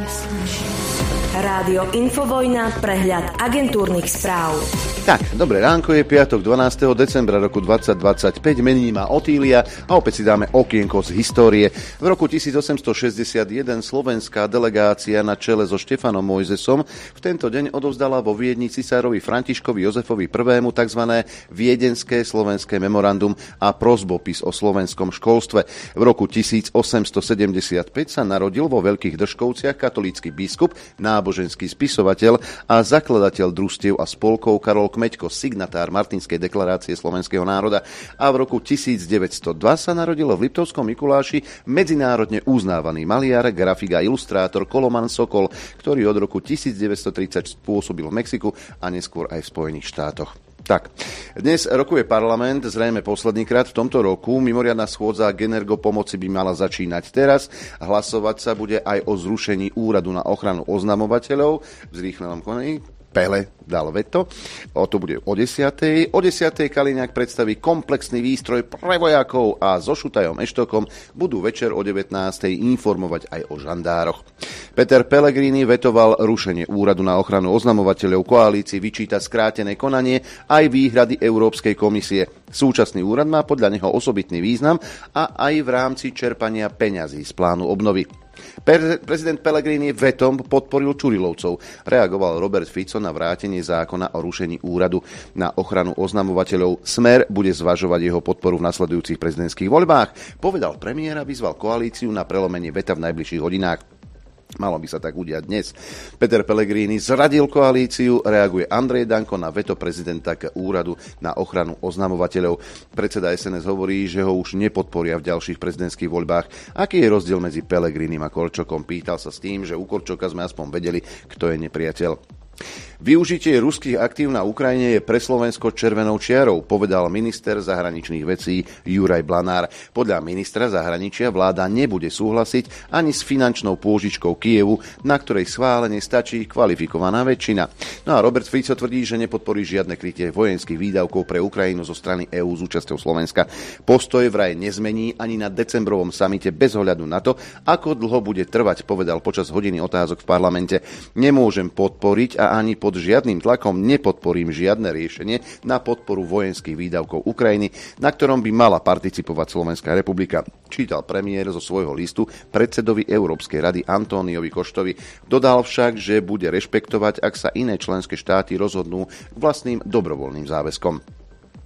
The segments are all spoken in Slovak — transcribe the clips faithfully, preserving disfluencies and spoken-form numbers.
Rádio Infovojna, prehľad agentúrnych správ. Tak, dobré ránko, je piatok dvanásteho decembra roku dvetisícdvadsaťpäť, mení ma Otília a opäť si dáme okienko z histórie. V roku tisícosemstošesťdesiatjeden slovenská delegácia na čele so Štefanom Mojzesom v tento deň odovzdala vo Viedni cisárovi Františkovi Jozefovi I. tzv. Viedenské slovenské memorandum a prosbopis o slovenskom školstve. V roku tisícosemstosedemdesiatpäť sa narodil vo Veľkých Držkovciach katolícky biskup, náboženský spisovateľ a zakladateľ družstiev a spolkov Karol Kmeďko, signatár Martinskej deklarácie slovenského národa, a v roku tisícdeväťstodva sa narodil v Liptovskom Mikuláši medzinárodne uznávaný maliar, grafik a ilustrátor Koloman Sokol, ktorý od roku tisícdeväťstotridsať pôsobil v Mexiku a neskôr aj v Spojených štátoch. Tak, dnes rokuje parlament, zrejme poslednýkrát v tomto roku. Mimoriadna schôdza k energopomoci by mala začínať teraz. Hlasovať sa bude aj o zrušení úradu na ochranu oznamovateľov v zrýchlenom konaní. Pele dal veto. O to bude o desiatej. O desiatej Kaliňák predstaví komplexný výstroj pre vojakov a so Šutajom Eštokom budú večer o devätnástej informovať aj o žandároch. Peter Pellegrini vetoval rušenie úradu na ochranu oznamovateľov. Koalícii vyčíta skrátené konanie aj výhrady Európskej komisie. Súčasný úrad má podľa neho osobitný význam a aj v rámci čerpania peňazí z plánu obnovy. Prezident Pellegrini vetom podporil Čurilovcov. Reagoval Robert Fico na vrátenie zákona o rušení úradu na ochranu oznamovateľov. Smer bude zvažovať jeho podporu v nasledujúcich prezidentských voľbách. Povedal premiér a vyzval koalíciu na prelomenie veta v najbližších hodinách. Malo by sa tak udiať dnes. Peter Pellegrini zradil koalíciu, reaguje Andrej Danko na veto prezidenta k úradu na ochranu oznamovateľov. Predseda es en es hovorí, že ho už nepodporia v ďalších prezidentských voľbách. Aký je rozdiel medzi Pellegrinim a Korčokom? Pýtal sa s tým, že u Korčoka sme aspoň vedeli, kto je nepriateľ. Využitie ruských aktív na Ukrajine je pre Slovensko červenou čiarou, povedal minister zahraničných vecí Juraj Blanár. Podľa ministra zahraničia vláda nebude súhlasiť ani s finančnou pôžičkou Kyjevu, na ktorej schválenie stačí kvalifikovaná väčšina. No a Robert Fico tvrdí, že nepodporí žiadne krytie vojenských výdavkov pre Ukrajinu zo strany EÚ s účasťou Slovenska. Postoj vraj nezmení ani na decembrovom samite bez ohľadu na to, ako dlho bude trvať, povedal počas hodiny otázok v parlamente. Nemôžem podporiť a ani pod žiadnym tlakom nepodporím žiadne riešenie na podporu vojenských výdavkov Ukrajiny, na ktorom by mala participovať Slovenská republika, čítal premiér zo svojho listu predsedovi Európskej rady Antóniovi Koštovi. Dodal však, že bude rešpektovať, ak sa iné členské štáty rozhodnú k vlastným dobrovoľným záväzkom.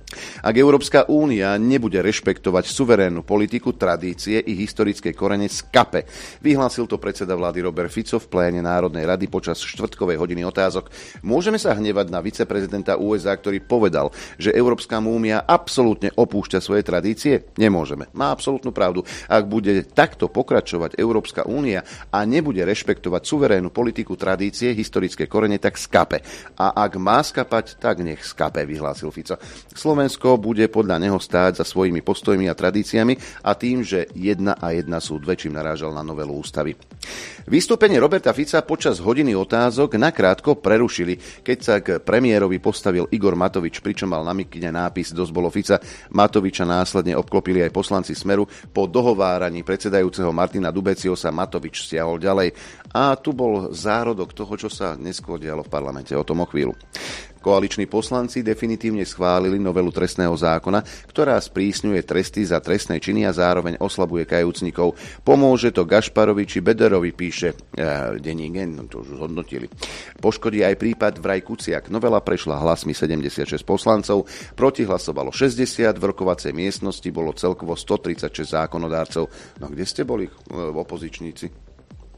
Ak Európska únia nebude rešpektovať suverénnu politiku, tradície i historické korene, skape. Vyhlásil to predseda vlády Robert Fico v pléne Národnej rady počas štvrtkovej hodiny otázok. Môžeme sa hnevať na viceprezidenta ú es á, ktorý povedal, že Európska únia absolútne opúšťa svoje tradície? Nemôžeme. Má absolútnu pravdu. Ak bude takto pokračovať Európska únia a nebude rešpektovať suverénnu politiku, tradície, historické korene, tak skape. A ak má skapať, tak nech skape, vyhlásil Fico. Slovensko bude podľa neho stáť za svojimi postojmi a tradíciami a tým, že jedna a jedna sú dve, čím narážal na novelu ústavy. Vystúpenie Roberta Fica počas hodiny otázok nakrátko prerušili, keď sa k premiérovi postavil Igor Matovič, pričom mal na mikine nápis Dosť bolo Fica. Matoviča následne obklopili aj poslanci Smeru. Po dohováraní predsedajúceho Martina Dubecieho sa Matovič stiahol ďalej. A tu bol zárodok toho, čo sa neskôr dialo v parlamente. O tom o chvíľu. Koaliční poslanci definitívne schválili novelu trestného zákona, ktorá sprísňuje tresty za trestné činy a zároveň oslabuje kajúcnikov. Pomôže to Gašparovi či Bederovi, píše eh, denník N, no to už zhodnotili. Poškodí aj prípad Vraj Kuciak. Novela prešla hlasmi sedemdesiatšesť poslancov, proti hlasovalo šesťdesiat, v rokovacej miestnosti bolo celkovo stotridsaťšesť zákonodárcov. No kde ste boli, opozičníci?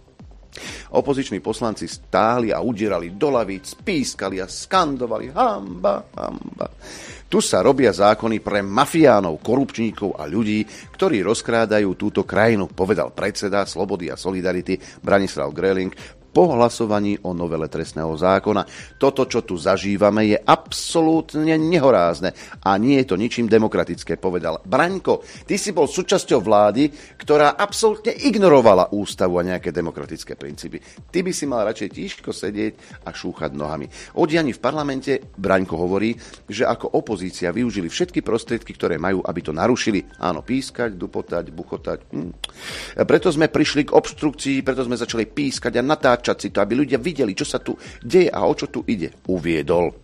Opoziční poslanci stáli a udierali do lavíc, pískali a skandovali hamba, hamba. Tu sa robia zákony pre mafiánov, korupčníkov a ľudí, ktorí rozkrádajú túto krajinu, povedal predseda Slobody a Solidarity Branislav Greling po hlasovaní o novele trestného zákona. Toto, čo tu zažívame, je absolútne nehorázne a nie je to ničím demokratické, povedal Braňko. Ty si bol súčasťou vlády, ktorá absolútne ignorovala ústavu a nejaké demokratické princípy. Ty by si mal radšej tížko sedieť a šúchať nohami. O dianí v parlamente Braňko hovorí, že ako opozícia využili všetky prostriedky, ktoré majú, aby to narušili. Áno, pískať, dupotať, buchotať. Hm. Preto sme prišli k obštrukcii, preto sme začali pískať a natáčať si to, aby ľudia videli, čo sa tu deje a o čo tu ide, uviedol.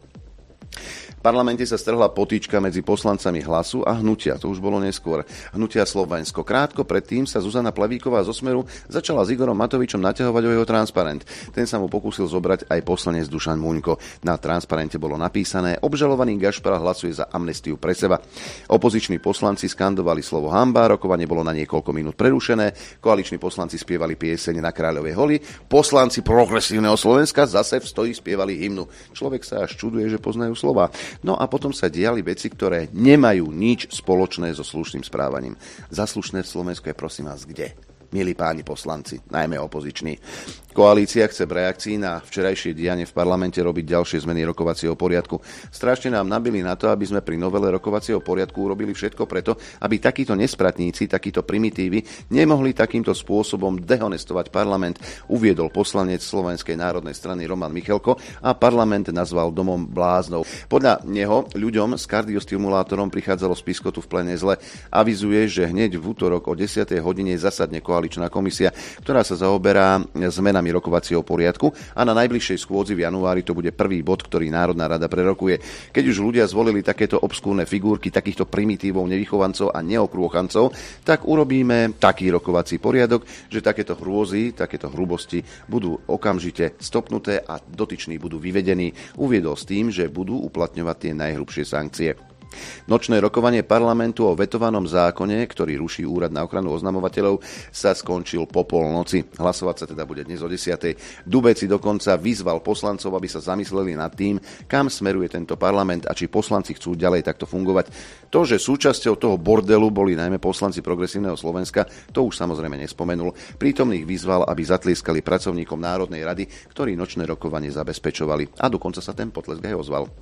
V parlamente sa strhla potýčka medzi poslancami Hlasu a Hnutia. To už bolo neskôr. Hnutia Slovensko. Krátko predtým sa Zuzana Plavíková zo Smeru začala s Igorom Matovičom naťahovať o jeho transparent. Ten sa mu pokúsil zobrať aj poslanec Dušan Muňko. Na transparente bolo napísané: obžalovaný Gašpar hlasuje za amnestiu pre seba. Opoziční poslanci skandovali slovo hanba, rokovanie bolo na niekoľko minút prerušené, koaliční poslanci spievali pieseň Na kráľovej holi, poslanci Progresívneho Slovenska zase v stoji spievali hymnu. Človek sa až čuduje, že poznajú slova. No a potom sa diali veci, ktoré nemajú nič spoločné so slušným správaním. Za slušné v Slovensku je, prosím vás, kde? Milí páni poslanci, najmä opoziční. Koalícia chce v reakcii na včerajšie dianie v parlamente robiť ďalšie zmeny rokovacieho poriadku. Strašne nám nabili na to, aby sme pri novele rokovacieho poriadku urobili všetko preto, aby takíto nespratníci, takíto primitívy nemohli takýmto spôsobom dehonestovať parlament, uviedol poslanec Slovenskej národnej strany Roman Michalko a parlament nazval domom bláznov. Podľa neho ľuďom s kardiostimulátorom prichádzalo z piskotu v plene zle. Avizuje, že hneď v útorok o desiatej hodine zasadne koaličná komisia, ktorá sa zaoberá zmenami rokovacieho poriadku a na najbližšej schôdzi v januári to bude prvý bod, ktorý Národná rada prerokuje. Keď už ľudia zvolili takéto obskúrne figurky, takýchto primitívov, nevychovancov a neokrôchancov, tak urobíme taký rokovací poriadok, že takéto hrôzy, takéto hrubosti budú okamžite stopnuté a dotyční budú vyvedení. Uviedol s tým, že budú uplatňovať tie najhrubšie sankcie. Nočné rokovanie parlamentu o vetovanom zákone, ktorý ruší úrad na ochranu oznamovateľov, sa skončil po polnoci. Hlasovať sa teda bude dnes o desiatej. Dubeci dokonca vyzval poslancov, aby sa zamysleli nad tým, kam smeruje tento parlament a či poslanci chcú ďalej takto fungovať. To, že súčasťou toho bordelu boli najmä poslanci Progresívneho Slovenska, to už samozrejme nespomenul. Prítomných vyzval, aby zatlieskali pracovníkom Národnej rady, ktorí nočné rokovanie zabezpečovali. A dokonca sa ten potlesk aj ozval.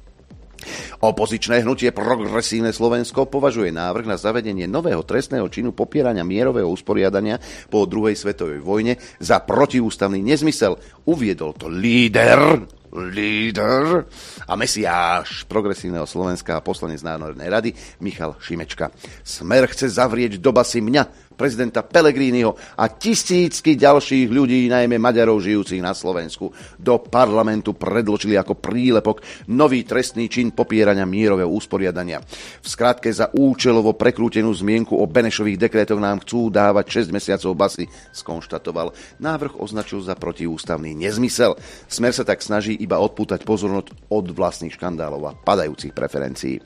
Opozičné hnutie Progresívne Slovensko považuje návrh na zavedenie nového trestného činu popierania mierového usporiadania po druhej svetovej vojne za protiústavný nezmysel. Uviedol to líder, líder a mesiáš Progresívneho Slovenska a poslanec Národnej rady Michal Šimečka. Smer chce zavrieť do basy mňa, prezidenta Pellegriniho a tisícky ďalších ľudí, najmä Maďarov žijúcich na Slovensku. Do parlamentu predložili ako prílepok nový trestný čin popierania mierového usporiadania. V skratke za účelovo prekrútenú zmienku o Benešových dekrétoch nám chcú dávať šesť mesiacov basy, skonštatoval. Návrh označil za protiústavný nezmysel. Smer sa tak snaží iba odpútať pozornosť od vlastných škandálov a padajúcich preferencií.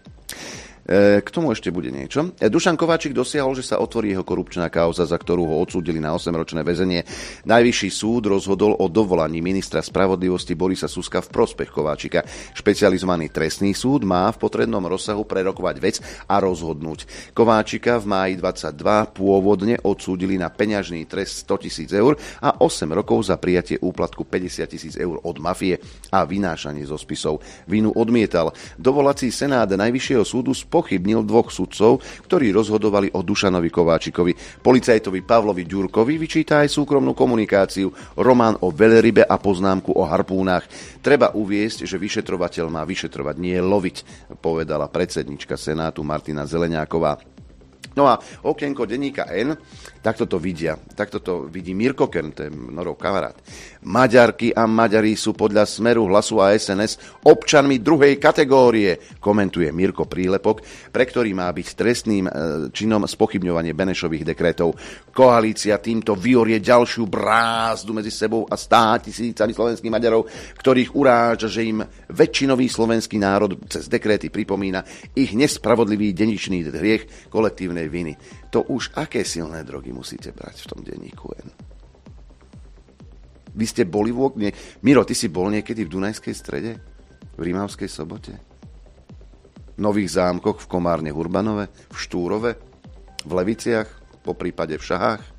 K tomu ešte bude niečo. Dušan Kováčik dosiahol, že sa otvorí jeho korupčná kauza, za ktorú ho odsúdili na osemročné väzenie. Najvyšší súd rozhodol o dovolaní ministra spravodlivosti Borisa Suska v prospech Kováčika. Špecializovaný trestný súd má v potrebnom rozsahu prerokovať vec a rozhodnúť. Kováčika v máji dvadsaťdva pôvodne odsúdili na peňažný trest sto tisíc eur a osem rokov za prijatie úplatku päťdesiat tisíc eur od mafie a vynášanie zo spisov. Vinu odmietal. Dovolací senát Najvyššieho súdu pochybnil dvoch sudcov, ktorí rozhodovali o Dušanovi Kováčikovi. Policajtovi Pavlovi Ďurkovi vyčíta aj súkromnú komunikáciu, román o veľrybe a poznámku o harpúnach. Treba uviesť, že vyšetrovateľ má vyšetrovať, nie loviť, povedala predsednička Senátu Martina Zeleňáková. No a okienko denníka N, takto to vidia, takto to vidí Mirko Kern, to je Norov kamarát. Maďarky a Maďari sú podľa Smeru, Hlasu a es en es občanmi druhej kategórie, komentuje Mirko Prílepok, pre ktorý má byť trestným činom spochybňovanie Benešových dekrétov. Koalícia týmto vyorie ďalšiu brázdu medzi sebou a státisícami slovenských Maďarov, ktorých uráža, že im väčšinový slovenský národ cez dekréty pripomína ich nespravodlivý dedičný hriech kolektívnej viny. To už aké silné drogy musíte brať v tom denníku N? Vy ste boli v okne? Miro, ty si bol niekedy v Dunajskej Strede? V Rímavskej Sobote? V Nových Zámkoch, v Komárne Hurbanove? V Štúrove? V Leviciach? Po prípade v Šahách?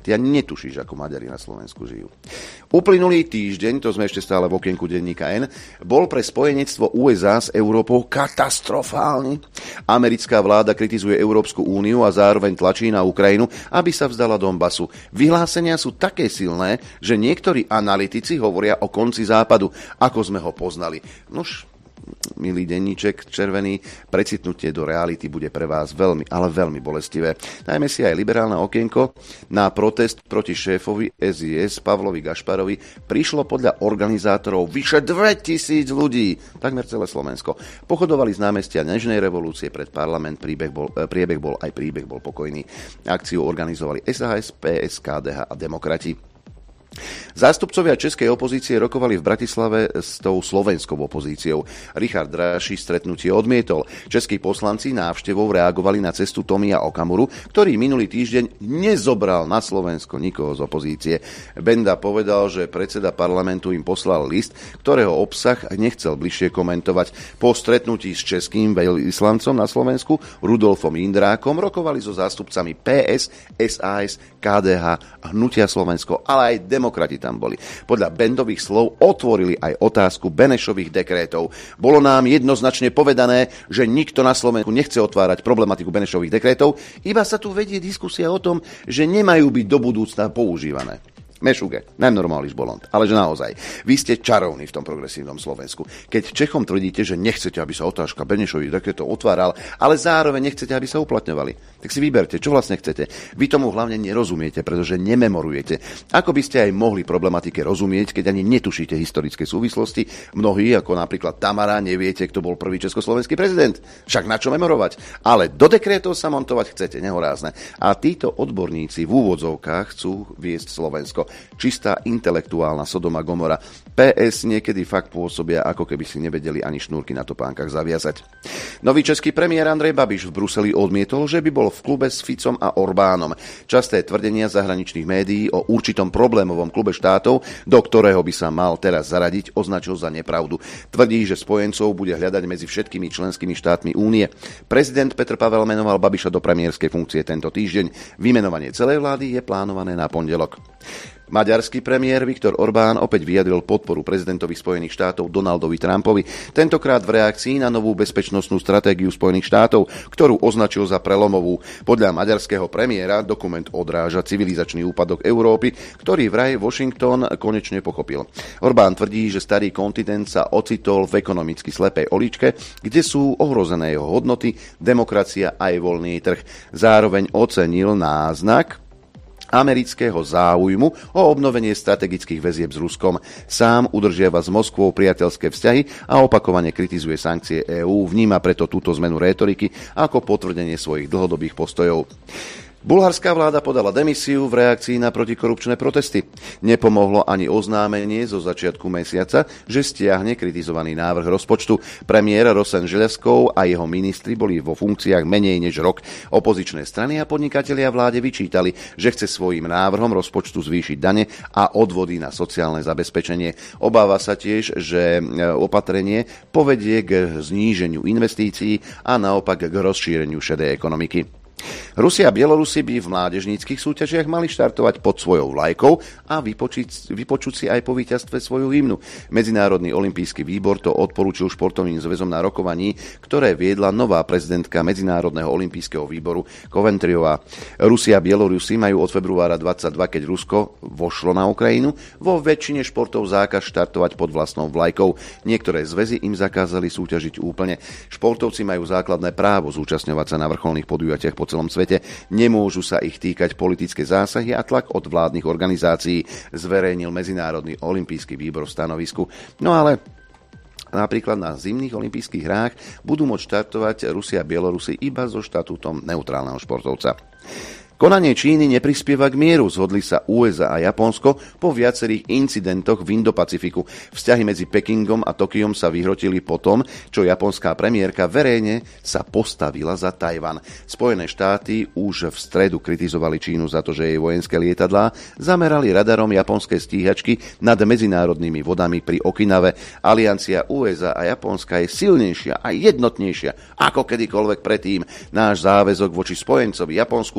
Ty ani netušíš, ako Maďari na Slovensku žijú. Uplynulý týždeň, to sme ešte stále v okienku denníka N, bol pre spojenectvo ú es á s Európou katastrofálny. Americká vláda kritizuje Európsku úniu a zároveň tlačí na Ukrajinu, aby sa vzdala Donbasu. Vyhlásenia sú také silné, že niektorí analytici hovoria o konci západu, ako sme ho poznali. Nož, milý denníček červený, precitnutie do reality bude pre vás veľmi, ale veľmi bolestivé. Dajme si aj liberálne okienko. Na protest proti šéfovi es í es Pavlovi Gašparovi prišlo podľa organizátorov vyše dvetisíc ľudí, takmer celé Slovensko. Pochodovali z námestia Nežnej revolúcie pred parlament, príbeh bol, priebeh bol aj príbeh bol pokojný. Akciu organizovali es a es, pé es, ká dé há a Demokrati. Zástupcovia českej opozície rokovali v Bratislave s tou slovenskou opozíciou. Richard Raši stretnutie odmietol. Českí poslanci návštevou reagovali na cestu Tomia Okamuru, ktorý minulý týždeň nezobral na Slovensko nikoho z opozície. Benda povedal, že predseda parlamentu im poslal list, ktorého obsah nechcel bližšie komentovať. Po stretnutí s českým veľvyslancom na Slovensku Rudolfom Indrákom rokovali so zástupcami pé es, es a es, ká dé há, Hnutia Slovensko, ale aj Demokrati tam boli. Podľa Bendových slov otvorili aj otázku Benešových dekrétov. Bolo nám jednoznačne povedané, že nikto na Slovensku nechce otvárať problematiku Benešových dekrétov, iba sa tu vedie diskusia o tom, že nemajú byť do budúcna používané. Mešuge, najnormáliš bolond, ale že naozaj. Vy ste čarovní v tom progresívnom Slovensku. Keď Čechom tvrdíte, že nechcete, aby sa otázka Benešových dekrétov otváral, ale zároveň nechcete, aby sa uplatňovali, tak si vyberte, čo vlastne chcete. Vy tomu hlavne nerozumiete, pretože nememorujete. Ako by ste aj mohli problematike rozumieť, keď ani netušíte historické súvislosti? Mnohí, ako napríklad Tamara, neviete, kto bol prvý československý prezident. Však na čo memorovať? Ale do dekrétov sa montovať chcete, nehorázne. A títo odborníci v úvodzovkách chcú viesť Slovensko. Čistá intelektuálna Sodoma Gomora. pé es niekedy fakt pôsobia, ako keby si nevedeli ani šnúrky na topánkach zaviazať. Nový český premiér Andrej Babiš v Bruseli odmietol, že by bol v klube s Ficom a Orbánom. Časté tvrdenia zahraničných médií o určitom problémovom klube štátov, do ktorého by sa mal teraz zaradiť, označil za nepravdu. Tvrdí, že spojencov bude hľadať medzi všetkými členskými štátmi únie. Prezident Petr Pavel menoval Babiša do premiérskej funkcie tento týždeň. Vymenovanie celej vlády je plánované na pondelok. Maďarský premiér Viktor Orbán opäť vyjadril podporu prezidentovi Spojených štátov Donaldovi Trumpovi, tentokrát v reakcii na novú bezpečnostnú stratégiu Spojených štátov, ktorú označil za prelomovú. Podľa maďarského premiéra dokument odráža civilizačný úpadok Európy, ktorý vraj Washington konečne pochopil. Orbán tvrdí, že starý kontinent sa ocitol v ekonomicky slepej olíčke, kde sú ohrozené jeho hodnoty, demokracia aj voľný trh. Zároveň ocenil náznak amerického záujmu o obnovenie strategických väzieb s Ruskom. Sám udržiava s Moskvou priateľské vzťahy a opakovane kritizuje sankcie EÚ, vníma preto túto zmenu rétoriky ako potvrdenie svojich dlhodobých postojov. Bulharská vláda podala demisiu v reakcii na protikorupčné protesty. Nepomohlo ani oznámenie zo začiatku mesiaca, že stiahne kritizovaný návrh rozpočtu. Premiér Rosen Železkov a jeho ministri boli vo funkciách menej než rok. Opozičné strany a podnikatelia vláde vyčítali, že chce svojím návrhom rozpočtu zvýšiť dane a odvody na sociálne zabezpečenie. Obáva sa tiež, že opatrenie povedie k zníženiu investícií a naopak k rozšíreniu šedej ekonomiky. Rusia a Bielorusi by v mládežníckych súťažiach mali štartovať pod svojou vlajkou a vypočiť, vypočuť si aj po víťazstve svoju hymnu. Medzinárodný olympijský výbor to odporúčil športovým zväzom na rokovaní, ktoré viedla nová prezidentka Medzinárodného olympijského výboru Coventryová. Rusia a Bielorusi majú od februára dvadsaťdva, keď Rusko vošlo na Ukrajinu, vo väčšine športov zákaz štartovať pod vlastnou vlajkou. Niektoré zväzy im zakázali súťažiť úplne. Športovci majú základné právo zúčastňovať sa na vrcholných podujatiach po celom svete. Nemôžu sa ich týkať politické zásahy a tlak od vládnych organizácií, zverejnil Medzinárodný olympijský výbor v stanovisku. No ale napríklad na zimných olympijských hrách budú môcť štartovať Rusia a Bielorusi iba so štatútom neutrálneho športovca. Konanie Číny neprispieva k mieru, zhodli sa ú es á a Japonsko po viacerých incidentoch v Indo-Pacifiku. Vzťahy medzi Pekingom a Tokiom sa vyhrotili po tom, čo japonská premiérka verejne sa postavila za Tajvan. Spojené štáty už v stredu kritizovali Čínu za to, že jej vojenské lietadlá zamerali radarom japonské stíhačky nad medzinárodnými vodami pri Okinave. Aliancia ú es á a Japonska je silnejšia a jednotnejšia ako kedykoľvek predtým. Náš záväzok voči spojencovi Japonsku je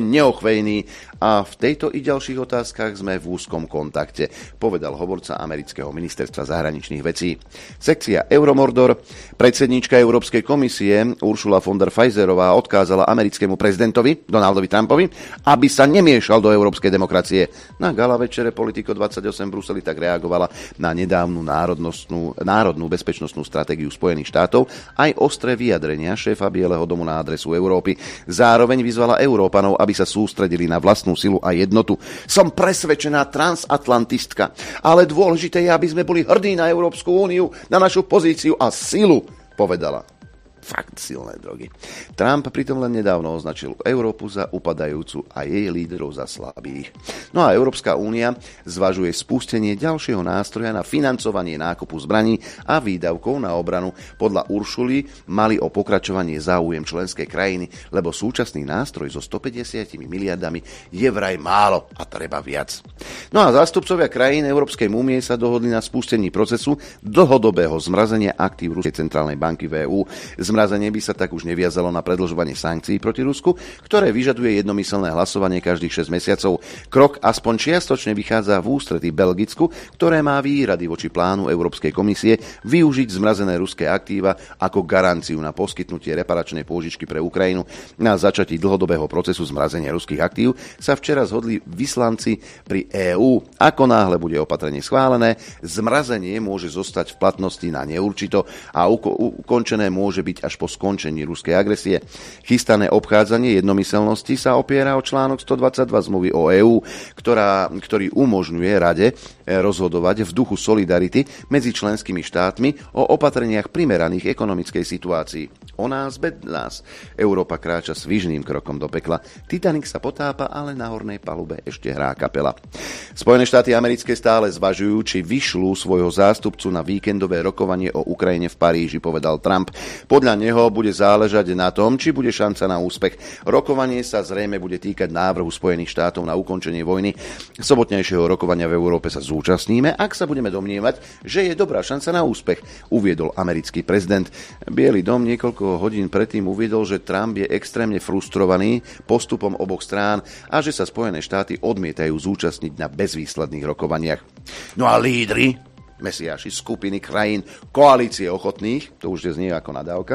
neochvejný a v tejto i ďalších otázkach sme v úzkom kontakte, povedal hovorca amerického ministerstva zahraničných vecí. Sekcia Euromordor. Predsedníčka Európskej komisie Ursula von der Leyenová odkázala americkému prezidentovi Donaldovi Trumpovi, aby sa nemiešal do európskej demokracie. Na gala večere Politico dvadsaťosem v Bruseli tak reagovala na nedávnu národnostnú, národnú bezpečnostnú stratégiu Spojených štátov aj ostré vyjadrenia šéfa Bieleho domu na adresu Európy. Zároveň vyzvala Európanov, aby sa sústredili na vlastnú silu a jednotu. Som presvedčená transatlantistka, ale dôležité je, aby sme boli hrdí na Európsku úniu, na našu pozíciu a silu, povedala. Fakt silné drogy. Trump pritom len nedávno označil Európu za upadajúcu a jej líderov za slabých. No a Európska únia zvažuje spustenie ďalšieho nástroja na financovanie nákupu zbraní a výdavkov na obranu. Podľa Uršuly mali o pokračovanie záujem členské krajiny, lebo súčasný nástroj so stopäťdesiat miliardami je vraj málo a treba viac. No a zástupcovia krajín Európskej únie sa dohodli na spustení procesu dlhodobého zmrazenia aktív Ruskej centrálnej banky v EÚ. Zmrazenie by sa tak už neviazalo na predĺžovanie sankcií proti Rusku, ktoré vyžaduje jednomyselné hlasovanie každých šesť mesiacov. Krok aspoň čiastočne vychádza v ústretí Belgicku, ktoré má výhrady voči plánu Európskej komisie využiť zmrazené ruské aktíva ako garanciu na poskytnutie reparačnej pôžičky pre Ukrajinu. Na začatí dlhodobého procesu zmrazenia ruských aktív sa včera zhodli vyslanci pri EÚ. Ako náhle bude opatrenie schválené, zmrazenie môže zostať v platnosti na neurčito a ukončené môže byť až po skončení ruskej agresie. Chystané obchádzanie jednomyselnosti sa opiera o článok stodvadsaťdva zmluvy o EÚ, ktorá, ktorý umožňuje Rade rozhodovať v duchu solidarity medzi členskými štátmi o opatreniach primeraných ekonomickej situácii. O nás, bez nás. Európa kráča svižným krokom do pekla. Titanic sa potápa, ale na hornej palube ešte hrá kapela. Spojené štáty americké stále zvažujú, či vyšľú svojho zástupcu na víkendové rokovanie o Ukrajine v Paríži, povedal Trump. Podľa neho bude záležať na tom, či bude šanca na úspech. Rokovanie sa zrejme bude týkať návrhu Spojených štátov na ukončenie vojny. Sobotnejšieho rokovania v Európe sa zúčastníme, ak sa budeme domnievať, že je dobrá šanca na úspech, uviedol americký prezident. Biely dom niekoľko hodín predtým uviedol, že Trump je extrémne frustrovaný postupom oboch strán a že sa Spojené štáty odmietajú zúčastniť na bezvýsledných rokovaniach. No a lídri, mesiáši skupiny krajín koalície ochotných, to už znie ako nadávka,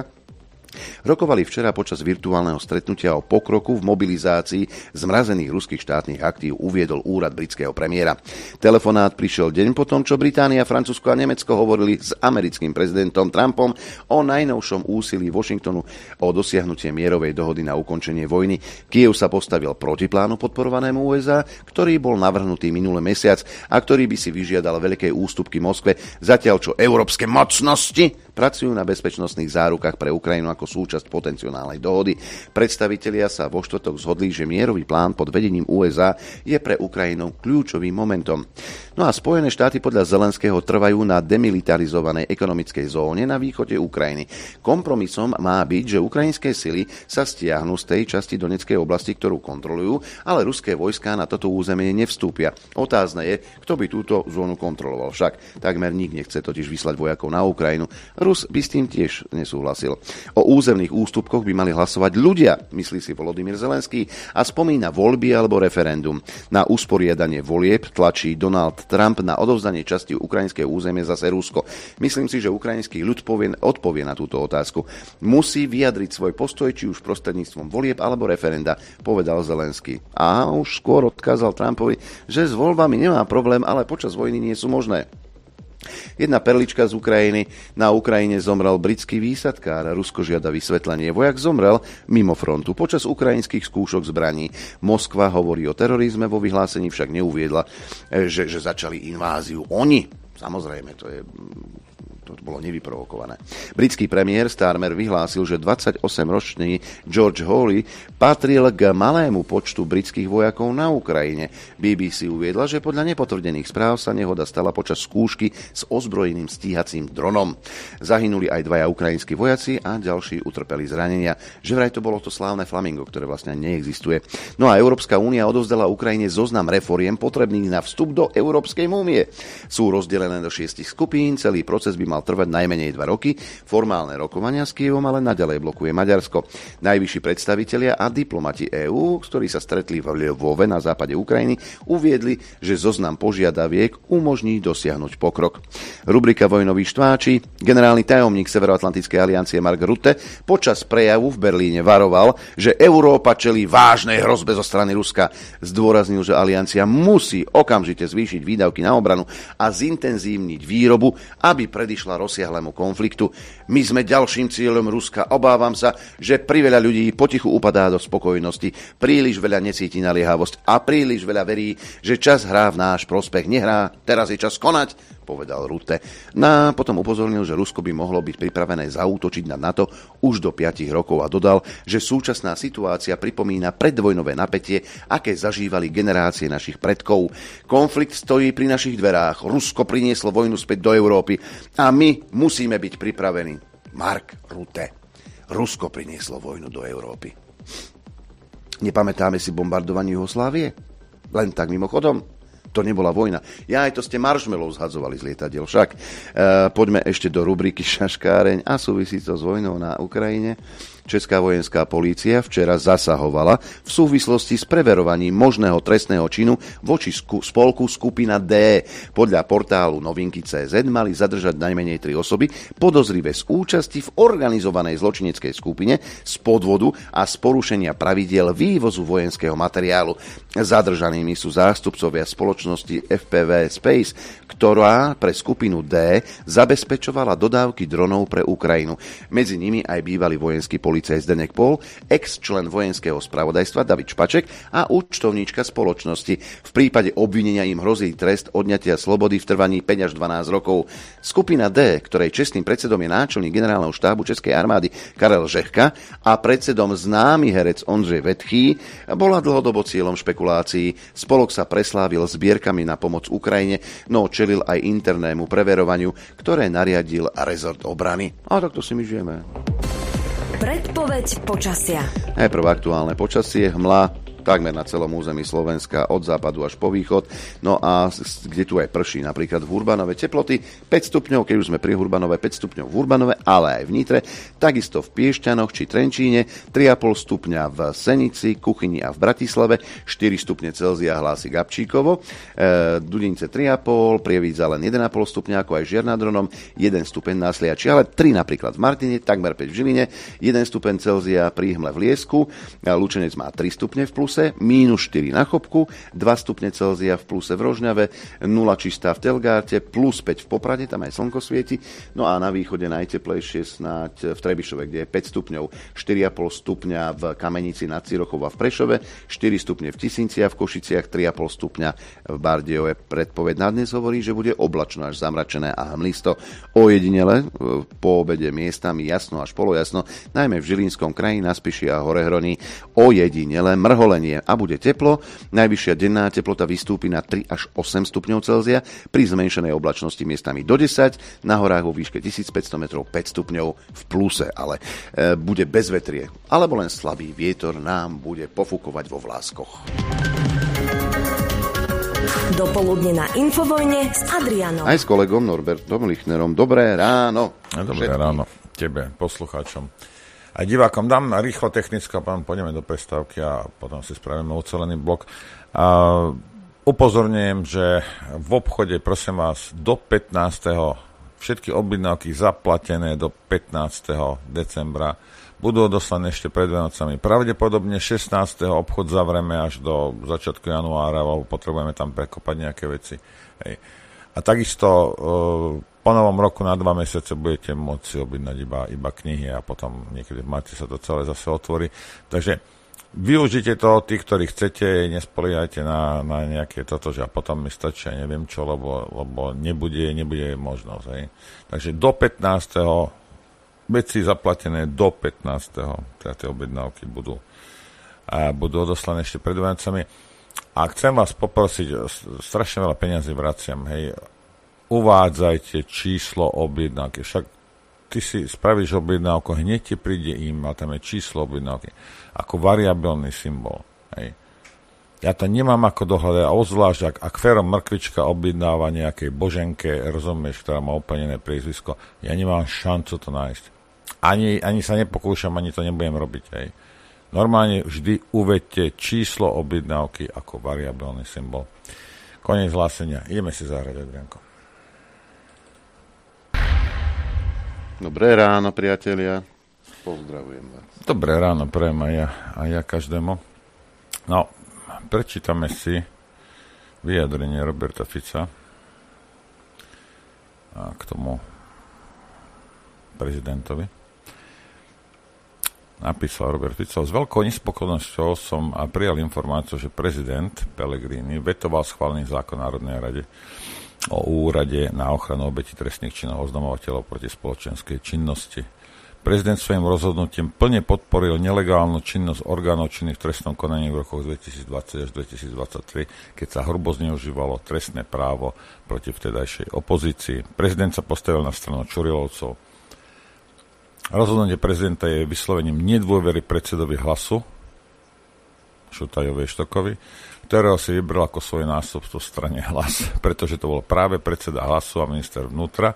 rokovali včera počas virtuálneho stretnutia o pokroku v mobilizácii zmrazených ruských štátnych aktív, uviedol úrad britského premiéra. Telefonát prišiel deň potom, čo Británia, Francúzsko a Nemecko hovorili s americkým prezidentom Trumpom o najnovšom úsilí Washingtonu o dosiahnutie mierovej dohody na ukončenie vojny. Kyjev sa postavil proti plánu podporovanému ú es á, ktorý bol navrhnutý minulý mesiac a ktorý by si vyžiadal veľké ústupky Moskve, zatiaľ čo európske mocnosti pracujú na bezpečnostných zárukách pre Ukrajinu ako súčasť potenciálnej dohody. Predstavitelia sa vo štvrtok zhodli, že mierový plán pod vedením ú es á je pre Ukrajinu kľúčovým momentom. No a Spojené štáty podľa Zelenského trvajú na demilitarizovanej ekonomickej zóne na východe Ukrajiny. Kompromisom má byť, že ukrajinské sily sa stiahnu z tej časti Donetskej oblasti, ktorú kontrolujú, ale ruské vojská na toto územie nevstúpia. Otázne je, kto by túto zónu kontroloval. Však takmer nik nechce totiž vyslať vojakov na Ukrajinu. Rus by s tým tiež nesúhlasil. O územných ústupkoch by mali hlasovať ľudia, myslí si Volodymyr Zelenský a spomína voľby alebo referendum. Na usporiadanie volieb tlačí Donald Trump, na odovzdanie časti ukrajinského územia zase Rusko. Myslím si, že ukrajinský ľud povie, odpovie na túto otázku. Musí vyjadriť svoj postoj, či už prostredníctvom volieb alebo referenda, povedal Zelenský. A už skôr odkázal Trumpovi, že s voľbami nemá problém, ale počas vojny nie sú možné. Jedna perlička z Ukrajiny. Na Ukrajine zomrel britský výsadkár. Rusko žiada vysvetlenie. Vojak zomrel mimo frontu počas ukrajinských skúšok zbraní. Moskva hovorí o terorizme, vo vyhlásení však neuviedla, že, že začali inváziu oni. Samozrejme, to je... To bolo nevyprovokované. Britský premiér Starmer vyhlásil, že dvadsaťosemročný George Hawley patril k malému počtu britských vojakov na Ukrajine. bé bé cé uviedla, že podľa nepotvrdených správ sa nehoda stala počas skúšky s ozbrojeným stíhacím dronom. Zahynuli aj dvaja ukrajinskí vojaci a ďalší utrpeli zranenia. Že vraj to bolo to slávne Flamingo, ktoré vlastne neexistuje. No a Európska únia odovzdala Ukrajine zoznam reforiem potrebných na vstup do Európskej únie. Sú rozdelené do šiestich skupín, celý proces by mal mal trvať najmenej dva roky. Formálne rokovania s Kyjevom ale naďalej blokuje Maďarsko. Najvyšší predstavitelia a diplomati EÚ, ktorí sa stretli v Lvove na západe Ukrajiny, uviedli, že zoznam požiadaviek umožní dosiahnuť pokrok. Rubrika Vojnoví štváči. Generálny tajomník Severoatlantickej aliancie Mark Rutte počas prejavu v Berlíne varoval, že Európa čelí vážnej hrozbe zo strany Ruska. Zdôraznil, že aliancia musí okamžite zvýšiť výdavky na obranu a zintenzívniť výrobu, aby predišla rozsiahlemu konfliktu. My sme ďalším cieľom Ruska. Obávam sa, že priveľa ľudí potichu upadá do spokojnosti, príliš veľa necíti naliehavosť a príliš veľa verí, že čas hrá v náš prospech. Nehrá, teraz je čas konať, povedal Rutte. No, potom upozornil, že Rusko by mohlo byť pripravené zaútočiť na NATO už do piatich rokov a dodal, že súčasná situácia pripomína predvojnové napätie, aké zažívali generácie našich predkov. Konflikt stojí pri našich dverách. Rusko prinieslo vojnu späť do Európy a my musíme byť pripravení. Mark Rutte. Rusko prinieslo vojnu do Európy. Nepamätáme si bombardovanie Juhoslávie? Len tak mimochodom. To nebola vojna. Ja aj to ste marshmallow zhadzovali z lietadiel. Však e, poďme ešte do rubriky Šaškáreň a súvisí to s vojnou na Ukrajine. Česká vojenská polícia včera zasahovala v súvislosti s preverovaním možného trestného činu voči sku- spolku Skupina D. Podľa portálu novinky bodka cé zet mali zadržať najmenej tri osoby podozrivé z účasti v organizovanej zločineckej skupine, z podvodu a z porušenia pravidiel vývozu vojenského materiálu. Zadržanými sú zástupcovia spoločnosti ef pé vé Space, ktorá pre skupinu D zabezpečovala dodávky dronov pre Ukrajinu. Medzi nimi aj bývalý vojenský policajt Zdeněk Pol, ex-člen vojenského spravodajstva David Špaček a účtovníčka spoločnosti. V prípade obvinenia im hrozí trest odňatia slobody v trvaní päť až dvanásť rokov. Skupina D, ktorej čestným predsedom je náčelník generálneho štábu Českej armády Karel Žehka a predsedom známy herec Ondřej Vetchý, bola dlhodobo cieľom špekulácií. Spolok sa preslávil zbierkami na pomoc Ukrajine, no čelil aj internému preverovaniu, ktoré nariadil rezort obrany. A takto si my žijeme. Predpoveď počasia. Najprv aktuálne počasie, hmla takmer na celom území Slovenska od západu až po východ. No a kde tu aj prší, napríklad v Urbanove teploty päť stupňov, keď už sme pri Urbanove, päť stupňov v Urbanove, ale aj v Nitre, takisto v Piešťanoch či Trenčíne, tri a pol stupňa v Senici, Kuchyni a v Bratislave, štyri stupne Celzia hlási Gabčíkovo, e, Dudince tri a pol, Prievidza len jeden a pol stupňa, ako aj Žiar nad Hronom, jeden stupeň na Sliači, ale tri napríklad v Martine, takmer päť v Žiline, jeden stupeň Celzia pri Hmle v Liesku, Lučenec má tri stupne v pluse, mínus štyri na Chopku, dva stupne Celzia v pluse v Rožňave, nula čistá v Telgárte, plus päť v Poprade, tam aj slnko svieti, no a na východe najteplejšie snáď v Trebišove, kde je päť stupňov, štyri a pol stupňa v Kamenici nad Cirochou a v Prešove, štyri stupne v Tisinci a v Košiciach, tri a pol stupňa v Bardejove. Predpoveď na dnes hovorí, že bude oblačno až zamračené a hmlisto. Ojedinele po obede miestami jasno až polojasno, najmä v Žilinskom kraji, na Spiši a Horehroní. Ojedinele mrholenie a bude teplo. Najvyššia denná teplota vystúpi na tri až osem stupňov Celzia, pri zmenšenej oblačnosti miestami do desať, na horách vo výške tisícpäťsto metrov päť stupňov v pluse, ale e, bude bez vetrie, alebo len slabý vietor nám bude pofúkovať vo vláskoch. Dopoludne na Infovojne s Adrianom. Aj s kolegom Norbertom Lichnerom. Dobré ráno. Dobré Všetkým. Ráno tebe, poslucháčom. A divákom dám rýchlo technické, potom pôjdeme do prestávky a potom si spravíme ucelený blok. A upozorňujem, že v obchode, prosím vás, do pätnásteho všetky objednávky zaplatené do pätnásteho decembra budú odoslané ešte pred Vianocami. Pravdepodobne šestnásteho obchod zavrieme až do začiatku januára, lebo potrebujeme tam prekopať nejaké veci. Hej. A takisto e, po novom roku na dva mesiace budete môcť si objednať iba, iba knihy a potom niekedy v marci sa to celé zase otvorí. Takže využite to, tí, ktorí chcete, nespoliehajte na, na nejaké toto, že a potom mi stačí, neviem čo, lebo, lebo nebude, nebude možnosť. Hej. Takže do pätnásteho veci zaplatené do pätnásteho teda tie objednávky budú, a budú odoslané ešte pred Vianocami. A chcem vás poprosiť, strašne veľa peňazí vraciam, hej, uvádzajte číslo objednávky. Však ty si spravíš objednávku, hneď ti príde e-mail, tam je číslo objednávky, ako variabilný symbol, hej. Ja to nemám ako dohľadať, a obzvlášť, ak, ak Fero Mrkvička objednáva nejakej Boženke, rozumieš, ktorá má úplne iné priezvisko, ja nemám šancu to nájsť. Ani, ani sa nepokúšam, ani to nebudem robiť. Hej. Normálne vždy uvedte číslo objednávky ako variabilný symbol. Koniec hlásenia. Ideme si zahrať, Adrianko. Dobré ráno, priatelia. Pozdravujem vás. Dobré ráno, prejem aj ja, aj ja každému. No, prečítame si vyjadrenie Roberta Fica a k tomu prezidentovi. Napísal Robert Fico: s veľkou nespokojnosťou som prijal informáciu, že prezident Pellegrini vetoval schválený zákon Národnej rade o úrade na ochranu obetí trestných činov oznamovateľov proti spoločenskej činnosti. Prezident svojím rozhodnutím plne podporil nelegálnu činnosť orgánov činných v trestnom konaní v rokoch dvetisícdvadsať až dvetisícdvadsaťtri, keď sa hrubo zneužívalo trestné právo proti vtedajšej opozícii. Prezident sa postavil na stranu Čurilovcov. Rozhodnutie prezidenta je vyslovením nedôvery predsedovi Hlasu, Šutajovi Štokovi, ktorého si vybral ako svoj nástupcu v strane Hlas, pretože to bol práve predseda Hlasu a minister vnútra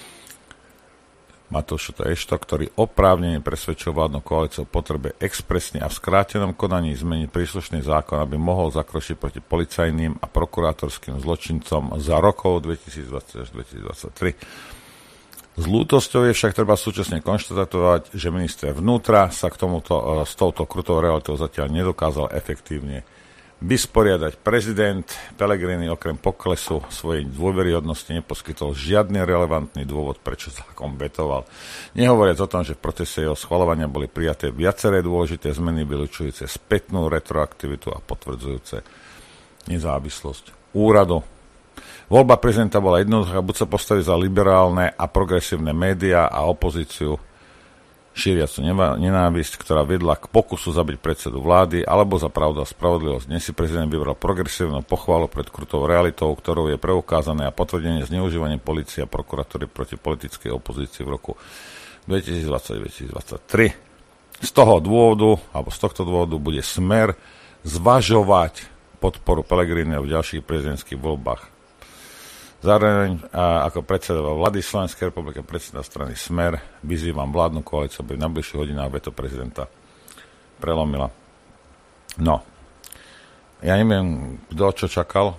Matúš Šutaj-Eštok, ktorý oprávnene presvedčil vládnu koalíciu o potrebe expresne a v skrátenom konaní zmeniť príslušný zákon, aby mohol zakročiť proti policajným a prokurátorským zločincom za rokov dvetisícdvadsať až dvetisícdvadsaťtri. S lútosťou je však treba súčasne konštatovať, že minister vnútra sa k tomuto, s touto krutou realitou zatiaľ nedokázal efektívne vysporiadať. Prezident Pellegrini okrem poklesu svojej dôveryhodnosti neposkytol žiadny relevantný dôvod, prečo zákon vetoval. Nehovoriac o tom, že v procese jeho schvaľovania boli prijaté viaceré dôležité zmeny vylučujúce spätnú retroaktivitu a potvrdzujúce nezávislosť úradu. Voľba prezidenta bola jednoduchá, buď sa postaviť za liberálne a progresívne médiá a opozíciu šíriacu nenávisť, ktorá vedla k pokusu zabiť predsedu vlády, alebo za pravdu a spravodlivosť. Dnes si prezident vybral progresívnu pochvalu pred krutou realitou, ktorou je preukázané a potvrdenie zneužívania polície a prokuratúry proti politickej opozícii v roku dvetisícdvadsať dvetisícdvadsaťtri. Z toho dôvodu, alebo z tohto dôvodu bude Smer zvažovať podporu Pellegriniho v ďalších prezidentských voľbách. Zároveň a, ako predseda vlády Slovenskej republiky, predseda strany Smer, vyzývam vládnu koalíciu, aby v najbližších hodinách veto prezidenta prelomila. No, ja neviem, kto čo čakal.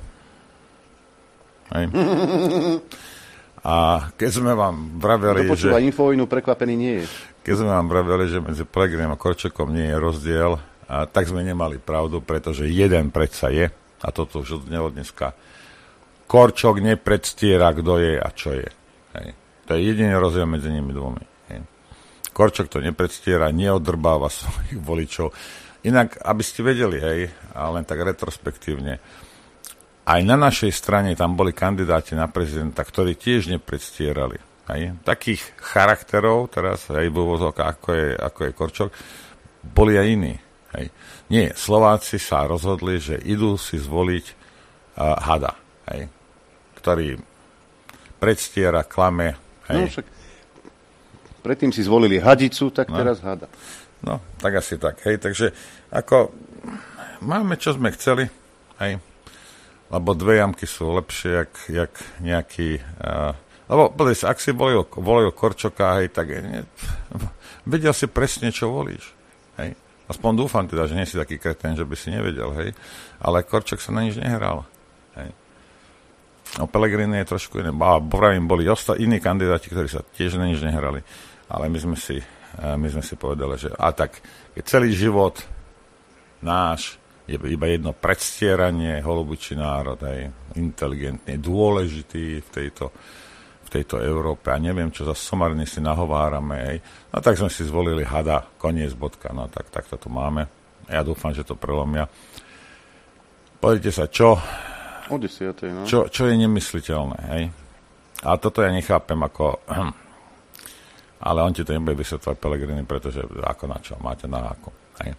Hej. A keď sme vám vraveli, že... Dopočúva Infovojnu, prekvapený nie je. Keď sme vám vraveli, že medzi Pellegrinom a Korčokom nie je rozdiel, a tak sme nemali pravdu, pretože jeden predsa je, a toto už odznelo dneska, Korčok nepredstiera, kto je a čo je. Hej. To je jediný rozdiel medzi nimi dvomi. Hej. Korčok to nepredstiera, neodrbáva svojich voličov. Inak, aby ste vedeli, hej, a len tak retrospektívne, aj na našej strane tam boli kandidáti na prezidenta, ktorí tiež nepredstierali. Hej. Takých charakterov, teraz, hej, v úvozovkách, ako je, ako je Korčok, boli aj iní. Hej. Nie, Slováci sa rozhodli, že idú si zvoliť uh, hada. Hej, ktorý predstiera, klame. Hej. No však predtým si zvolili hadicu, tak no. Teraz hada. No, tak asi tak. Hej, takže ako máme, čo sme chceli, hej, lebo dve jamky sú lepšie, jak, jak nejaký... Uh, lebo, podaj sa, ak si volil, volil Korčoka, hej, tak ne, vedel si presne, čo volíš. Hej. Aspoň dúfam teda, že nie si taký kretén, že by si nevedel, hej. Ale Korčok sa na nič nehral. Hej. No, Pellegrini je trošku iné. Pravím, boli osta- iní kandidáti, ktorí sa tiež na nič nehrali. Ale my sme si, my sme si povedali, že a tak, keď celý život náš je iba jedno predstieranie, holubičí národ, hej, inteligentný, dôležitý v tejto, v tejto Európe a neviem, čo za somariny si nahovárame, hej. No tak sme si zvolili hada, koniec, bodka, no tak, tak to tu máme. Ja dúfam, že to prelomia. Pozrite sa, čo... O desiatej, no. Čo, čo je nemysliteľné, hej? A toto ja nechápem ako... Ale on ti to nebude vysvetľovať Pellegrini, pretože ako na čo, máte na ako, hej?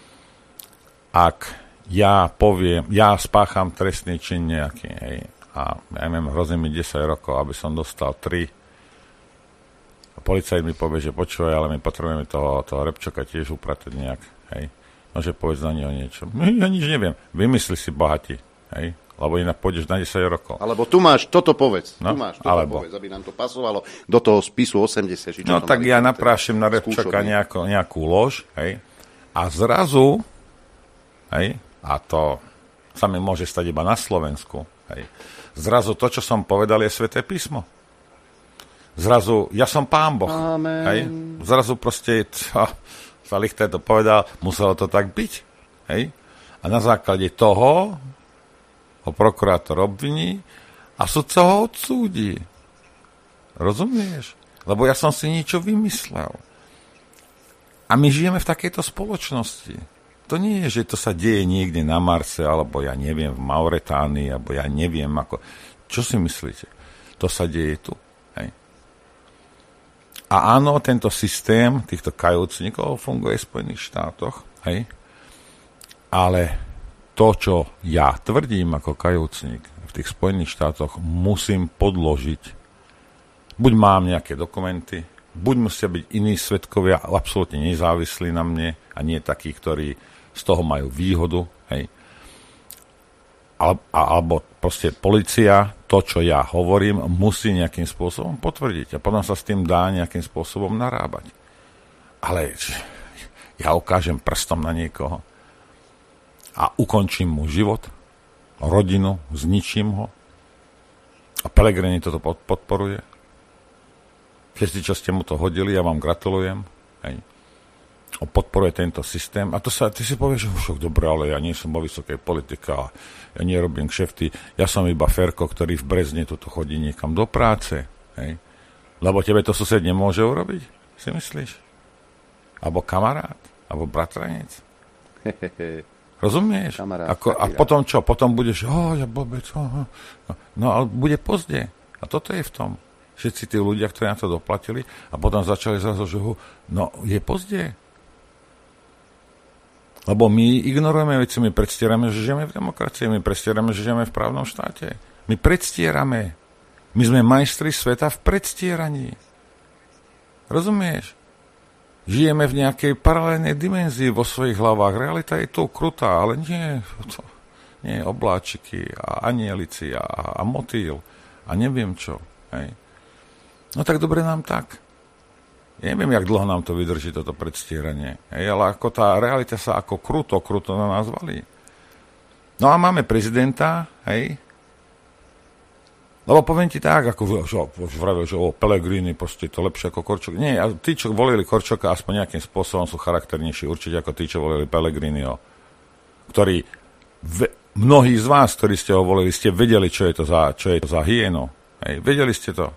Ak ja poviem, ja spácham trestný čin nejaký, hej, a ja neviem, hrozí mi desať rokov, aby som dostal tri, policajt mi povie, že počúvaj, ale my potrebujeme toho, toho Repčoka tiež upratať nejak, hej? No, že povedz na neho niečo. Ja nič neviem. Vymysli si bohatí, hej? Lebo inak pôjdeš na desať rokov. Alebo tu máš, toto povedz. No, tu máš, toto alebo. povedz, aby nám to pasovalo do toho spisu osemdesiat. Či No tak ja naprášim na Repčaka nejakú, nejakú lož, hej? A zrazu, hej? A to sa mi môže stať iba na Slovensku, hej? Zrazu to, čo som povedal, je Sväté písmo. Zrazu, ja som Pán Boh. Amen. Hej? Zrazu proste, to, sa Lichter to povedal, muselo to tak byť, hej? A na základe toho ho prokurátor obviní a sudca ho odsúdi. Rozumieš? Lebo ja som si niečo vymyslel. A my žijeme v takejto spoločnosti. To nie je, že to sa deje niekde na Marse, alebo ja neviem, v Mauretánii, alebo ja neviem, ako... Čo si myslíte? To sa deje tu. Hej. A áno, tento systém týchto kajúcnikov funguje v Spojených štátoch, hej? Ale to, čo ja tvrdím ako kajúcnik v tých Spojených štátoch, musím podložiť. Buď mám nejaké dokumenty, buď musia byť iní svedkovia absolútne nezávislí na mne a nie takí, ktorí z toho majú výhodu. Hej. Alebo proste polícia, to, čo ja hovorím, musí nejakým spôsobom potvrdiť a potom sa s tým dá nejakým spôsobom narábať. Ale ja ukážem prstom na niekoho a ukončím mu život, rodinu, zničím ho. A Pellegrini toto podporuje. Všetci, čo ste mu to hodili, ja vám gratulujem. Hej. On podporuje tento systém. A to sa, ty si povieš, že však dobre, ale ja nie som vo vysokej politike a ja nerobím kšefty. Ja som iba Ferko, ktorý v Brezne toto chodí niekam do práce. Hej. Lebo tebe to sused nemôže urobiť, si myslíš? Alebo kamarát, alebo bratranec. Rozumieš? Ako, a potom čo? Potom budeš, oh, ja blbec, oh, oh. No, ale bude pozde. A toto je v tom. Všetci tí ľudia, ktorí na to doplatili a potom začali zrazu, že no, je pozde. Lebo my ignorujeme veci, my predstierame, že žijeme v demokracii, my predstierame, že žijeme v právnom štáte. My predstierame. My sme majstri sveta v predstieraní. Rozumieš? Žijeme v nejakej paralelnej dimenzii vo svojich hlavách. Realita je to krutá, ale nie, to, nie obláčiky a anielici a, a motýl a neviem čo. Hej. No tak dobre nám tak. Ja neviem, jak dlho nám to vydrží, toto predstieranie. Hej, ale ako tá realita sa ako kruto, kruto na nás valí. No a máme prezidenta, hej. Lebo poviem ti tak, ako už vravil, že o Pellegrini proste to lepšie ako Korčok. Nie, a tí, čo volili Korčoka, aspoň nejakým spôsobom sú charakternejší určite ako tí, čo volili Pellegriniho. Ktorí, ve, mnohí z vás, ktorí ste ho volili, ste vedeli, čo je to za, čo je to za hyenu. Hej, vedeli ste to.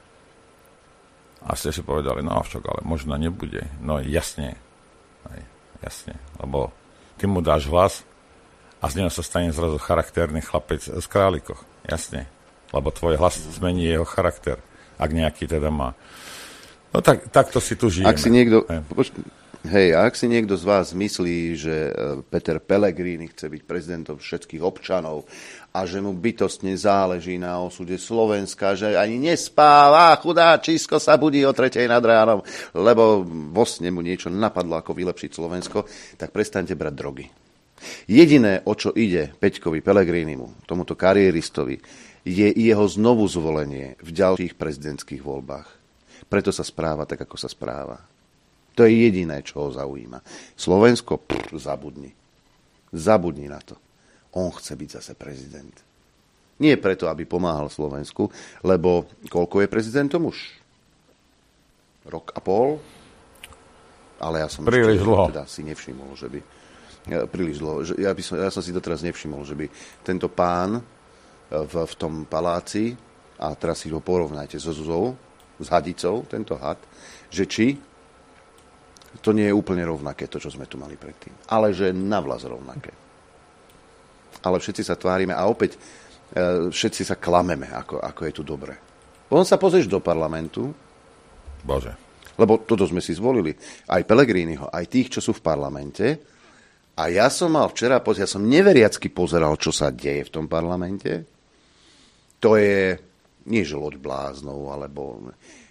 A ste si povedali, no však, ale možno nebude. No jasne. Hej, jasne. Lebo ty mu dáš hlas a z neho sa stane zrazu charakterný chlapec z Králikoch. Jasne. Lebo tvoj hlas zmení jeho charakter, ak nejaký teda má. No tak, takto si tu žijeme. Ak si niekto, hej. hej, ak si niekto z vás myslí, že Peter Pellegrini chce byť prezidentom všetkých občanov a že mu bytostne záleží na osude Slovenska, že ani nespáva, chudáčisko sa budí o tretej nad ránom, lebo vo sne mu niečo napadlo, ako vylepšiť Slovensko, tak prestaňte brať drogy. Jediné, o čo ide Peťkovi Pellegrinimu, tomuto kariéristovi, je jeho znovu zvolenie v ďalších prezidentských voľbách. Preto sa správa tak, ako sa správa. To je jediné, čo ho zaujíma. Slovensko, pff, zabudni. Zabudni na to. On chce byť zase prezident. Nie preto, aby pomáhal Slovensku, lebo koľko je prezidentom už? Rok a pol? Ale ja som príliš dlho. Teda si nevšimol, že by... Ja, príliš dlho. Ja, by som, ja som si doteraz nevšimol, že by tento pán v, v tom paláci, a teraz si ho porovnajte so Zuzou, s hadicou, tento had, že či to nie je úplne rovnaké, to, čo sme tu mali predtým. Ale že navlas rovnaké. Ale všetci sa tvárime a opäť všetci sa klameme, ako, ako je tu dobre. On sa pozrieš do parlamentu. Bože. Lebo toto sme si zvolili. Aj Pellegriniho, aj tých, čo sú v parlamente. A ja som mal včera, ja som neveriacky pozeral, čo sa deje v tom parlamente. To je, nie že loď bláznov, alebo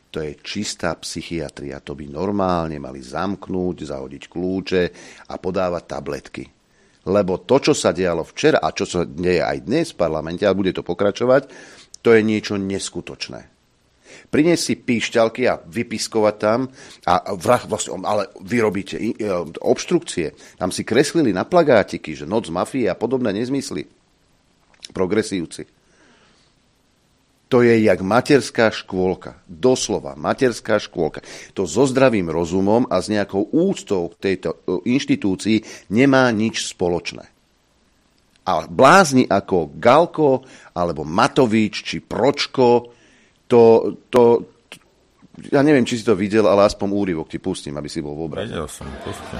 To je čistá psychiatria. To by normálne mali zamknúť, zahodiť kľúče a podávať tabletky. Lebo to, čo sa dialo včera a čo sa deje aj dnes v parlamente, a bude to pokračovať, to je niečo neskutočné. Priniesť si píšťalky a vypiskovať tam, a vrah, vlastne, ale vy robíte obštrukcie. Tam si kreslili na plagátiky, že noc mafie a podobné nezmysly. Progresívci. To je jak materská škôlka. Doslova, materská škôlka. To so zdravým rozumom a s nejakou úctou k tejto inštitúcii nemá nič spoločné. A blázni ako Galko, alebo Matovič, či Pročko, to, to, to, ja neviem, či si to videl, ale aspoň úryvok ti pustím, aby si bol v obraze. Vedel som, pustím.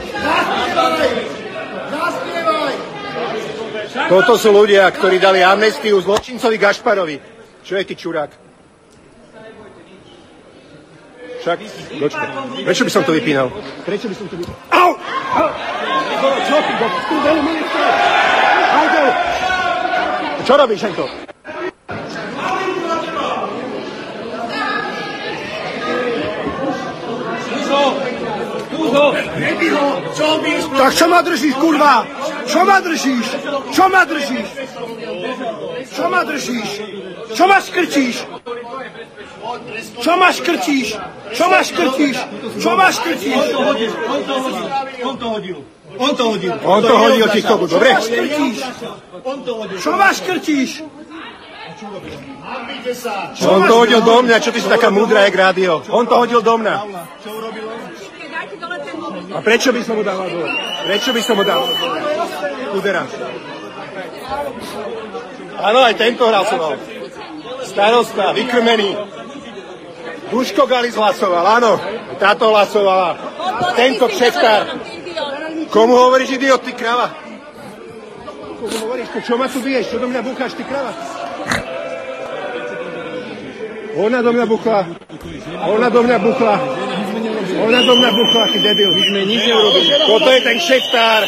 Toto sú ľudia, ktorí dali amnestiu zločincovi Gašparovi. Čo je ty čurák? Však, dočkaj. Prečo by som to vypínal? Prečo by som to vypínal? Au! Au! Čo ty, do studelu ministra? Auto! Čo robíš, Henko? Tak čo ma držíš, kurva? Čo ma držíš? Čo ma držíš? Čo ma držíš? Čo ma škrčíš? Čo ma škrčíš? Čo ma škrčíš? Čo ma škrčíš? On to hodil. On to hodil. On to hodil, ti kogu, dobre? Čo ma škrčíš? On to hodil do mňa, čo ty si taká múdra, jak rádio. On to hodil do mňa. A prečo by som mu dával dole? Prečo by som mu dával dole? Uderám. Áno, aj tento hlasoval. Starosta, vykrmený. Duško Galis hlasoval, áno. Táto hlasovala. Tento kšeftár. Komu hovoríš idiot, ty krava? Komu hovoríš, čo ma tu biješ? Čo do mňa búcháš, ty krava? Ona do mňa buchla. Ona do mňa buchla. Ona do mňa buchla, ty debil. My sme nič neurobili. Toto je ten kšeftár.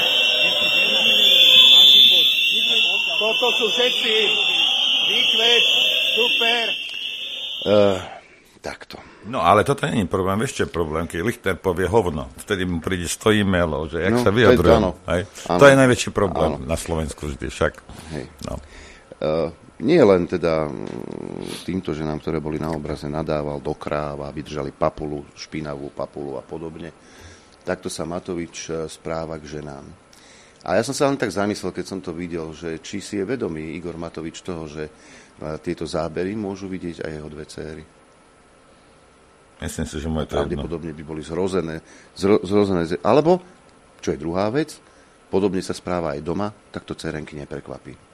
Toto sú všetci. Výkvet, super. Uh, takto. No, ale toto nie je problém. Vieš, čo je problém? Keď Lichtner povie hovno, vtedy mu príde sto e-mailov, že jak no, sa vyjadrujem. To, to je najväčší problém áno. Na Slovensku vždy však. Hej. No. Uh, nie len teda týmto ženám, ktoré boli na obraze, nadával do kráv a vydržali papulu, špinavú papulu a podobne. Takto sa Matovič správa k ženám. A ja som sa len tak zamyslel, keď som to videl, že či si je vedomý Igor Matovič toho, že tieto zábery môžu vidieť aj jeho dve céry. Myslím si, že moje to pravdepodobne by boli zrozené, zro, zrozené. Alebo, čo je druhá vec, podobne sa správa aj doma, tak to dcerenky neprekvapí.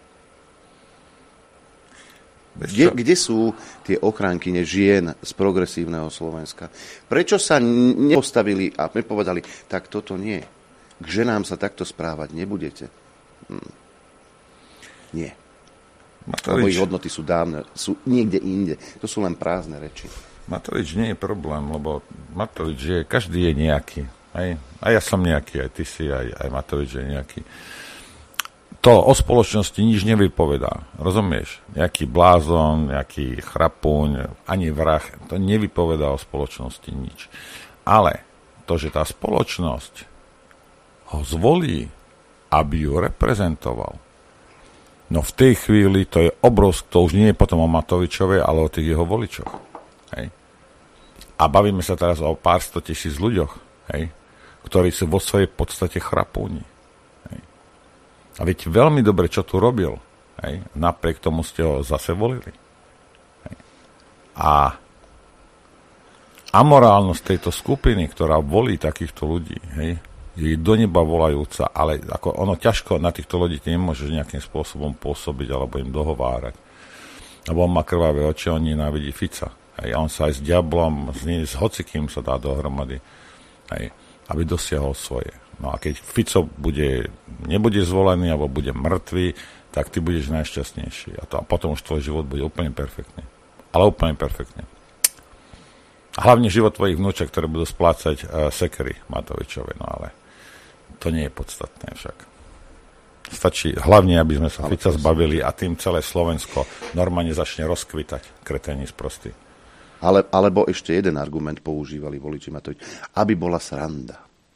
Kde, kde sú tie ochránkyne žien z progresívneho Slovenska? Prečo sa nepostavili a nepovedali, tak toto nie. K ženám sa takto správať nebudete. Hm. Nie. Matovič. Lebo ich hodnoty sú dávne, sú niekde inde. To sú len prázdne reči. Matovič nie je problém, lebo Matovič je, každý je nejaký. Aj, aj ja som nejaký, aj ty si, aj, aj Matovič je nejaký. To o spoločnosti nič nevypovedá. Rozumieš? Nejaký blázon, nejaký chrapuň, ani vrah, to nevypovedá o spoločnosti nič. Ale to, že tá spoločnosť ho zvolí, aby ju reprezentoval, no v tej chvíli to je obrovské, to už nie je potom o Matovičovej, ale o tých jeho voličoch. Hej? A bavíme sa teraz o pár sto tisíc ľuďoch, hej? Ktorí sú vo svojej podstate chrapúni. A viete veľmi dobre, čo tu robil. Hej? Napriek tomu ste ho zase volili. Hej? A amorálnosť tejto skupiny, ktorá volí takýchto ľudí, hej, je do neba volajúca, ale ako ono ťažko na týchto ľudí ty nemôžeš nejakým spôsobom pôsobiť alebo im dohovárať. Lebo on má krvavé oči, on nenávidí Fica. Hej? A on sa aj s diablom, s, s hocikým sa dá dohromady, hej? Aby dosiahol svoje. No a keď Fico bude, nebude zvolený alebo bude mŕtvý, tak ty budeš najšťastnejší. A, to, a potom už tvoj život bude úplne perfektný. Ale úplne perfektný. A hlavne život tvojich vnúček, ktoré budú splácať uh, sekery Matovičove. No ale to nie je podstatné však. Stačí hlavne, aby sme sa Fica zbavili a tým celé Slovensko normálne začne rozkvitať. Kretení sprostí. Ale, alebo ešte jeden argument používali voliči Matovič, aby bola sranda.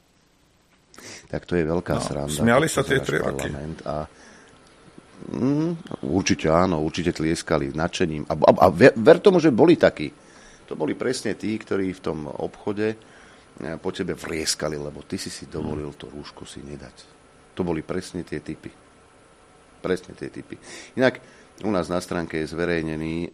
Tak to je veľká no, sranda. Smiali sa tie tri roky. A, mm, určite áno, určite tlieskali nadšením. A, a, a ver, ver tomu, že boli takí. To boli presne tí, ktorí v tom obchode po tebe vrieskali, lebo ty si si dovolil to rúško si nedať. To boli presne tie typy. Presne tie typy. Inak u nás na stránke je zverejnený,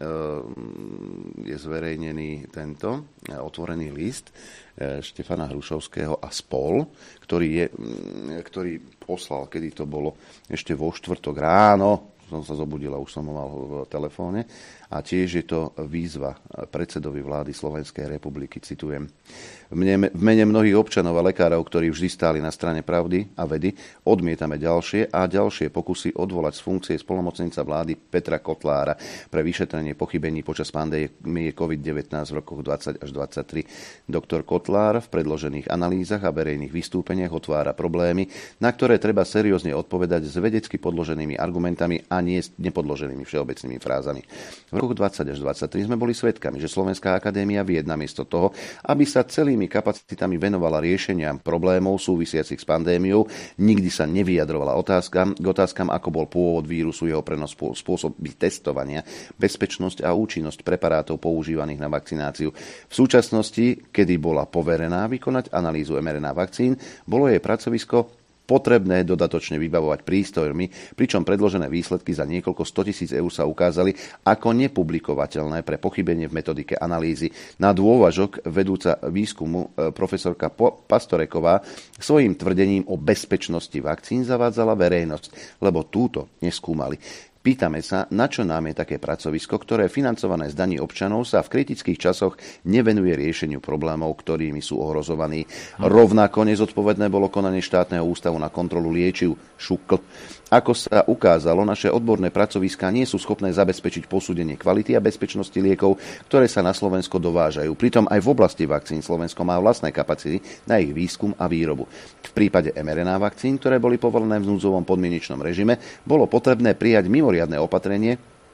je zverejnený tento otvorený list Štefana Hrušovského a spol, ktorý, je, ktorý poslal, kedy to bolo, ešte vo štvrtok ráno, som sa zobudil a už som ho mal v telefóne. A tiež je to výzva predsedovi vlády Slovenskej republiky, citujem. V mene, v mene mnohých občanov a lekárov, ktorí vždy stáli na strane pravdy a vedy, odmietame ďalšie a ďalšie pokusy odvolať z funkcie spolnomocnenca vlády Petra Kotlára pre vyšetrenie pochybení počas pandémie covid devätnásť v rokoch dvadsať až dvadsaťtri. Doktor Kotlár v predložených analýzach a verejných vystúpeniach otvára problémy, na ktoré treba seriózne odpovedať s vedecky podloženými argumentami a nie s nepodloženými všeobecnými frázami. V roku dvadsať až dvadsaťtri sme boli svedkami, že Slovenská akadémia vied namiesto toho, aby sa celými kapacitami venovala riešeniam problémov súvisiacich s pandémiou, nikdy sa nevyjadrovala otázkam, k otázkam, ako bol pôvod vírusu, jeho prenos, spôsoby testovania, bezpečnosť a účinnosť preparátov používaných na vakcináciu. V súčasnosti, kedy bola poverená vykonať analýzu em er en á vakcín, bolo jej pracovisko potrebné dodatočne vybavovať prístrojmi, pričom predložené výsledky za niekoľko stotisíc eur sa ukázali ako nepublikovateľné pre pochybenie v metodike analýzy. Na dôvažok vedúca výskumu profesorka Pastoreková svojím tvrdením o bezpečnosti vakcín zavádzala verejnosť, lebo túto neskúmali. Pýtame sa, na čo nám je také pracovisko, ktoré financované z daní občanov sa v kritických časoch nevenuje riešeniu problémov, ktorými sú ohrozovaní. Rovnako nezodpovedné bolo konanie štátneho ústavu na kontrolu liečiv ŠÚKL. Ako sa ukázalo, naše odborné pracoviská nie sú schopné zabezpečiť posúdenie kvality a bezpečnosti liekov, ktoré sa na Slovensko dovážajú. Pritom aj v oblasti vakcín Slovensko má vlastné kapacity na ich výskum a výrobu. V prípade em er en á vakcín, ktoré boli povolené v núdzovom podmienečnom režime, bolo potrebné prijať mimoriadne opatrenie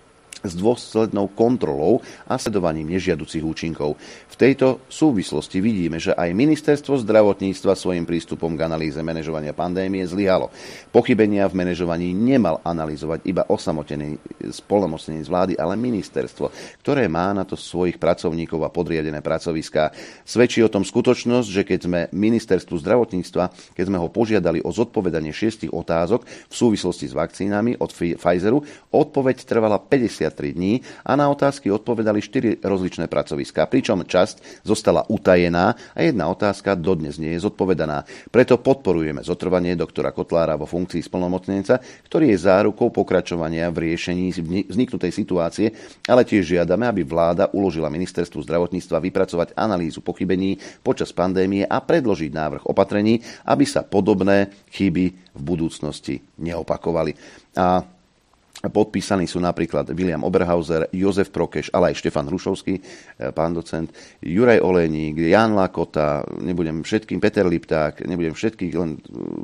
s dôslednou kontrolou a sledovaním nežiaducich účinkov. V tejto súvislosti vidíme, že aj ministerstvo zdravotníctva svojím prístupom k analýze manažovania pandémie zlyhalo. Pochybenia v manažovaní nemal analyzovať iba osamotený splnomocnenec vlády, ale ministerstvo, ktoré má na to svojich pracovníkov a podriadené pracoviská. Svedčí o tom skutočnosť, že keď sme ministerstvu zdravotníctva, keď sme ho požiadali o zodpovedanie šiestich otázok v súvislosti s vakcínami od Pfizeru, odpoveď trvala päťdesiattri dní a na otázky odpovedali štyri rozličné pracoviská, pričom časť zostala utajená a jedna otázka dodnes nie je zodpovedaná. Preto podporujeme zotrvanie doktora Kotlára vo funkcii splnomocnenca, ktorý je zárukou pokračovania v riešení vzniknutej situácie, ale tiež žiadame, aby vláda uložila ministerstvu zdravotníctva vypracovať analýzu pochybení počas pandémie a predložiť návrh opatrení, aby sa podobné chyby v budúcnosti neopakovali. A podpísaní sú napríklad William Oberhauser, Jozef Prokeš, ale aj Štefan Hrušovský, pán docent, Juraj Olejník, Ján Lakota, nebudem všetkým, Peter Lipták, nebudem všetkých, len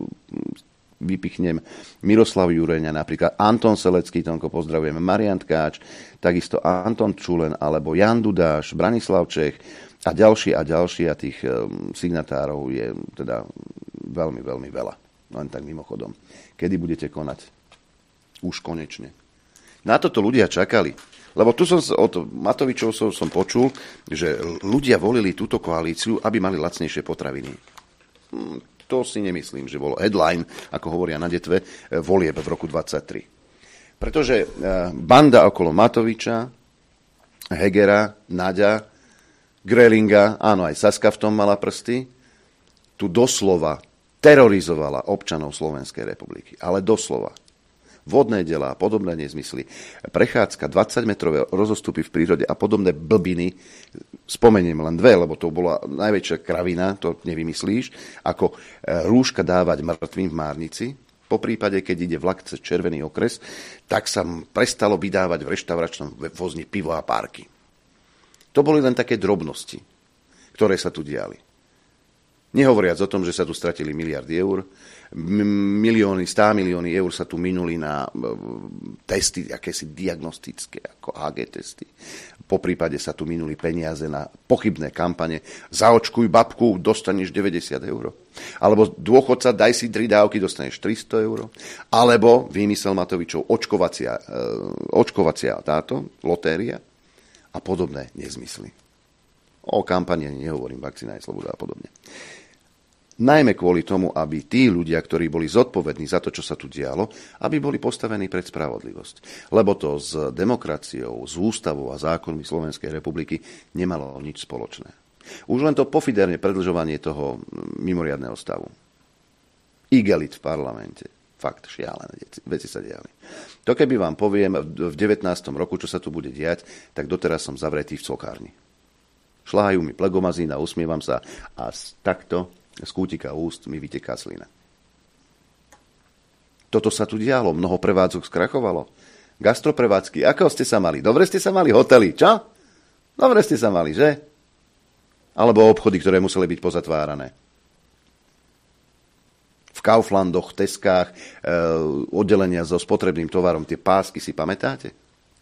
vypichnem Miroslav Jureňa, napríklad Anton Selecký, Tonko pozdravujeme, Marian Tkáč, takisto Anton Čulen, alebo Jan Dudáš, Branislav Čech a ďalší a ďalší a tých signatárov je teda veľmi, veľmi veľa. Len tak mimochodom. Kedy budete konať? Už konečne. Na toto ľudia čakali. Lebo tu som od Matovičov som, som počul, že ľudia volili túto koalíciu, aby mali lacnejšie potraviny. To si nemyslím, že bolo headline, ako hovoria na detve, volieb v roku dvadsaťtri. Pretože banda okolo Matoviča, Hegera, Naďa, Grelinga, áno, aj Saska v tom mala prsty, tu doslova terorizovala občanov Slovenskej republiky. Ale doslova. Vodné delá, podobné nezmysly, prechádzka, dvadsaťmetrové rozostupy v prírode a podobné blbiny, spomeniem len dve, lebo to bola najväčšia kravina, to nevymyslíš, ako rúška dávať mŕtvým v Márnici, po prípade, keď ide vlak cez Červený okres, tak sa prestalo vydávať v reštauračnom vozni pivo a párky. To boli len také drobnosti, ktoré sa tu diali. Nehovoriac o tom, že sa tu stratili miliardy eur, milióny, stá milióny eur sa tu minuli na testy, akési diagnostické, ako há gé testy. Po prípade sa tu minuli peniaze na pochybné kampane. Zaočkuj babku, dostaneš deväťdesiat eur. Alebo dôchodca, daj si tri dávky, dostaneš tristo eur. Alebo vymysel Matovičov očkovacia, očkovacia táto, lotéria a podobné nezmysly. O kampani nehovorím, vakcína je sloboda a podobne. Najmä kvôli tomu, aby tí ľudia, ktorí boli zodpovední za to, čo sa tu dialo, aby boli postavení pred spravodlivosť. Lebo to s demokraciou, s ústavou a zákonmi Slovenskej republiky nemalo nič spoločné. Už len to pofiderné predĺžovanie toho mimoriadneho stavu. Igelit v parlamente. Fakt, šialené veci sa diali. To keby vám poviem v devätnástom roku, čo sa tu bude diať, tak doteraz som zavretý v cokárni. Šľahajú mi plegomazín a usmievam sa a takto z kútika úst mi vyteká slina. Toto sa tu dialo, mnoho prevádzok skrachovalo. Gastroprevádzky, ako ste sa mali? Dobre ste sa mali hotely, čo? Dobre ste sa mali, že? Alebo obchody, ktoré museli byť pozatvárané. V Kauflandoch, Teskách, e, oddelenia so spotrebným tovarom, tie pásky si pamätáte?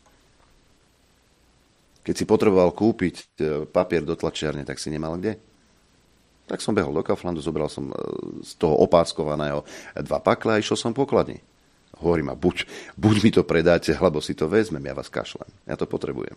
Keď si potreboval kúpiť e, papier do tlačiarne, tak si nemal kde? Tak som behol do Kauflandu, zobral som z toho opáskovaného dva pakle a išiel som pokladni. Hovorí ma, buď, buď mi to predáte, alebo si to vezmem, ja vás kašlem. Ja to potrebujem.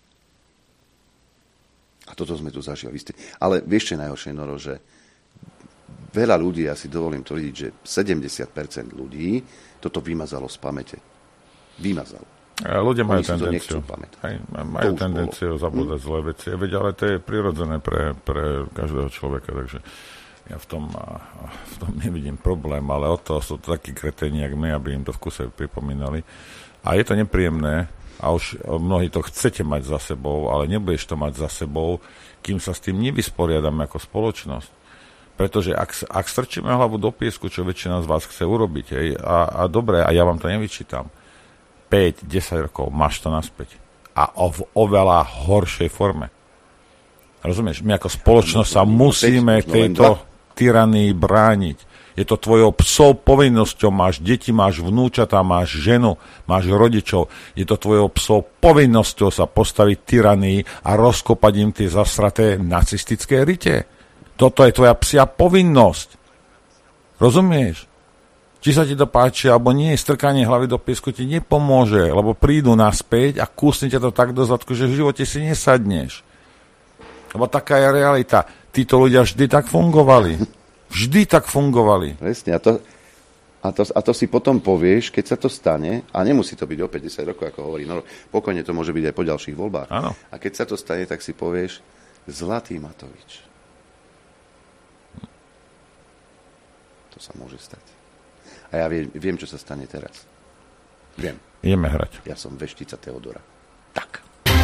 A toto sme tu zažili. Ale vieš, čo je najhoršie, Noro, že veľa ľudí, ja si dovolím tvrdiť, že sedemdesiat percent ľudí toto vymazalo z pamäte. Vymazalo. Ľudia majú tendenciu, aj, majú tendenciu zabúdať zlé veci. Veď, ale to je prirodzené pre, pre každého človeka, takže ja v tom, v tom nevidím problém, ale od toho sú to takí kreténi, jak my, aby im to v kuse pripomínali. A je to nepríjemné a už mnohí to chcete mať za sebou, ale nebudeš to mať za sebou, kým sa s tým nevysporiadame ako spoločnosť. Pretože ak, ak strčíme hlavu do piesku, čo väčšina z vás chce urobiť, hej, a, a dobre, a ja vám to nevyčítam, päť desať rokov, máš to naspäť. A v oveľa horšej forme. Rozumieš? My ako spoločnosť sa musíme tejto tyranii brániť. Je to tvojou psou povinnosťou. Máš deti, máš vnúčatá, máš ženu, máš rodičov. Je to tvojou psou povinnosťou sa postaviť tyranii a rozkopať im tie zasraté nacistické rite. Toto je tvoja psia povinnosť. Rozumieš? Či sa ti to páči, alebo nie, strkanie hlavy do piesku ti nepomôže, lebo prídu naspäť a kúsne ťa to tak do zadku, že v živote si nesadneš. Lebo taká je realita. Títo ľudia vždy tak fungovali. Vždy tak fungovali. Presne, a to, a, to, a to si potom povieš, keď sa to stane, a nemusí to byť o päťdesiat rokov, ako hovorí, no pokojne to môže byť aj po ďalších voľbách. Áno. A keď sa to stane, tak si povieš, Zlatý Matovič. To sa môže stať. A ja viem, viem, čo sa stane teraz. Viem. Ideme hrať. Ja som veštica Teodora. Tak.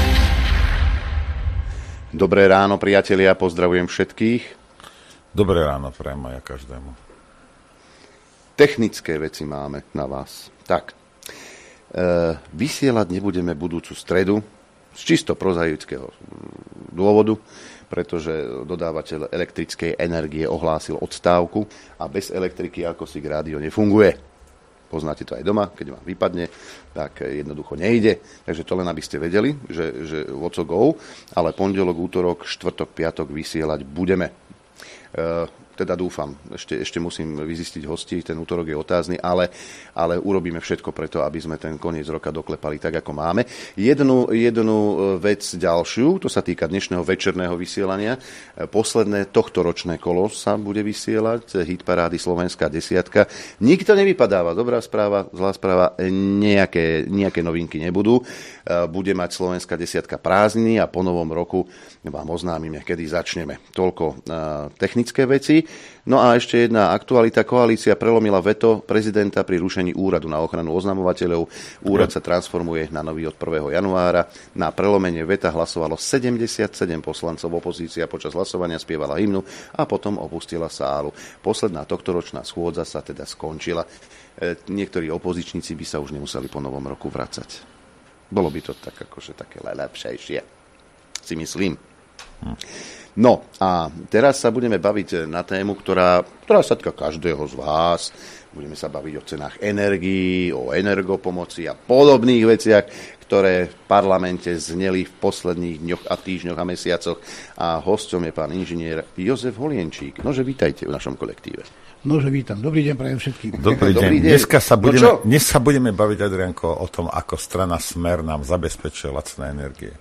Dobré ráno, priatelia, pozdravujem všetkých. Dobré ráno, prajem aj ja každému. Technické veci máme na vás. Tak. E, vysielať nebudeme budúcu stredu z čisto prozaického dôvodu, pretože dodávateľ elektrickej energie ohlásil odstávku a bez elektriky ako si rádio nefunguje. Poznáte to aj doma, keď vám vypadne, tak jednoducho nejde. Takže to len aby ste vedeli, že, že what's go, ale pondelok, útorok, štvrtok, piatok vysielať budeme. E, teda dúfam, ešte, ešte musím vyzistiť hostí, ten útorok je otázny, ale, ale urobíme všetko preto, aby sme ten koniec roka doklepali tak, ako máme. Jednu, jednu vec ďalšiu, to sa týka dnešného večerného vysielania. Posledné tohtoročné kolo sa bude vysielať, hitparády Slovenská desiatka. Nikto nevypadáva, dobrá správa, zlá správa, nejaké, nejaké novinky nebudú. Bude mať Slovenská desiatka prázdniny a po novom roku vám oznámime, kedy začneme. Toľko technické veci. No a ešte jedna aktualita. Koalícia prelomila veto prezidenta pri rušení úradu na ochranu oznamovateľov. Úrad sa transformuje na nový od prvého januára. Na prelomenie veta hlasovalo sedemdesiatsedem poslancov. Opozícia počas hlasovania spievala hymnu a potom opustila sálu. Posledná tohtoročná schôdza sa teda skončila. Niektorí opozičníci by sa už nemuseli po novom roku vracať. Bolo by to tak akože také lepšejšie. Si myslím. Hm. No a teraz sa budeme baviť na tému, ktorá, ktorá sa týka každého z vás. Budeme sa baviť o cenách energií, o energopomoci a podobných veciach, ktoré v parlamente zneli v posledných dňoch a týždňoch a mesiacoch. A hosťom je pán inžinier Jozef Holienčík. Nože vítajte v našom kolektíve. Nože vítam. Dobrý deň prajem všetkým. Dobrý, Dobrý deň. deň. Dneska sa budeme, no dnes sa budeme baviť, Adrianko, o tom, ako strana Smer nám zabezpečuje lacné energie.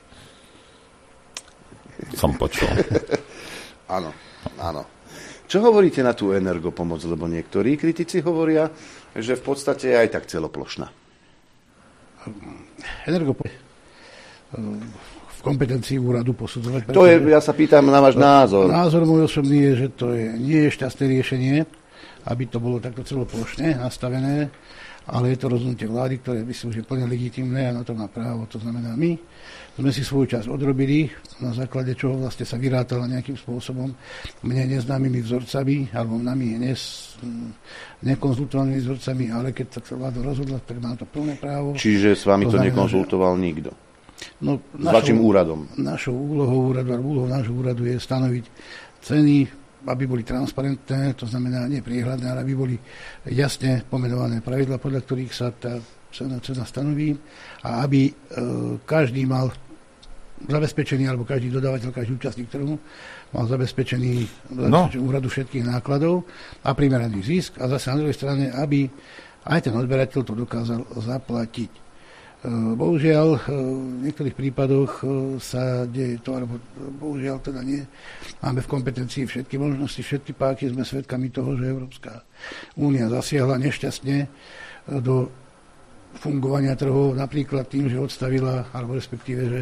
Som počul. Áno, áno. Čo hovoríte na tú energopomoc? Lebo niektorí kritici hovoria, že v podstate je aj tak celoplošná. Energopomoc v kompetencii úradu posudzovať. To je, ja sa pýtam na váš názor. Názor môj osobný je, že to je, nie je šťastné riešenie, aby to bolo takto celoplošne nastavené, ale je to rozhodnutie vlády, ktoré myslím, že je plne legitímne a na to má právo. To znamená, my sme si svoju časť odrobili, na základe čoho vlastne sa vyrátala nejakým spôsobom mne neznámymi vzorcami, alebo nami nes, nekonzultovanými vzorcami, ale keď sa vláda rozhodla, tak má to plné právo. Čiže s vami to, to znamená, nekonzultoval že... nikto? No, s našou, vašim úradom? Našou úlohou úradu, alebo úlohou nášho úradu je stanoviť ceny, aby boli transparentné, to znamená nepriehľadné, ale aby boli jasne pomenované pravidlá, podľa ktorých sa tá cena, cena stanoví a aby e, každý mal zabezpečený, alebo každý dodávateľ, každý účastník trhu mal zabezpečený, no. zabezpečený úradu všetkých nákladov a primeraný zisk a zase na druhej strane, aby aj ten odberateľ to dokázal zaplatiť. E, bohužiaľ, e, v niektorých prípadoch e, sa deje to, alebo bohužiaľ teda nie. Máme v kompetencii všetky možnosti, všetky páky, sme svedkami toho, že Európska únia zasiahla nešťastne do fungovania trhov, napríklad tým, že odstavila, alebo respektíve, že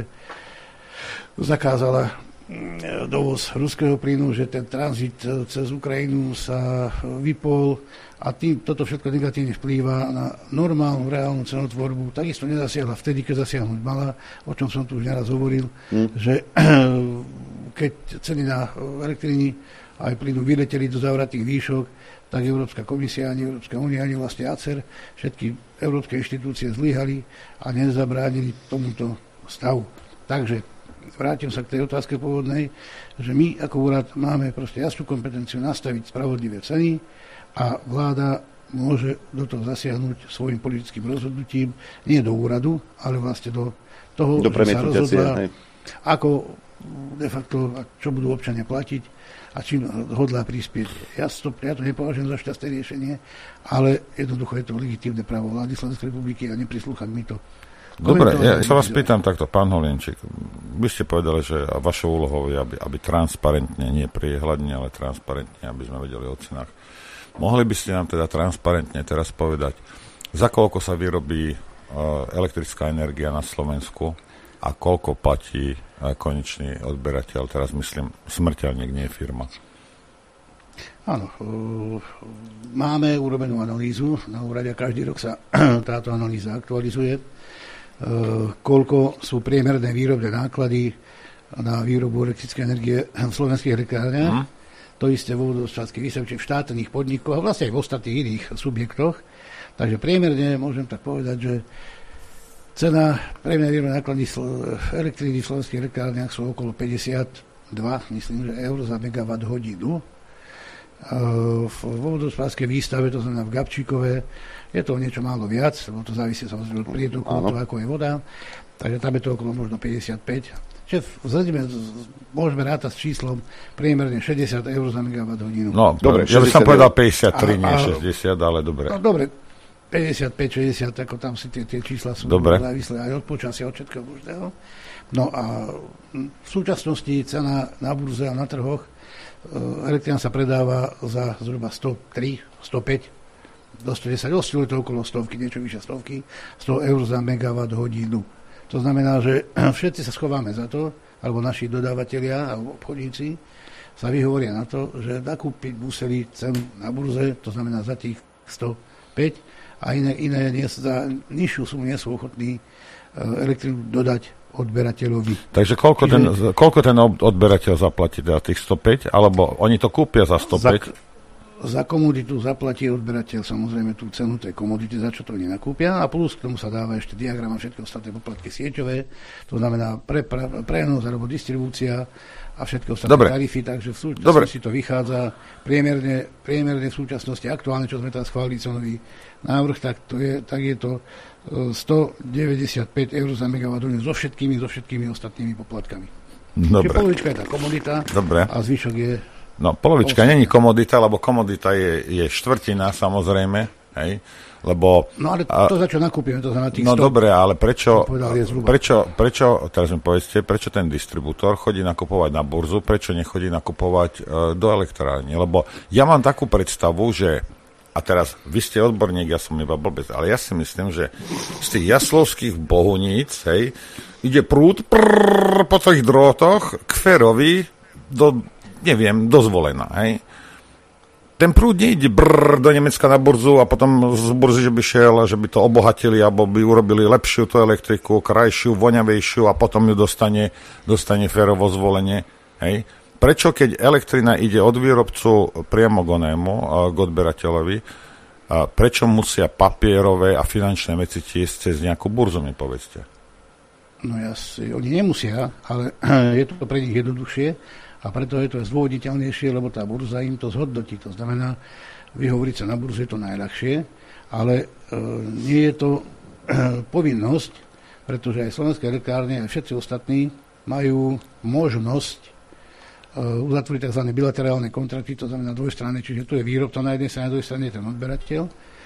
zakázala dovoz ruského plynu, že ten tranzit cez Ukrajinu sa vypol a tým toto všetko negatívne vplýva na normálnu, reálnu cenotvorbu. Takisto nezasiahla vtedy, keď zasiahnuť mala, o čom som tu už neraz hovoril, mm. že keď ceny na elektriny aj plynu vyleteli do zavratých výšok, tak Európska komisia, ani Európska únia, ani vlastne ACER, všetky európske inštitúcie zlyhali a nezabránili tomuto stavu. Takže vrátim sa k tej otázke pôvodnej, že my ako úrad máme proste jasnú kompetenciu nastaviť spravodlivé ceny a vláda môže do toho zasiahnuť svojim politickým rozhodnutím, nie do úradu, ale vlastne do toho, do že sa rozhodla, ako de facto, čo budú občania platiť a čím hodlá prispieť. Ja to, ja to nepovažujem za šťastné riešenie, ale jednoducho je to legitímne právo vlády Slovenskej republiky a neprislúcha mi to. Dobre, ja sa vás pýtam takto, pán Holienčík. Vy ste povedali, že vašou úlohou je, aby, aby transparentne, nie priehľadne, ale transparentne, aby sme vedeli o cenách. Mohli by ste nám teda transparentne teraz povedať, za koľko sa vyrobí uh, elektrická energia na Slovensku a koľko platí uh, konečný odberateľ, teraz myslím smrteľník, nie firma. Áno, uh, máme urobenú analýzu na úrade a každý rok sa táto analýza aktualizuje. Uh, koľko sú priemerné výrobné náklady na výrobu elektrickej energie v slovenských elektrárniach. Mm. To isté vo vodohospodárskych výsledkoch v štátnych podnikoch a vlastne aj v ostatných iných subjektoch. Takže priemerne môžem tak povedať, že cena priemerné výrobné náklady elektriny v slovenských elektrárniach sú okolo päťdesiatdva, myslím, že eur za megawatt hodinu. Uh, v vodohospodárskej výstave, to znamená v Gabčíkove, je to niečo málo viac, lebo to závisí samozrejme od prietoku, od toho, ako je voda. Takže tam je to okolo možno päťdesiatpäť. Čiže vzhľadíme, môžeme rátať s číslom priemerne šesťdesiat eur za megawatt hodinu. No, dobre, ja by som povedal päťdesiattri, nie šesťdesiat, ale dobre. No, dobre, päťdesiatpäť šesťdesiat, ako tam si tie, tie čísla sú závislé aj od počasia, od všetkého možného. No a v súčasnosti cena na burze a na trhoch elektrina sa predáva za zhruba sto tri, sto päť do sto desať, osciluje to okolo stovky, niečo vyššie stovky, sto eur za megawatt hodinu. To znamená, že všetci sa schováme za to, alebo naši dodávateľia alebo obchodníci sa vyhovoria na to, že nakúpiť museli cenu na burze, to znamená za tých sto päť a iné, iné nie, za nižšiu sumu nie sú ochotní elektrinu dodať odberateľovi. Takže koľko, Čiže, ten, koľko ten odberateľ zaplatí? Teda tých sto päť? Alebo oni to kúpia za sto päť? Za, za komoditu zaplatí odberateľ samozrejme tú cenu tej komodity, za čo to oni nakúpia, a plus k tomu sa dáva ešte diagram a všetky ostatné poplatky sieťové, to znamená pre, pre, prenos alebo distribúcia a všetky ostatné tarify, takže v súčasnosti to vychádza priemerne, priemerne v súčasnosti aktuálne, čo sme tam schválili cenový návrh, tak, to je, tak je to stodeväťdesiatpäť eur za megawatt hodinu so všetkými, so všetkými ostatnými poplatkami. Dobre. Čiže polovička je tá komodita. Dobre. A zvyšok je... No, polovička není komodita, lebo komodita je, je štvrtina, samozrejme, hej, lebo... No, ale to, za čo nakúpime, to znamená tých No, sto, dobre, ale prečo, povedal, prečo, prečo, teraz mi povedzte, prečo ten distribútor chodí nakupovať na burzu, prečo nechodí nakupovať uh, do elektrárne? Lebo ja mám takú predstavu, že, a teraz, vy ste odborník, ja som iba blbec, ale ja si myslím, že z tých jaslovských bohuníc, hej, ide prúd prrr, po tých drôtoch k Ferovi do, neviem, do Zvolena, hej. Ten prúd nejde brr do Nemecka na burzu a potom z burzy, že by šiel, že by to obohatili alebo by urobili lepšiu tú elektriku, krajšiu, voňavejšiu a potom ju dostane, dostane Ferovo Zvolenie, hej. Prečo, keď elektrina ide od výrobcu priamo k onému, k odberateľovi, prečo musia papierové a finančné veci tiesť cez nejakú burzu, mi povedzte? No jasne, oni nemusia, ale je to pre nich jednoduchšie a preto je to zdôvodniteľnejšie, lebo tá burza im to zhodnotí. To znamená, vyhovoriť sa na burze je to najľahšie, ale e, nie je to e, povinnosť, pretože aj slovenské elektrárne, aj všetci ostatní majú možnosť e, uzatvoriť tzv. Bilaterálne kontrakty, to znamená dvojstranné, čiže tu je výrobca na jednej strane, na druhej strane je ten odberateľ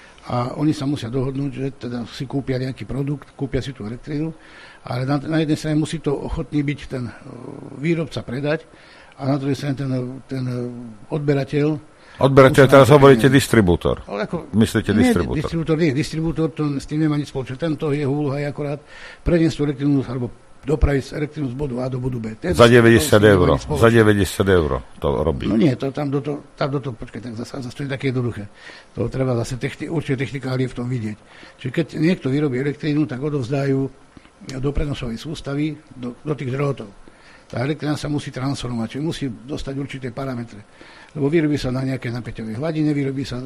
a oni sa musia dohodnúť, že teda si kúpia nejaký produkt, kúpia si tú elektrínu, ale na, na jednej strane musí to ochotný byť ten výrobca predať a na druhej strane ten, ten odberateľ. Odberateľ, teraz hovoríte distribútor. Ako, Myslíte nie, distribútor? Distribútor nie, distribútor to s tým nemá nič spoločné. Tento jeho úloha je akorát preniesť tú elektrínu alebo dopraviť elektrínu z bodu A do bodu B. Ten za deväťdesiat eur. Za deväťdesiat eur to robí. No nie, to tam do toho, tam do toho, počkaj, tak zase, zase to je také jednoduché. To treba zase techni, určite technikálie v tom vidieť. Čiže keď niekto vyrobí elektrínu, tak odovzdajú do prenosovej sústavy, do, do tých drôtov. Tá elektrina sa musí transformovať, čiže musí dostať určité parametre. Lebo vyrobí sa na nejakej napäťovej hladine, vyrobí sa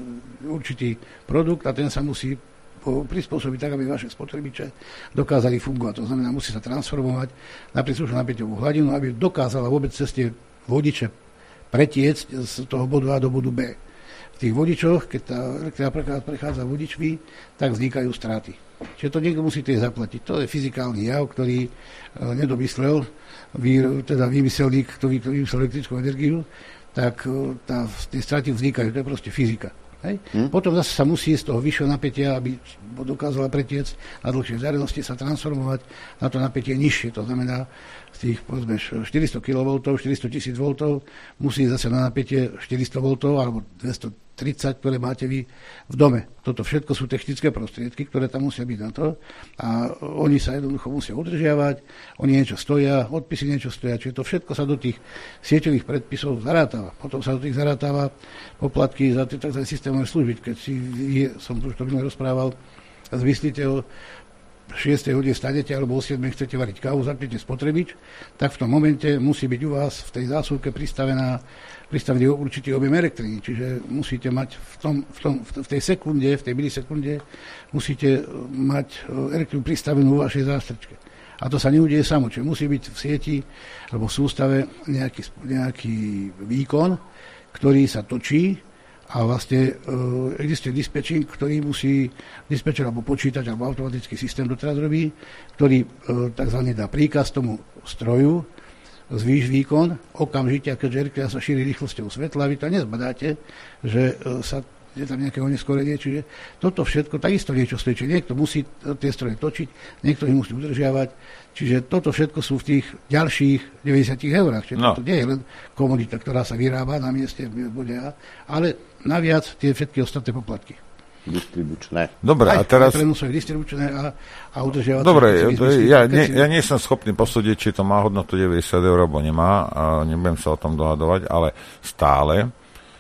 určitý produkt a ten sa musí prispôsobiť tak, aby vaše spotrebiče dokázali fungovať. To znamená, musí sa transformovať na príslušnú napäťovú hladinu, aby dokázala vôbec cez tie vodiče pretiecť z toho bodu A do bodu B. V tých vodičoch, keď tá elektrina prechádza vodičmi, tak vznikajú straty. Čiže to niekto musí tiež zaplatiť. To je fyzikálny jav, ktorý uh, nedomyslel, vý, teda vymyselník, ktorý, ktorý vymyslel elektrickú energiu, tak uh, tá, tie straty vznikajú. To je proste fyzika. Hej? Hmm. Potom zase sa musí z toho vyššieho napätia, aby dokázala pretiecť na dlhšie vzdialenosti, sa transformovať na to napätie nižšie. To znamená, z tých povedzme štyristo kilovoltov, štyristo tisíc voltov musí zase na napätie štyristo voltov alebo dvestotridsať, ktoré máte vy v dome. Toto všetko sú technické prostriedky, ktoré tam musia byť na to a oni sa jednoducho musia udržiavať, oni niečo stoja, odpisy niečo stoja, čiže to všetko sa do tých sieťových predpisov zarátava. Potom sa do tých zarátava poplatky za tie tzv. Systémové služby. Keď si, som už to minulé rozprával, zmyslíte o šiestej hodine stanete alebo o siedmej chcete variť kávu, zapnete spotrebič, tak v tom momente musí byť u vás v tej zásuvke pristavená pristavený určitý objem elektriny. Čiže musíte mať v, tom, v, tom, v tej sekunde, v tej milisekunde musíte mať elektrinu pristavenú vo vašej zástrčke. A to sa neudeje samo, čiže musí byť v sieti alebo v sústave nejaký, nejaký výkon, ktorý sa točí a vlastne uh, existuje dispečing, ktorý musí dispečer alebo počítač alebo automatický systém doteraz robí, ktorý uh, takzvaný dá príkaz tomu stroju, zvýš výkon, okamžite, a keďže elektrina sa šíri rýchlosťou svetla, vy to nezbadáte, že uh, sa je tam nejaké oneskorenie, čiže toto všetko takisto niečo stojí, čiže niekto musí tie stroje točiť, niekto ich musí udržiavať, čiže toto všetko sú v tých ďalších deväťdesiat eurách, čiže no. To nie je len komodita, ktorá sa vyrába na mieste v bode A, ale naviac tie všetky ostatné poplatky. Distribučné. Dobre, aj, a teraz... Aj prenusové distribučné a, a udržiavať... Dobre, ja, ne, ja nie som schopný posúdiť, či to má hodnotu deväťdesiat eur, alebo nemá, a nebudem sa o tom dohadovať, ale stále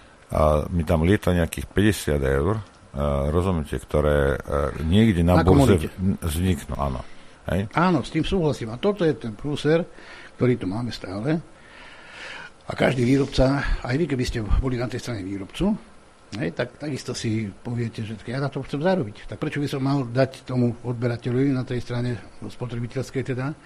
a mi tam lieta nejakých päťdesiat eur, a, rozumiete, ktoré a, niekde na, na burze vzniknú, áno. Hej? Áno, s tým súhlasím. A toto je ten prúser, ktorý tu máme stále. A každý výrobca, aj vy, keby ste boli na tej strane výrobcu, hej, tak takisto si poviete, že ja na to chcem zarobiť. Tak prečo by som mal dať tomu odberateľovi na tej strane spotrebiteľskej teda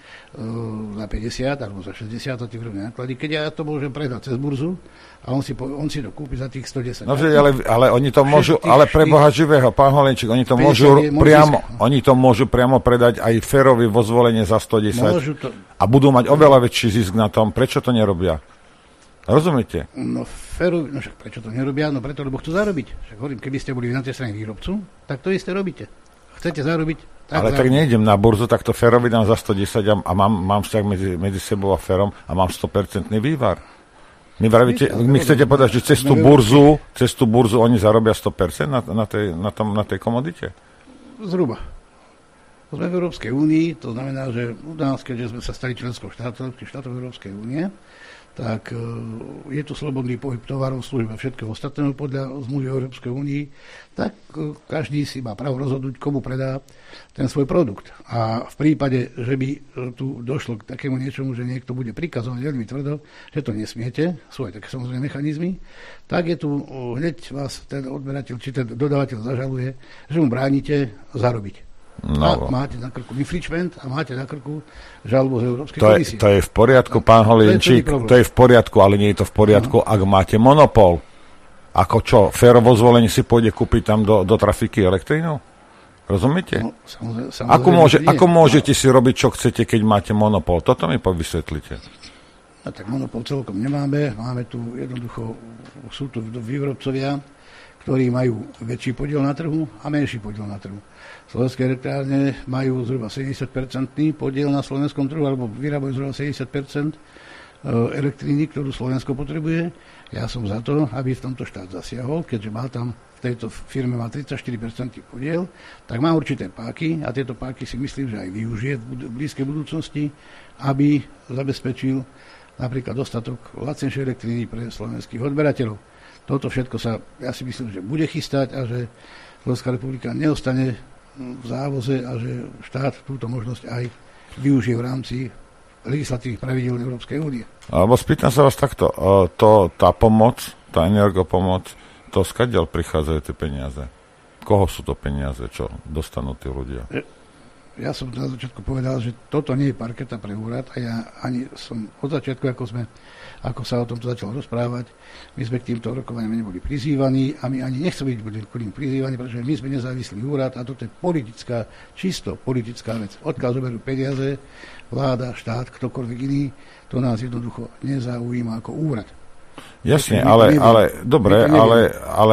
za päťdesiat alebo za šesťdesiat tie výrobné náklady, keď ja to môžem predať cez burzu a on si, on si to kúpi za tých sto desať. No, ale, ale oni to môžu, ale pre Boha živého, pán Holenčík, oni to môžu priamo, oni to môžu priamo predať aj férovi vo zvolenie za sto desať to... a budú mať oveľa väčší zisk na tom. Prečo to nerobia? Rozumiete? No, feru, no však prečo to nerobia? No preto, lebo chcú zarobiť. Však hovorím, keby ste boli na tej strane výrobcu, tak to isté robíte. Chcete zarobiť? Tak ale zarobiť. Tak nejdem na burzu, tak to ferovi dám za sto desať a, a mám, mám vzťah medzi, medzi sebou a ferom a mám sto percent vývar. My, vravíte, my chcete povedať, že cez tú burzu, cez tú burzu oni zarobia sto percent na, na, tej, na, tom, na tej komodite? Zhruba. Sme v Európskej únii, to znamená, že u nás, keďže sme sa stali členskou štátom, štátov Európskej únie, tak je tu slobodný pohyb tovarov, služieb a všetkého ostatného podľa zmluvy Európskej únii, tak každý si má právo rozhodnúť, komu predá ten svoj produkt. A v prípade, že by tu došlo k takému niečomu, že niekto bude prikazovať veľmi tvrdo, že to nesmiete, sú aj také samozrejme mechanizmy, tak je tu hneď vás ten odberateľ, či ten dodávateľ zažaluje, že mu bránite zarobiť. No. A máte na krku infringement a máte na krku žalobu z Európskej komisie. To je v poriadku, pán Holenčík, to, to je v poriadku, ale nie je to v poriadku, no. Ak máte monopol. Ako čo, férovo zvolenie si pôjde kúpiť tam do, do trafiky elektrínu? Rozumiete? No, samozrejme, samozrejme, ako, môže, ako môžete si robiť, čo chcete, keď máte monopol? Toto mi povysvetlite. No, tak monopol celkom nemáme. Máme tu jednoducho, sú tu výrobcovia, ktorí majú väčší podiel na trhu a menší podiel na trhu. Slovenské elektrárne majú zhruba sedemdesiat percent podiel na slovenskom trhu, alebo vyrábajú zhruba sedemdesiat percent elektriny, ktorú Slovensko potrebuje. Ja som za to, aby v tomto štát zasiahol, keďže má tam v tejto firme má tridsaťštyri percent podiel, tak má určité páky a tieto páky si myslím, že aj využije v blízkej budúcnosti, aby zabezpečil napríklad dostatok lacnejšej elektriny pre slovenských odberateľov. Toto všetko sa, ja si myslím, že bude chystať a že Slovenská republika neostane v závoze a že štát túto možnosť aj využije v rámci legislatívnych pravidiel Európskej únie. Alebo spýtam sa vás takto, to, tá pomoc, tá energopomoc, to skadiaľ prichádzajú tie peniaze? Koho sú to peniaze, čo dostanú tí ľudia? Ja som na začiatku povedal, že toto nie je parketa pre úrad a ja ani som od začiatku, ako sme ako sa o tomto začalo rozprávať, my sme k týmto rokovaniam neboli prizývaní a my ani nechceme byť kvôli prizývaní, pretože my sme nezávislý úrad a toto je politická, čisto politická vec. Odkiaľ zoberú peniaze, vláda, štát, ktokoľvek iný, to nás jednoducho nezaujíma ako úrad. Jasne, ale, ale dobre, ale, ale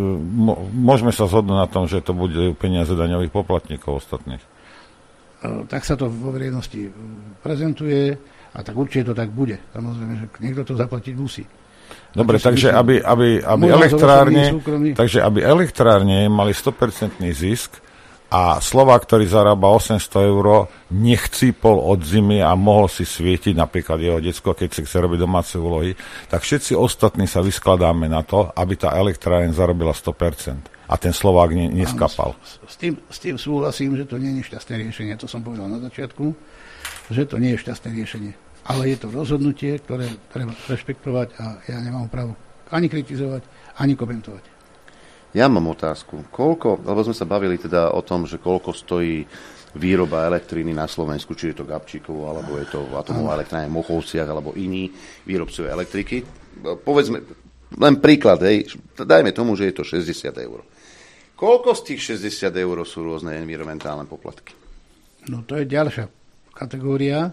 môžeme sa zhodnúť na tom, že to bude peniaze daňových poplatníkov ostatných. Tak sa to vo verejnosti prezentuje a tak určite to tak bude. Samozrejme, že niekto to zaplatiť musí. Dobre, takže myslím, aby, aby, aby elektrárne, takže aby elektrárne mali sto percent zisk a Slovák, ktorý zarába osemsto eur, nechcípol od zimy a mohol si svietiť napríklad jeho decko, keď si chce robiť domáce úlohy, tak všetci ostatní sa vyskladáme na to, aby tá elektrárne zarobila sto percent. A ten Slovák ne, neskapal. S, s, tým, s tým súhlasím, že to nie je šťastné riešenie. To som povedal na začiatku, že to nie je šťastné riešenie. Ale je to rozhodnutie, ktoré treba rešpektovať a ja nemám právo ani kritizovať, ani komentovať. Ja mám otázku. Koľko, lebo sme sa bavili teda o tom, že koľko stojí výroba elektriny na Slovensku, či je to Gabčíkovo, alebo je to atomová elektrárne v Mochovciach, alebo iní výrobcovia elektriky. Povedzme, len príklad, hej, dajme tomu, že je to šesťdesiat eur. Koľko z tých šesťdesiat eur sú rôzne environmentálne poplatky? No to je ďalšia kategória.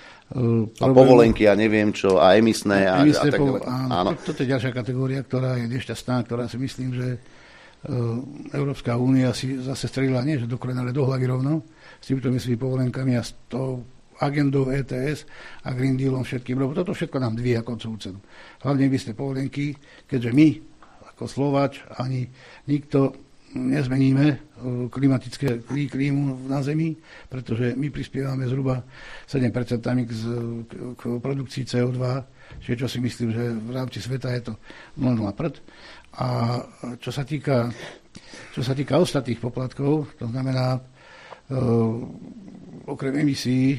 A povolenky a neviem čo, a emisné a, emisné a tak ďalej. Áno. Toto je ďalšia kategória, ktorá je nešťastná, ktorá si myslím, že Európska únia si zase strelila nie že do kolena, ale do hlavy rovno s týmito emisnými povolenkami a s tou agendou é té es a Green Dealom všetkým, lebo toto všetko nám dvíha koncovú cenu. Hlavne emisné povolenky, keďže my, ako Slováč, ani nikto nezmeníme klimatické klímu na Zemi, pretože my prispievame zhruba sedem percent k, k produkcii cé ó dva, čiže čo si myslím, že v rámci sveta je to nula prd. A čo sa týka, čo sa týka ostatných poplatkov, to znamená, uh, okrem emisí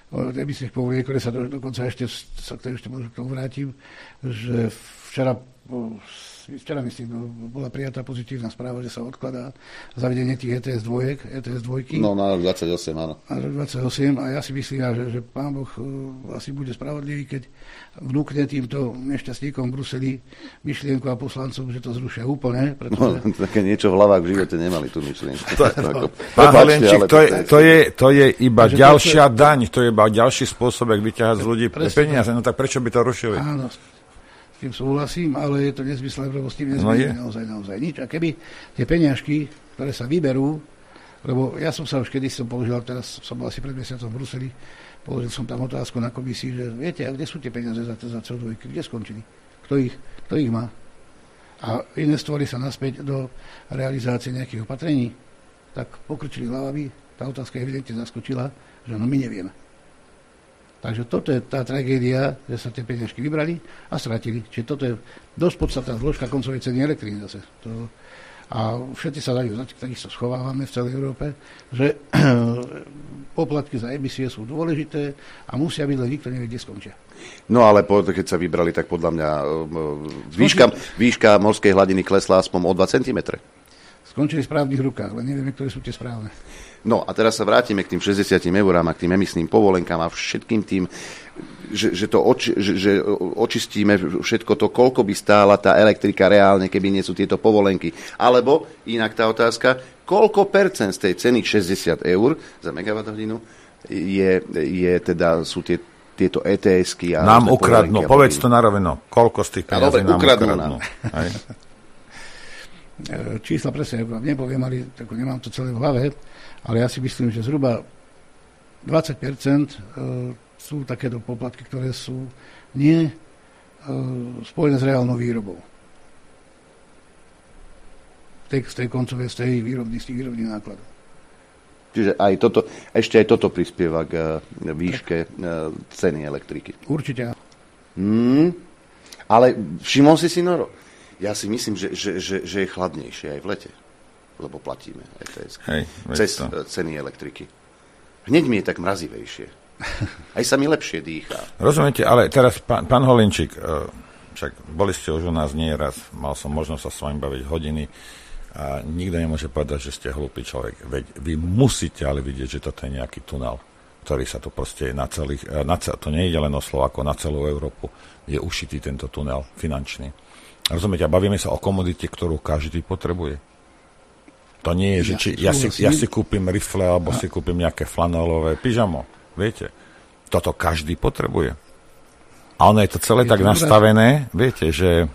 emisných povolení, ktoré sa do, dokonca ešte, sa k ešte možno k tomu vrátim, že včera, včera myslím, bola prijatá pozitívna správa, že sa odkladá zavedenie tých é té es dvojek, é té es dvojky. No na rok dvadsaťosem, áno. Na rok dvadsaťosem a ja si myslím, že, že pán Boh asi bude spravodlivý, keď vnúkne týmto nešťastníkom v Bruseli myšlienku a poslancom, že to zrušia úplne. Pretože... No, také niečo v hlavách v živote nemali tú myšlienku. Pán Holenčík, to, to, je, to je iba takže ďalšia to je... daň, to je iba ďalší spôsob, ak vyťahať z ľudí peniaze. No tak prečo by to rušili? Áno, s tým súhlasím, ale je to nezmysel, lebo s tým nezmysel no naozaj, naozaj nič. A keby tie peniažky, ktoré sa vyberú, lebo ja som sa už kedy som položil, teraz som bol asi pred mesiacom v Bruseli, položil som tam otázku na komisii, že viete, a kde sú tie peniaze za, za cé o dva, kde skončili? Kto ich, kto ich má? A investovali sa naspäť do realizácie nejakých opatrení, tak pokrčili hlavami, tá otázka evidentne zaskočila, že no my nevieme. Takže toto je tá tragédia, že sa tie peniažky vybrali a stratili. Čiže toto je dosť podstatná zložka koncovej ceny elektriny zase. To, a všetci sa dajú, takisto schovávame v celej Európe, že poplatky za emisie sú dôležité a musia byť, len nikto nevie, kde skončia. No ale keď sa vybrali, tak podľa mňa výška, výška morskej hladiny klesla aspoň o dva centimetre. Skončili v správnych rukách, len nevieme, ktoré sú tie správne. No a teraz sa vrátime k tým šesťdesiatim eurám a k tým emisným povolenkám a všetkým tým, že, že to oči, že, že očistíme všetko to, koľko by stála tá elektrika reálne, keby nie sú tieto povolenky. Alebo, inak tá otázka, koľko percent z tej ceny šesťdesiat eur za megawatt hodinu je, je teda, sú tie, tieto é té esky. A nám ukradnú, povedz to na rovino, koľko z tých peniazí nám ukradnú. ukradnú. Čísla presne nepoviem, ale tak nemám to celé v hlave, ale ja si myslím, že zhruba dvadsať percent sú takéto poplatky, ktoré sú nie spojené s reálnou výrobou. Z tej koncovej, z tej výrobných, z tých výrobných nákladov. Čiže aj toto, ešte aj toto prispieva k výške ceny elektriky. Určite. Hmm, ale všimol si si, Noro, ja si myslím, že, že, že, že je chladnejšie aj v lete, lebo platíme é té es Hej, cez to. Ceny elektriky. Hneď mi je tak mrazivejšie. Aj sa mi lepšie dýchá. Rozumiete, ale teraz, pán, pán Holenčík, však boli ste už u nás nie raz, mal som možnosť sa s vami baviť hodiny a nikto nemôže povedať, že ste hlúpy človek. Veď vy musíte ale vidieť, že toto je nejaký tunel, ktorý sa tu proste na celých, na cel, to nie je len o Slováko, na celú Európu je ušitý tento tunel finančný. Rozumiete, a bavíme sa o komodite, ktorú každý potrebuje. To nie je, že či ja si, ja si kúpim rifle, alebo si kúpim nejaké flanelové pyžamo. Viete, toto každý potrebuje. A ono je to celé je tak to nastavené, viete, že,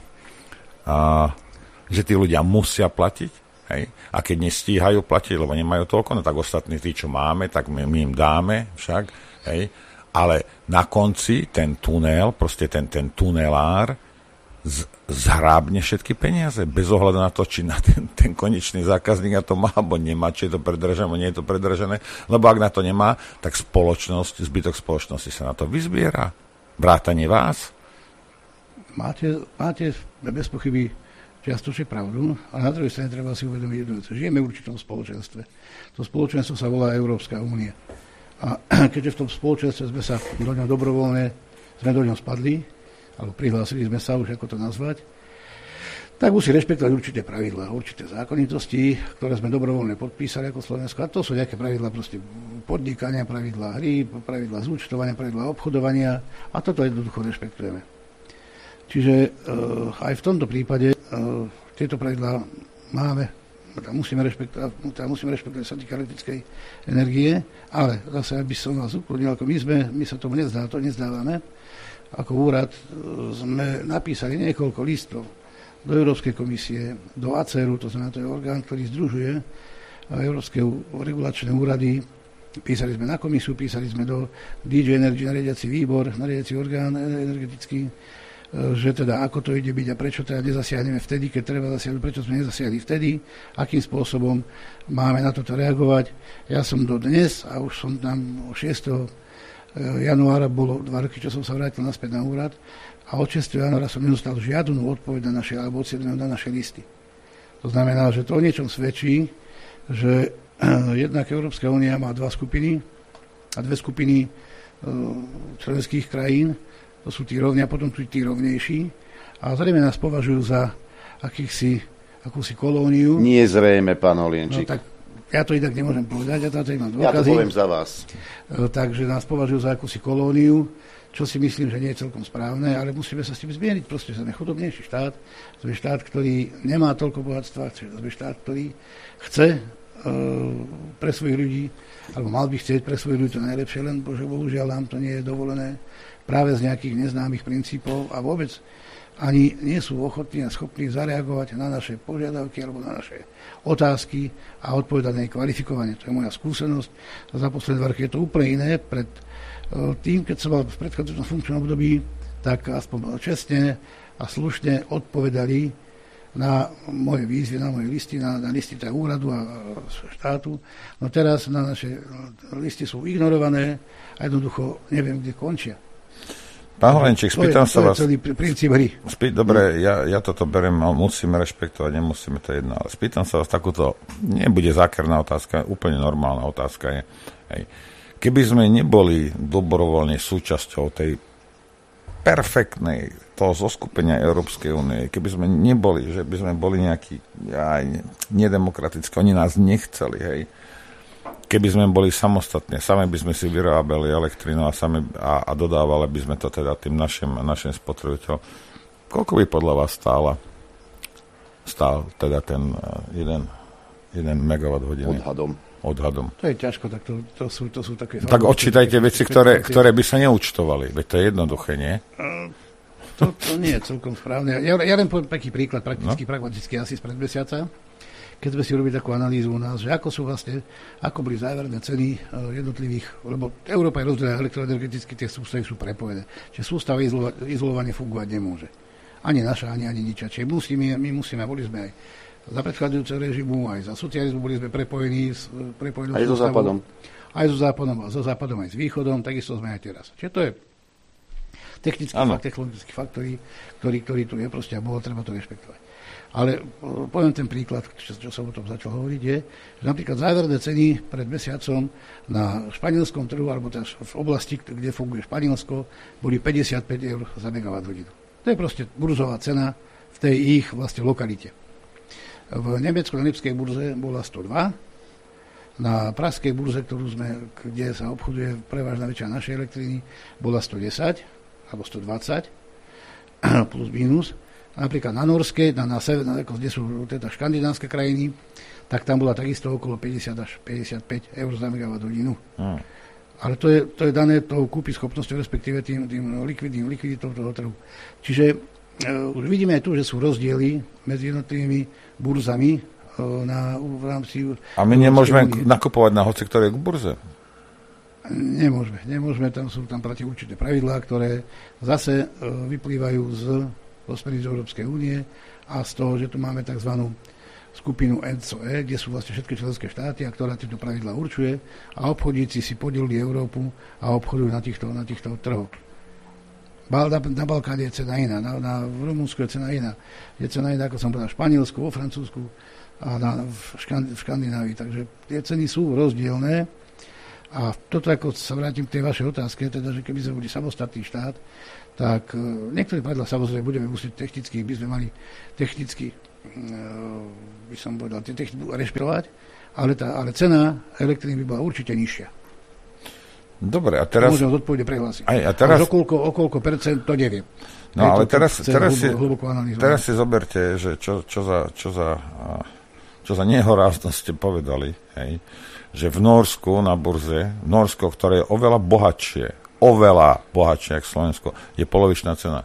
a, že tí ľudia musia platiť, hej? A keď nestíhajú platiť, lebo nemajú toľko, no tak ostatní tí, čo máme, tak my, my im dáme však, hej? Ale na konci ten tunel, proste ten, ten tunelár z, zhrábne všetky peniaze, bez ohľadu na to, či na ten, ten konečný zákazník na to má, alebo nemá, či je to predržané, alebo nie je to predržané, lebo ak na to nemá, tak spoločnosť, zbytok spoločnosti sa na to vyzbiera. Vrátane vás? Máte, máte bez pochyby čiastočne pravdu, ale na druhej strane treba si uvedomiť jednu vec. Žijeme v určitom spoločenstve. To spoločenstvo sa volá Európska únia. A keďže v tom spoločenstve sme sa do ňom dobrovoľne, sme do ňom spadli, alebo prihlásili sme sa, už ako to nazvať, tak musí rešpektovať určité pravidlá, určité zákonitosti, ktoré sme dobrovoľne podpísali ako Slovensko. A to sú nejaké pravidlá proste podnikania, pravidlá hry, pravidlá zúčtovania, pravidlá obchodovania a toto jednoducho rešpektujeme. Čiže uh, aj v tomto prípade uh, tieto pravidlá máme, musíme rešpektovať, musíme rešpektovať sa týka elektrickej energie, ale zase, aby som vás uklonil, ako my sme, my sa tomu nezdá, to nezdávame. Ako úrad sme napísali niekoľko listov do Európskej komisie, do ACERu, to znamená, to je orgán, ktorý združuje Európske regulačné úrady. Písali sme na komisiu, písali sme do dé džé Energy, nariadiaci výbor, nariadiaci orgán energetický, že teda ako to ide byť a prečo teda nezasiahneme vtedy, keď treba zasiahnuť, prečo sme nezasiahli vtedy, akým spôsobom máme na toto reagovať. Ja som do dnes, a už som tam šiesteho januára, bolo dva roky, čo som sa vrátil naspäť na úrad a od šiesteho januára som nedostal žiadnu odpoveď na naše, alebo od siedmeho na naše listy. To znamená, že to o niečom svedčí, že jednak Európska únia má dva skupiny a dve skupiny členských krajín, to sú tí rovní a potom sú tí rovnejší. A zrejme nás považujú za akýchsi, akúsi kolóniu. Nie zrejme, pán Holienčík. No, tak ja to inak nemôžem povedať, ja to mám dôkazy. Ja to poviem za vás. Takže nás považujú za akúsi kolóniu, čo si myslím, že nie je celkom správne, ale musíme sa s tým zmieriť. Proste sme chudobnejší štát, sme štát, ktorý nemá toľko bohatstva, sme štát, ktorý chce uh, pre svojich ľudí, alebo mal by chcieť pre svojich ľudí to najlepšie, len bože, bohužiaľ nám to nie je dovolené práve z nejakých neznámych princípov a vôbec ani nie sú ochotní a schopní zareagovať na naše požiadavky alebo na naše otázky a odpovedať na kvalifikovanie. To je moja skúsenosť. Za posledné dva roky je to úplne iné. Pred tým, keď som mal v predchádzajúcom funkčnom období, tak aspoň čestne a slušne odpovedali na moje výzvy, na moje listy, na, na listy teda úradu a štátu. No teraz na naše listy sú ignorované a jednoducho neviem, kde končia. Pán Holienčík, spýtam sa vás... To je celý princíp hry. Spý, dobre, ja, ja toto berem, musíme rešpektovať, nemusíme, to jedno, ale spýtam sa vás takúto, nebude zákerná otázka, úplne normálna otázka je, hej. Keby sme neboli dobrovoľne súčasťou tej perfektnej, toho zoskupenia Európskej únie, keby sme neboli, že by sme boli nejakí aj nedemokratickí, oni nás nechceli, hej, keby sme boli samostatne, sami by sme si vyrábali elektrinu a, sami, a, a dodávali by sme to teda tým našim, našim spotrebiteľom. Koľko by podľa vás stála, stál teda ten jeden, jeden megawatt hodiny? Odhadom. Odhadom. To je ťažko, tak to, to, sú, to sú také... Tak odčítajte veci, ktoré, ktoré by sa neúčtovali. Veď to je jednoduché, nie? To, to nie je celkom správne. Ja, ja len poviem taký príklad, prakticky, no? pragmaticky asi z pred mesiaca, keď sme si robili takú analýzu u nás, že ako sú vlastne, ako boli záverné ceny jednotlivých, lebo Európa je rozdelená elektroenergeticky, tie sústavy sú prepojené. Čiže sústava izolova, izolovane fungovať nemôže. Ani naša, ani, ani ničia. Čiže musíme, my musíme, boli sme aj za predchádzajúceho režimu, aj za socializmu boli sme prepojení s prepojenou aj so západom. Aj so západom, a so západom, aj s východom, takisto sme aj teraz. Čiže to je technický ano. fakt, technologický fakt, ktorý, ktorý, ktorý tu je proste a bolo treba to rešpektovať. Ale poviem ten príklad, čo, čo som o tom začal hovoriť, je, že napríklad záverné ceny pred mesiacom na španielskom trhu, alebo teda v oblasti, kde funguje Španielsko, boli päťdesiatpäť eur za megawatt hodinu. To je proste burzová cena v tej ich vlastne lokalite. V Nemecku na Lipskej burze bola sto dva, na pražskej burze, ktorú sme, kde sa obchoduje prevažná väčšina našej elektriny, bola sto desať, alebo sto dvadsať, plus minus. Napríklad na Norskej, na, na sever, na, kde sú teda škandinávske krajiny, tak tam bola takisto okolo päťdesiat až päťdesiatpäť eur za megawatt hodinu. Hmm. Ale to je, to je dané tou kúpy schopnosťou, respektíve tým, tým likvidným, likviditou toho trhu. Čiže uh, už vidíme aj tu, že sú rozdiely medzi jednotlivými burzami uh, na, v rámci... A my nemôžeme unie. nakupovať na hoci ktorej burze? Nemôžeme, nemôžeme, tam sú tam proti určité pravidlá, ktoré zase uh, vyplývajú z zo smerníc Európskej únie a z toho, že tu máme tzv. Skupinu E C O E, kde sú vlastne všetky členské štáty, a ktorá tieto pravidlá určuje a obchodníci si podelili Európu a obchodujú na týchto, na týchto trhoch. Na, na Balkáne je cena iná, na, na, v Rumunsku je cena iná. Je cena iná, ako som povedal, v Španielsku, vo Francúzsku a na, v, Škand, v Škandinávii. Takže tie ceny sú rozdielne. A toto, ako sa vrátim k tej vašej otázke, teda, že keby sme boli samostatný štát, tak niektoré pravidlá samozrejme budeme musieť technicky, by sme mali technicky, by som povedal, technicky rešpirovať, ale, tá, ale cena elektriny by bola určite nižšia. Dobre, a teraz... Môžem zodpovede prehlásiť. Aj, a teraz... o koľko, o koľko percent, to neviem. No, ale to, teraz, teraz, si, teraz si zoberte, že čo, čo za, čo za, čo za nehoráznosť ste povedali, hej, že v Norsku na burze, Norsko, ktoré je oveľa bohatšie, oveľa bohatšie ako Slovensko, je polovičná cena.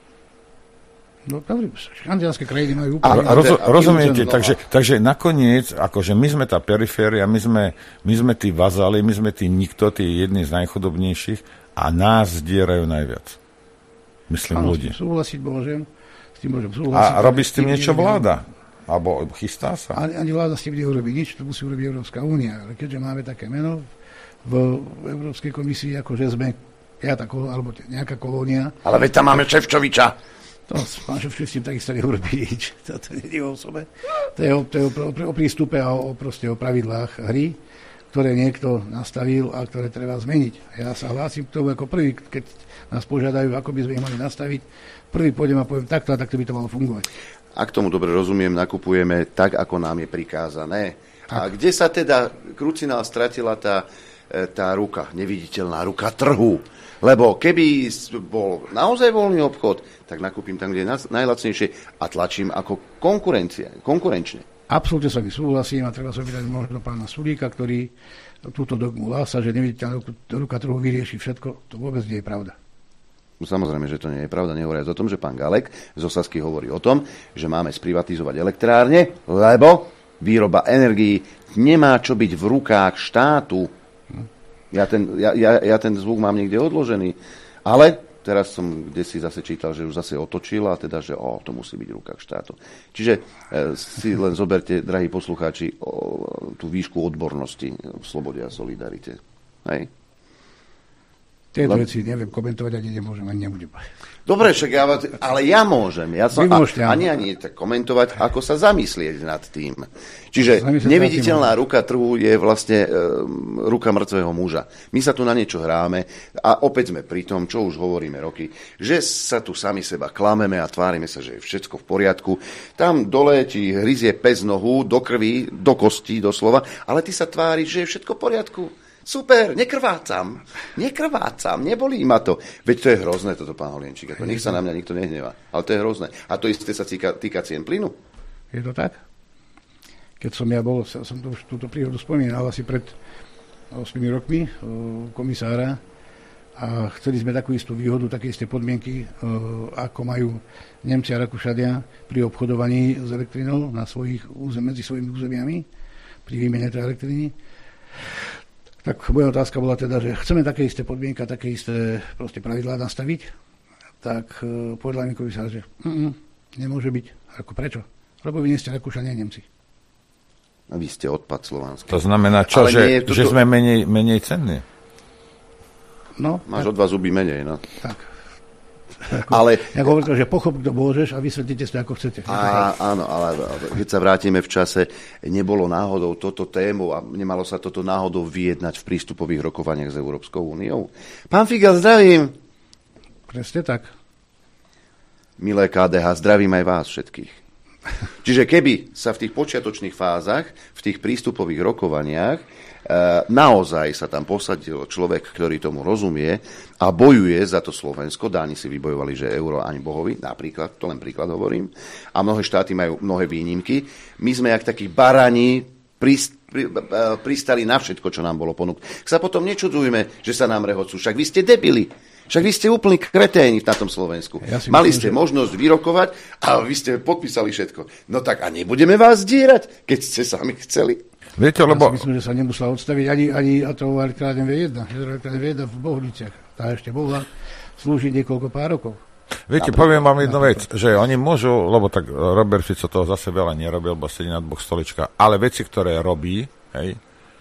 No, škandinávske krajiny majú úplne... A roz, rozumiete, takže, takže nakoniec, akože my sme tá periféria, my sme, my sme tí vazali, my sme tí nikto, tí jedni z najchudobnejších a nás zdierajú najviac. Myslím ano, ľudí. S tým súhlasiť môžem. S tým môžem súhlasiť. A robí s tým niečo vláda? Alebo chystá sa? Ani, ani vláda s tým neurobi nič, to musí urobiť Európska únia. Ale keďže máme také meno v Európskej komisii, ako že sme piata kolónia, alebo nejaká kolónia. Ale veď tam máme Šefčoviča. To pán Šefčovič s tým takisto neurobí nič. To nie je o osobe. To je o, to je o, o, o prístupe a o, proste o pravidlách hry, ktoré niekto nastavil a ktoré treba zmeniť. Ja sa hlásim k tomu ako prvý, keď nás požiadajú, ako by sme ich mali nastaviť. Prvý pôjdem a poviem takto a takto by to malo fungovať. Ak tomu dobre rozumiem, nakupujeme tak, ako nám je prikázané. Tak. A kde sa teda, krucinál, stratila tá, tá ruka, neviditeľná ruka trhu? Lebo keby bol naozaj voľný obchod, tak nakúpim tam, kde je najlacnejšie a tlačím ako konkurencia, konkurenčne. Absolútne sa mi súhlasím a treba sa opýtať možno pána Sulíka, ktorý túto dogmu hlása, že neviditeľná ruka trhu vyrieši všetko. To vôbec nie je pravda. Samozrejme, že to nie je pravda. Nehovoriac o tom, že pán Galek z Osasky hovorí o tom, že máme sprivatizovať elektrárne, lebo výroba energií nemá čo byť v rukách štátu. Ja ten, ja, ja, ja ten zvuk mám niekde odložený. Ale teraz som kdesi zase čítal, že už zase otočil a teda, že o, to musí byť v rukách štátu. Čiže e, si len zoberte, drahí poslucháči, o, tú výšku odbornosti v slobode a solidarite. Hej? Tieto Le... veci neviem komentovať, ani nemôžem, ani nebudem. Dobre, však ja, ale ja môžem. Ja som, a, ani ani tak komentovať, ako sa zamyslieť nad tým. Čiže neviditeľná ruka trhu je vlastne e, ruka mŕtvého muža. My sa tu na niečo hráme a opäť sme pri tom, čo už hovoríme roky, že sa tu sami seba klameme a tvárime sa, že je všetko v poriadku. Tam dole ti hryzie pes nohu do krvi, do kostí doslova, ale ty sa tváriš, že je všetko v poriadku. Super, nekrvácam, nekrvácam, nebolí ma to. Veď to je hrozné, toto, pán Holienčík. Nech sa na mňa nikto nehnevá. Ale to je hrozné. A to isté sa týka, týka cien plynu. Je to tak? Keď som ja bol, som to už túto príhodu spomínal asi pred ôsmimi rokmi komisára a chceli sme takú istú výhodu, také isté podmienky, ako majú Nemci a Rakúšania pri obchodovaní s elektrinou na svojich územ, medzi svojimi územiami, pri výmene tej elektriny. Tak moja otázka bola teda, že chceme také isté podmienky, také isté proste pravidlá nastaviť, tak uh, povedal mi komisár, že mm, nemôže byť. Ako prečo? Lebo vy nie ste Rakúšania, Nemci. A vy ste odpad slovanský. To znamená čo, že, to, že sme menej, menej cenní? No. Máš tak, o dva zuby menej, no. Tak. Ako, ale, ja hovorím, že pochop, kto môžeš a vysvetlite si, ako chcete. A, áno, ale keď sa vrátime v čase, nebolo náhodou toto tému a nemalo sa toto náhodou vyjednať v prístupových rokovaniach s Európskou úniou. Pán Figal, zdravím. Presne tak. Milé ká dé há, zdravím aj vás všetkých. Čiže keby sa v tých počiatočných fázach, v tých prístupových rokovaniach naozaj sa tam posadil človek, ktorý tomu rozumie a bojuje za to Slovensko, Dáni si vybojovali, že euro ani bohovi, napríklad, to len príklad hovorím, a mnohé štáty majú mnohé výnimky. My sme jak takí barani prist, pri, pristali na všetko, čo nám bolo ponúknuté. Sa potom nečudujme, že sa nám rehocú. Však vy ste debili. Však vy ste úplný kreténi na tom Slovensku. Ja Mali myslím, ste že... možnosť vyrokovať a vy ste podpísali všetko. No tak a nebudeme vás dírať, keď ste sami chceli. Viete, lebo... Ja si myslím, že sa nemusela odstaviť ani, ani atomová elektrárne vé jeden. Elektrárne vé jeden v Bohuniciach. Tá ešte mohla slúžiť niekoľko pár rokov. Viete, poviem vám jednu vec, že oni môžu, lebo tak Robert Fico toho zase veľa nerobil, bo sedí na dvoch stoličkách, ale veci, ktoré robí, hej,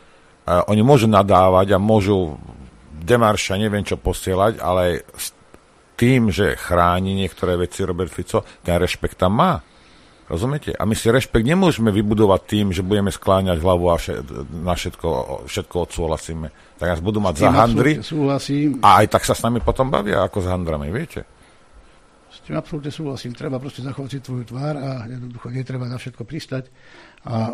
oni môžu nadávať a môžu demarša, neviem čo posielať, ale s tým, že chráni niektoré veci Robert Fico, ten rešpekt tam má. Rozumiete? A my si rešpekt nemôžeme vybudovať tým, že budeme skláňať hlavu a všet, na všetko, všetko odsúhlasíme. Tak nás budú mať za handry a aj tak sa s nami potom bavia ako s handrami, viete? S tým absolútne súhlasím. Treba proste zachovať si tvoju tvár a jednoducho netreba na všetko pristať. A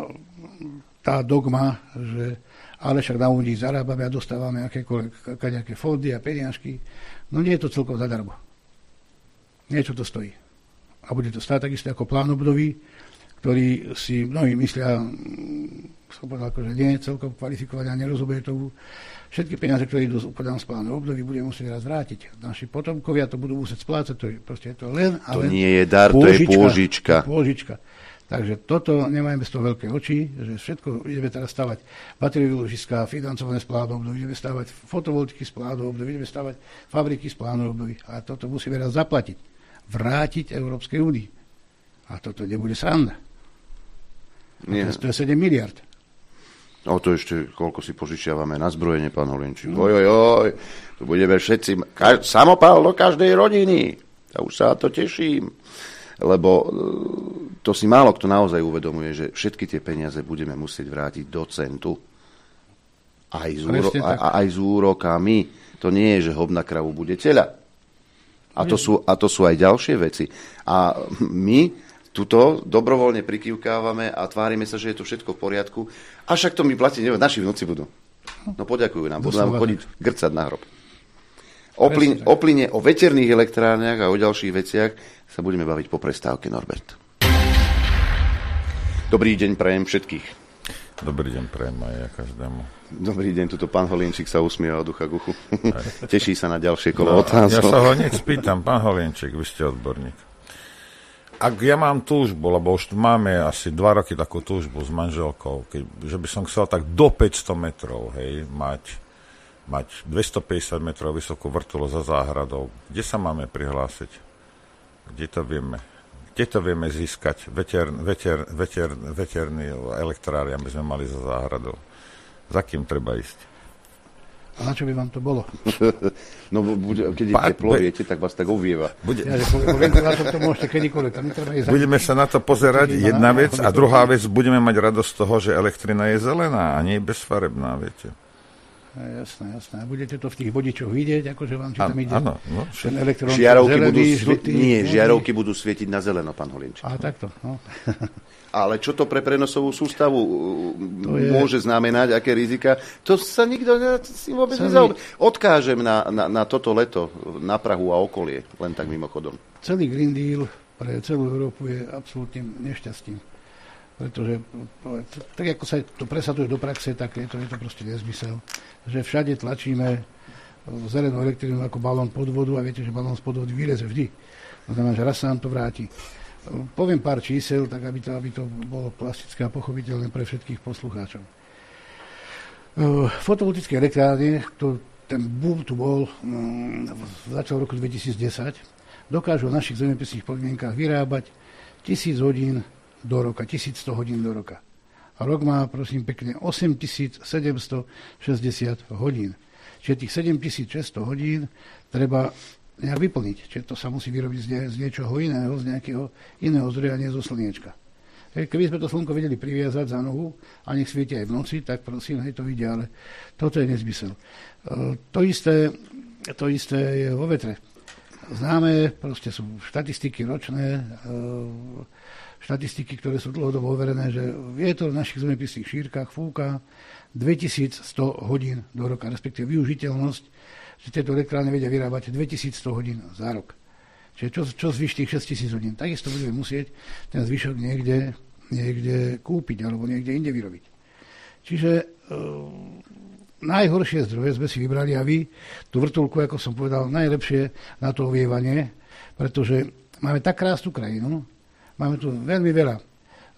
tá dogma, že ale však na údí zarábame a dostávame akékoľvek fondy a peniažky, no nie je to celkom zadarmo. Niečo to stojí. A bude to stáť takisto ako plán obnovy, ktorý si mnohí myslia, som povedal, že nie je celkom kvalifikovaný a nerozumie tomu. Všetky peniaze, ktoré idú z plánu obnovy, budeme musieť raz vrátiť. Naši potomkovia to budú musieť splácať, to je, proste je to len a to len nie je dar, pôžička, to je pôžička. pôžička. Takže toto nemáme z toho veľké oči, že všetko ideme teraz stavať batériové ložiská, financované z plánu obnovy, ideme stavať fotovoltiky z plánu obnovy, ideme stavať fabriky z plánu obnovy. A toto musíme raz zaplatiť. Vrátiť Európskej únii. A toto nebude sranda. Nie. To je sedem miliard. No to ešte, koľko si požičiavame na zbrojenie, pán Holienčík. No. Oj, oj, oj, to budeme všetci, kaž, samopál do každej rodiny. Ja už sa to teším. Lebo to si málo kto naozaj uvedomuje, že všetky tie peniaze budeme musieť vrátiť do centu. Aj s, úro, aj, aj s úrokami. To nie je, že hob na kravu bude teľa. A to sú, a to sú aj ďalšie veci. A my tuto dobrovoľne prikývkávame a tvárime sa, že je to všetko v poriadku. A však to mi platí, neviem, naši vnúci budú. No poďakujú nám, budú nám chodiť grcať na hrob. O plyne, o plyne, o veterných elektrárniach a o ďalších veciach sa budeme baviť po prestávke, Norbert. Dobrý deň prajem všetkých. Dobrý deň prajem aj ja každému. Dobrý deň, tuto pán Holinčík sa usmieva od ucha k uchu. Teší sa na ďalšie kolo no, otázok. Ja sa ho hneď spýtam, pán Holinčík, vy ste odborník. Ak ja mám túžbu, lebo už máme asi dva roky takú túžbu s manželkou, keď, že by som chcel tak do päťsto metrov, hej, mať, mať dvestopäťdesiat metrov vysokú vrtulo za záhradou. Kde sa máme prihlásiť? Kde to vieme? Kde to vieme získať? Veter, veter, veter, veterný elektráriam by sme mali za záhradou. Za kým treba ísť? A na čo by vám to bolo? No, bude, keď pa, teplo, viete, tak vás tak ovieva. Bude... Ja, po, po ventilátor to môžete kedykoľvek. Tam netreba ísť. Budeme sa na to pozerať, jedna vec. A druhá vec, budeme mať radosť z toho, že elektrina je zelená a nie bezfarebná, viete. Ja, jasné, jasné. A budete to v tých vodičoch vidieť, akože vám, či tam ide áno, no, ten elektrón žiarovky zelený, budú svie... žlutý. Nie, žiarovky budú svietiť na zeleno, pán Holinčík. A takto, no. Ale čo to pre prenosovú sústavu je... môže znamenať, aké rizika, to sa nikto si vôbec Celý... nezaoberá. Odkážem na, na, na toto leto na Prahu a okolie, len tak mimochodom. Celý Green Deal pre celú Európu je absolútnym nešťastím. Pretože tak, ako sa to presadzuje do praxe, tak je to, je to proste nezmysel. Že všade tlačíme zelenú elektrínu ako balón pod vodu a viete, že balón spod vody vyleze vždy. To znamená, že raz sa nám to vráti. Poviem pár čísel, tak aby to, aby to bolo plastické a pochopiteľné pre všetkých poslucháčov. Fotovoltické elektrárne, to, ten boom tu bol, um, začal v roku dvetisícdesať, dokážu v našich zemepisných podmienkach vyrábať tisíc hodín do roka, tisícsto hodín do roka. A rok má, prosím pekne, osemtisícsedemstošesťdesiat hodín. Čiže tých sedemtisícšesťsto hodín treba nejak vyplniť. Čiže to sa musí vyrobiť z, nie, z niečoho iného, z nejakého iného zdroja, nie zo slniečka. Hej, keby sme to slnko vedeli priviazať za nohu a nech svieti aj v noci, tak prosím, hej, to vidia, ale toto je nezmysel. E, to isté, to isté je vo vetre. Známe, proste sú štatistiky ročné, e, štatistiky, ktoré sú dlhodobo overené, že vietor v našich zemepisných šírkach fúka dvetisícsto hodín do roka, respektíve využiteľnosť, že tieto elektrárne vedia vyrábať dvetisícsto hodín za rok. Čiže čo, čo zvyš tých šesťtisíc hodín? Takisto budeme musieť ten zvyšok niekde, niekde kúpiť alebo niekde inde vyrobiť. Čiže e, najhoršie zdroje sme si vybrali a vy tú vrtuľku, ako som povedal, najlepšie na to ovievanie, pretože máme tak krásnu krajinu, máme tu veľmi veľa e,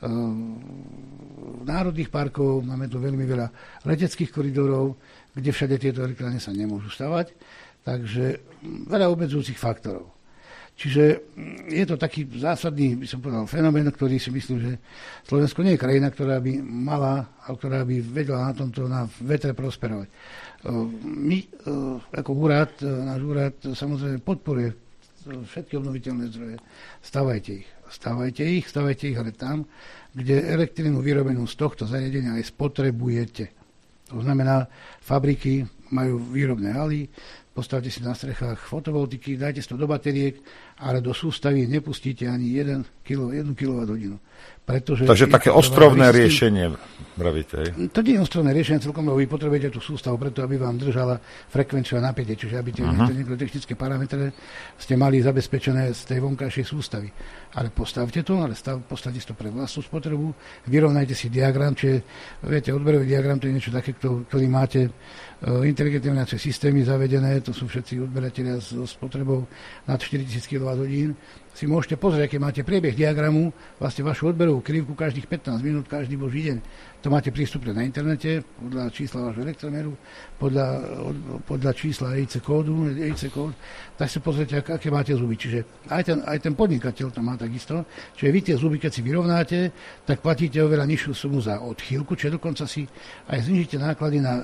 národných parkov, máme tu veľmi veľa leteckých koridorov, kde všade tieto elektrárne sa nemôžu stavať, takže veľa obmedzujúcich faktorov. Čiže je to taký zásadný, by som povedal, fenomén, ktorý si myslím, že Slovensko nie je krajina, ktorá by mala, a ktorá by vedela na tomto, na vetre prosperovať. My, ako úrad, náš úrad samozrejme podporuje všetky obnoviteľné zdroje. Stavajte ich. Stavajte ich, stavajte ich, ale tam, kde elektrínu vyrobenú z tohto zariadenia aj spotrebujete. To znamená, fabriky majú výrobné haly, postavte si na strechách fotovoltiky, dajte si to do batériek, ale do sústavy nepustíte ani jeden kilowatthodinu. Takže také ostrovné riešenie, vravíte. To nie je ostrovné riešenie, celkom, lebo vy potrebujete tú sústavu preto, aby vám držala frekvenciu a napätie, čiže aby tie uh-huh. niektoré technické parametre ste mali zabezpečené z tej vonkajšej sústavy. Ale postavte to, ale stav, postavte si to pre vlastnú spotrebu, vyrovnajte si diagram, čiže viete, odberový diagram to je niečo také, ktorý máte uh, inteligentné meracie systémy zavedené, to sú všetci odberatelia so spotrebou nad štyritisíc kilowatthodín. Si môžete pozrieť, aký máte priebeh diagramu, vlastne vašu odberovú krivku každých pätnásť minút, každý boží deň. To máte prístupné na internete, podľa čísla vášho elektromeru, podľa, podľa čísla E I C kódu, E I C kód, tak si pozrite, aké máte zuby. Čiže aj ten, aj ten podnikateľ to má takisto. Čiže vy tie zuby, keď si vyrovnáte, tak platíte oveľa nižšiu sumu za odchýlku, čiže dokonca si aj znižíte náklady na e,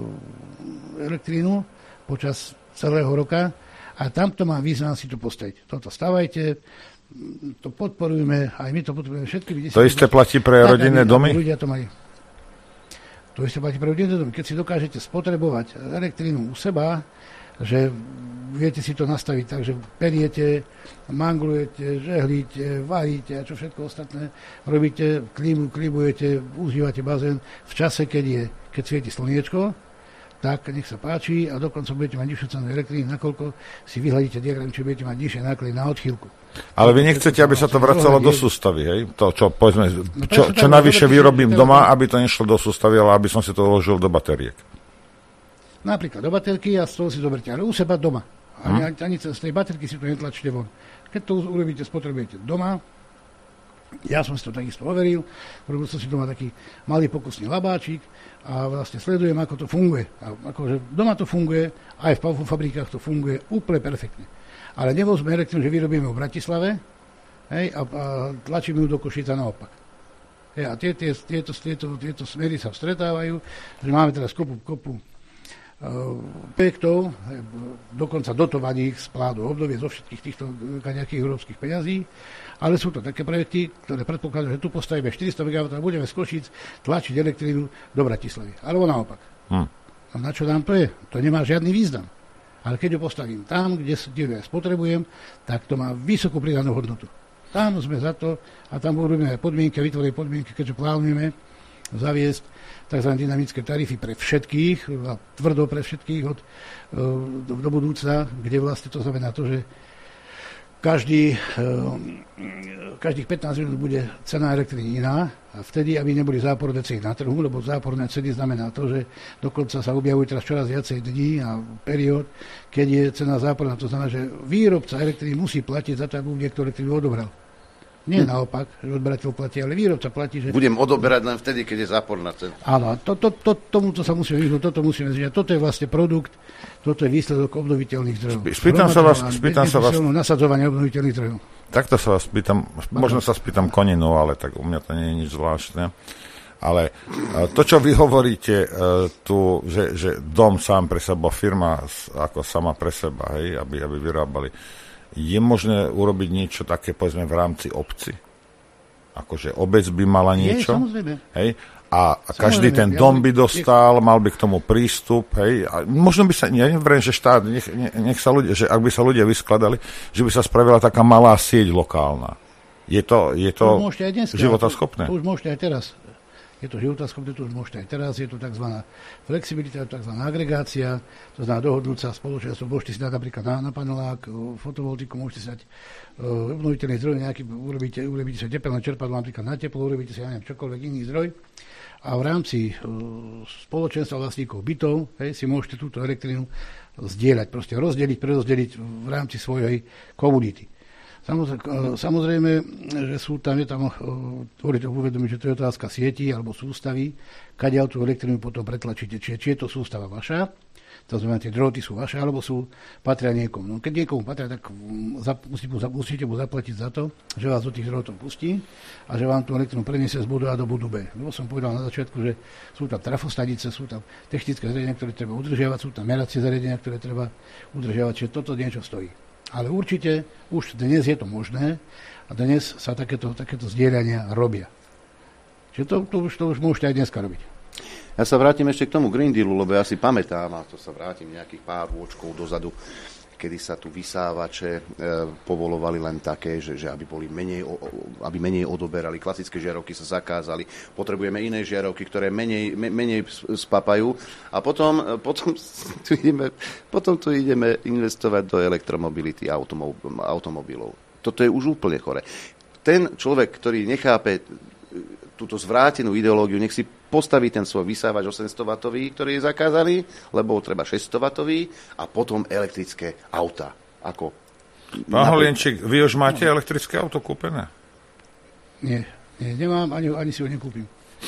elektrínu počas celého roka. A tamto má význam si to postaviť. Toto stavajte, to podporujeme, aj my to podporujeme všetky. To isté platí pre rodinné domy? Ľudia to majú. To isté platí pre dom. Keď si dokážete spotrebovať elektrínu u seba, že viete si to nastaviť tak, že periete, manglujete, žehlíte, varíte a čo všetko ostatné, robíte klímu, klímujete, užívate bazén v čase, keď je, keď svieti slniečko, tak nech sa páči a dokonca budete mať nižšiu cenu elektriny, nakoľko si vyhľadíte diagram, či budete mať nižšie náklady na odchýlku. Ale vy nechcete, aby sa to vracalo do sústavy, hej? To, čo, povedzme, čo, čo navyše vyrobím doma, aby to nešlo do sústavy, ale aby som si to uložil do batériek. Napríklad do baterky a z toho si zoberte, ale u seba doma. Ani, hmm. ani z tej baterky si to netlačíte von. Keď to urobíte, spotrebujete doma. Ja som si to takisto overil. Urobil som si doma taký malý pokusný labáčik a vlastne sledujem, ako to funguje. A akože doma to funguje, aj v fabrikách to funguje úplne perfektne. Ale nevozme elektrínu, že vyrobíme v Bratislave, hej, a, a tlačíme ju do Košica naopak. Hej, a tie, tie, tieto, tieto, tieto smery sa stretávajú, že máme teraz kopu, kopu uh, projektov, hej, dokonca dotovaných z plánu obdobie zo všetkých týchto nejakých európskych peňazí, ale sú to také projekty, ktoré predpokladajú, že tu postavíme štyristo megawattov a budeme z Košíc tlačiť elektrínu do Bratislavy. Alebo naopak. Hm. A na čo nám to je? To nemá žiadny význam. Ale keď ho postavím tam, kde, kde ja spotrebujem, tak to má vysokú pridanú hodnotu. Tam sme za to a tam urobíme podmienky, vytvoríme podmienky, keďže plánujeme zaviesť tzv. Dynamické tarify pre všetkých, a tvrdo pre všetkých od, do, do budúcna, kde vlastne to znamená to, že každý, každých pätnásť minút bude cena elektriny iná a vtedy, aby neboli záporné ceny na trhu, lebo záporné ceny znamená to, že dokonca sa objavujú teraz čoraz viacej dní a periód, keď je cena záporná. To znamená, že výrobca elektriny musí platiť za to, aby niekto elektrinu odobral. Nie hm. naopak, že odberateľ platí, ale výrobca platí, že... Budem odoberať len vtedy, keď je záporná cena. Áno, to, to, to, tomuto sa musíme vyhnúť, toto musíme zriať. Toto je vlastne produkt, toto je výsledok obnoviteľných zdrojov. Spýtam sa vás... Spýtam sa vás... nasadzovanie obnoviteľných zdrojov. Takto sa vás spýtam, možno sa spýtam koninu, ale tak u mňa to nie je nič zvláštne. Ale to, čo vy hovoríte tu, že, že dom sám pre seba, firma ako sama pre seba, hej, aby, aby vyrábali, je možné urobiť niečo také, povedzme, v rámci obci? Akože obec by mala niečo? Je, samozrejme. Hej? A, a každý ten dom by dostal, mal by k tomu prístup, hej? A možno by sa, ja neviem, že štát, nech, nech sa ľudia, že ak by sa ľudia vyskladali, že by sa spravila taká malá sieť lokálna. Je to, je to, to životaschopné? To už môžete aj teraz. Je to životaschopné, to už môžete aj teraz. Je to tzv. Flexibilita, tzv. Agregácia, to znamená dohodnúť sa spoločenstvo. Môžete si dať napríklad na, na panelák, fotovoltiku, môžete si dať uh, obnoviteľný zdroj, nejaký, urobíte, urobíte si tepelné čerpadlo napríklad na teplo, urobíte si, ja neviem, čokoľvek iný zdroj. A v rámci uh, spoločenstva vlastníkov bytov, hej, si môžete túto elektrínu zdieľať, proste rozdeliť, prerozdeliť v rámci svojej komunity. Samozrejme, samozrejme, že sú tam, je tam, tvorite uvedomiť, že to je otázka sieti alebo sústavy, kadiaľ tú elektrínu potom pretlačíte. Čiže či je to sústava vaša, to znamená, tie drôty sú vaše, alebo sú, patria niekomu. No, keď niekomu patria, tak musíte mu zaplatiť za to, že vás do tých drôtov pustí a že vám tú elektrínu preniesie z bodu A do bodu B. Lebo som povedal na začiatku, že sú tam trafostanice, sú tam technické zariadenia, ktoré treba udržiavať, sú tam meracie zariadenia, ktoré treba udržiavať, čiže toto niečo stojí. Ale určite už dnes je to možné a dnes sa takéto, takéto zdieľania robia. Čiže to, to, už, to už môžete aj dneska robiť. Ja sa vrátim ešte k tomu Green Dealu, lebo ja si pamätám, a to sa vrátim nejakých pár rôčkov dozadu, kedy sa tu vysávače e, povolovali len také, že, že aby boli menej, o, aby menej odoberali. Klasické žiarovky sa zakázali. Potrebujeme iné žiarovky, ktoré menej, me, menej spapajú. A potom, potom, tu ideme, potom tu ideme investovať do elektromobility automo, automobilov. Toto je už úplne chore. Ten človek, ktorý nechápe túto zvrátenú ideológiu, nech si postaví ten svoj vysávač osemsto watový, ktorý je zakázaný, lebo treba šesťsto watový a potom elektrické auta. Ako Pán Holienčík, vy už máte elektrické auto kúpené? Nie, nie nemám, ani, ani si ho nekúpim.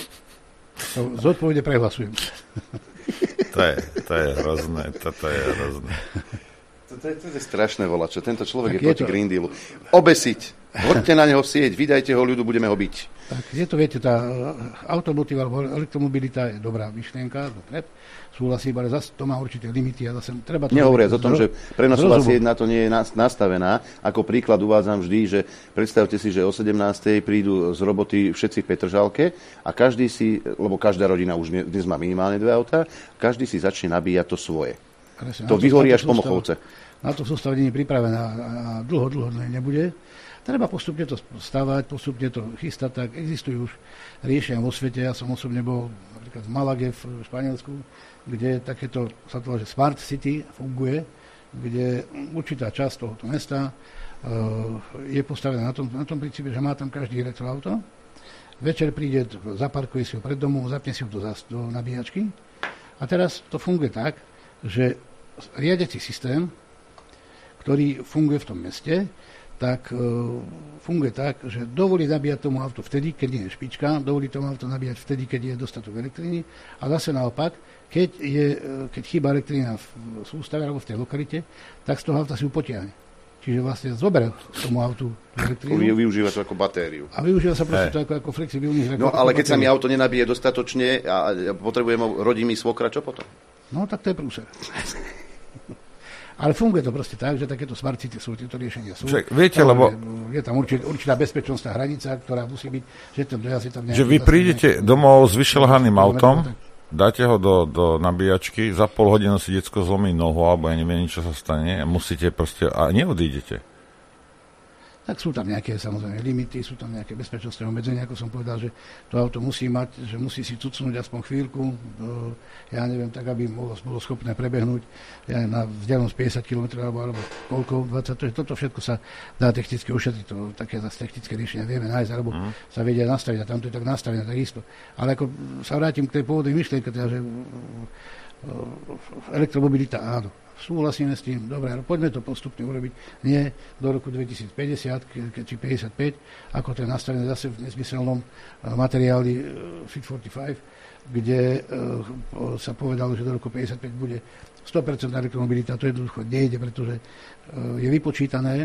Zodpovede prehlasujem. To je, to je hrozné, toto je hrozné. To je, to je strašné volačo. Tento človek tak je proti to... Green Dealu. Obesiť. Hoďte na neho sieť, vydajte ho ľudu, budeme ho biť. Tak je to, viete, tá automotíva alebo elektromobilita je dobrá myšlienka, dobre, súhlasím, ale zase to má určité limity a zase treba to... Nehovoriac o tom, že prenosová sieť na to nie je nastavená. Ako príklad uvádzam vždy, že predstavte si, že o sedemnástej prídu z roboty všetci v Petržalke a každý si, lebo každá rodina už dnes má minimálne dve autá, každý si začne nabíjať to svoje. Presne, to vyhorí až po Mochovce. Na to sústava nie je pripravená a dlho, dlho nebude. Treba postupne to stavať, postupne to chystať, tak existujú už riešenia vo svete. Ja som osobne bol napríklad v Malage v Španielsku, kde takéto sa to volá, že Smart City funguje, kde určitá časť tohoto mesta uh, je postavená na tom, na tom princípe, že má tam každý elektroauto. Večer príde, zaparkuje si ho pred domom, zapne si ho do, do nabíjačky. A teraz to funguje tak, že riadiaci systém, ktorý funguje v tom meste, tak e, funguje tak, že dovolí nabíjať tomu auto vtedy, keď nie je špička, dovolí tomu auto nabíjať vtedy, keď je dostatok elektriny a zase naopak, keď, je, keď chýba elektrina v sústave alebo v tej lokalite, tak z toho auta si ju potiahne. Čiže vlastne zoberie tomu autu elektrínu. Využíva to ako batériu. A využíva sa proste to ako, ako flexibilný zrak. No ale keď batériu. Sa mi auto nenabíje dostatočne a potrebujem rodinný svokra, čo potom? No tak to je prúser. Ale funguje to proste tak, že takéto smart city sú, tieto riešenia sú. Však, viete, lebo... Je tam určitá, určitá bezpečnostná hranica, ktorá musí byť, že tam dojazd je tam nejaký... Že vy prídete nejaký... domov s vyšľahaným autom, dáte ho do, do nabíjačky, za pol hodinu si decko zlomí nohu, alebo ja neviem, čo sa stane, a musíte proste... A neodídete. Tak sú tam nejaké, samozrejme, limity, sú tam nejaké bezpečnostné obmedzenia, ako som povedal, že to auto musí mať, že musí si cucnúť aspoň chvíľku, ja neviem, tak, aby bolo, bolo schopné prebehnúť ja neviem, na vzdialenosť päťdesiat kilometrov alebo, alebo koľko, dvadsať, to, toto všetko sa dá technicky ušetriť, to také zase technické riešenia vieme nájsť, alebo mm. sa vedia nastaviť a tam to je tak nastavené, takisto. Ale ako sa vrátim k tej pôvodnej myšlienke, teda, že elektromobilita áno. Súhlasíme s tým, dobre, ale poďme to postupne urobiť, nie do roku dvetisícpäťdesiat, ke, či päťdesiatpäť, ako to je nastavené zase v nezmyselnom materiáli Fit štyridsaťpäť, kde uh, sa povedalo, že do roku päťdesiatpäť bude sto percent elektromobilita, to jednoducho nejde, pretože uh, je vypočítané,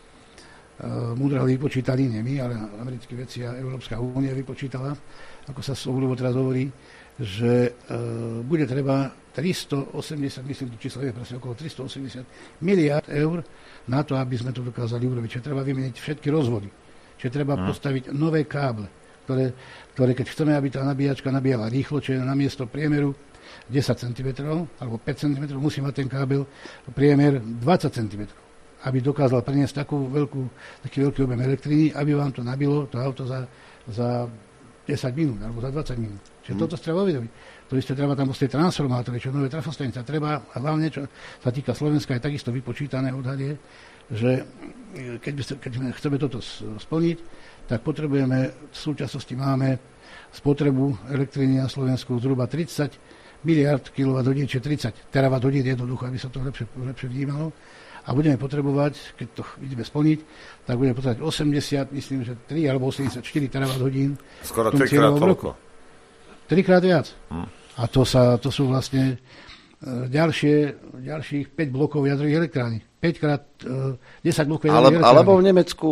uh, múdre ho vypočítali, nie my, ale americkí vedci a Európska únia vypočítala, ako sa s obľubou teraz hovorí, že uh, bude treba tristoosemdesiat, myslím, to číslo je presne okolo tristoosemdesiat miliárd eur na to, aby sme to dokázali urobiť. Čiže treba vymeniť všetky rozvody. Čiže treba hmm. postaviť nové káble, ktoré, ktoré keď chceme, aby tá nabíjačka nabíjala rýchlo, čiže namiesto priemeru desať centimetrov alebo päť centimetrov, musí mať ten kábel priemer dvadsať centimetrov, aby dokázal priniesť takú veľkú, taký veľký objem elektriny, aby vám to nabilo to auto za, za desať minút alebo za dvadsať minút. Čiže hmm. toto treba uvedomiť. To isté treba tam postaviť transformátory, čo nové trafostanice. Treba, a hlavne, čo sa týka Slovenska, je takisto vypočítané odhadie, že keď, by, keď chceme toto splniť, tak potrebujeme, v súčasnosti máme spotrebu elektriny na Slovensku zhruba tridsať miliárd kilowatthodín, čiže tridsať terawatthodín jednoducho, aby sa to lepšie, lepšie vnímalo. A budeme potrebovať, keď to ideme splniť, tak budeme potrebovať osemdesiat, myslím, že tri alebo osemdesiatštyri terawatthodín. Skoro trikrát toľko. Trikrát viac. Hmm. A to, sa, to sú vlastne uh, ďalšie, ďalších päť blokov jadrových elektrární. päť krát uh, desať blokov jadrových elektrární. Alebo v Nemecku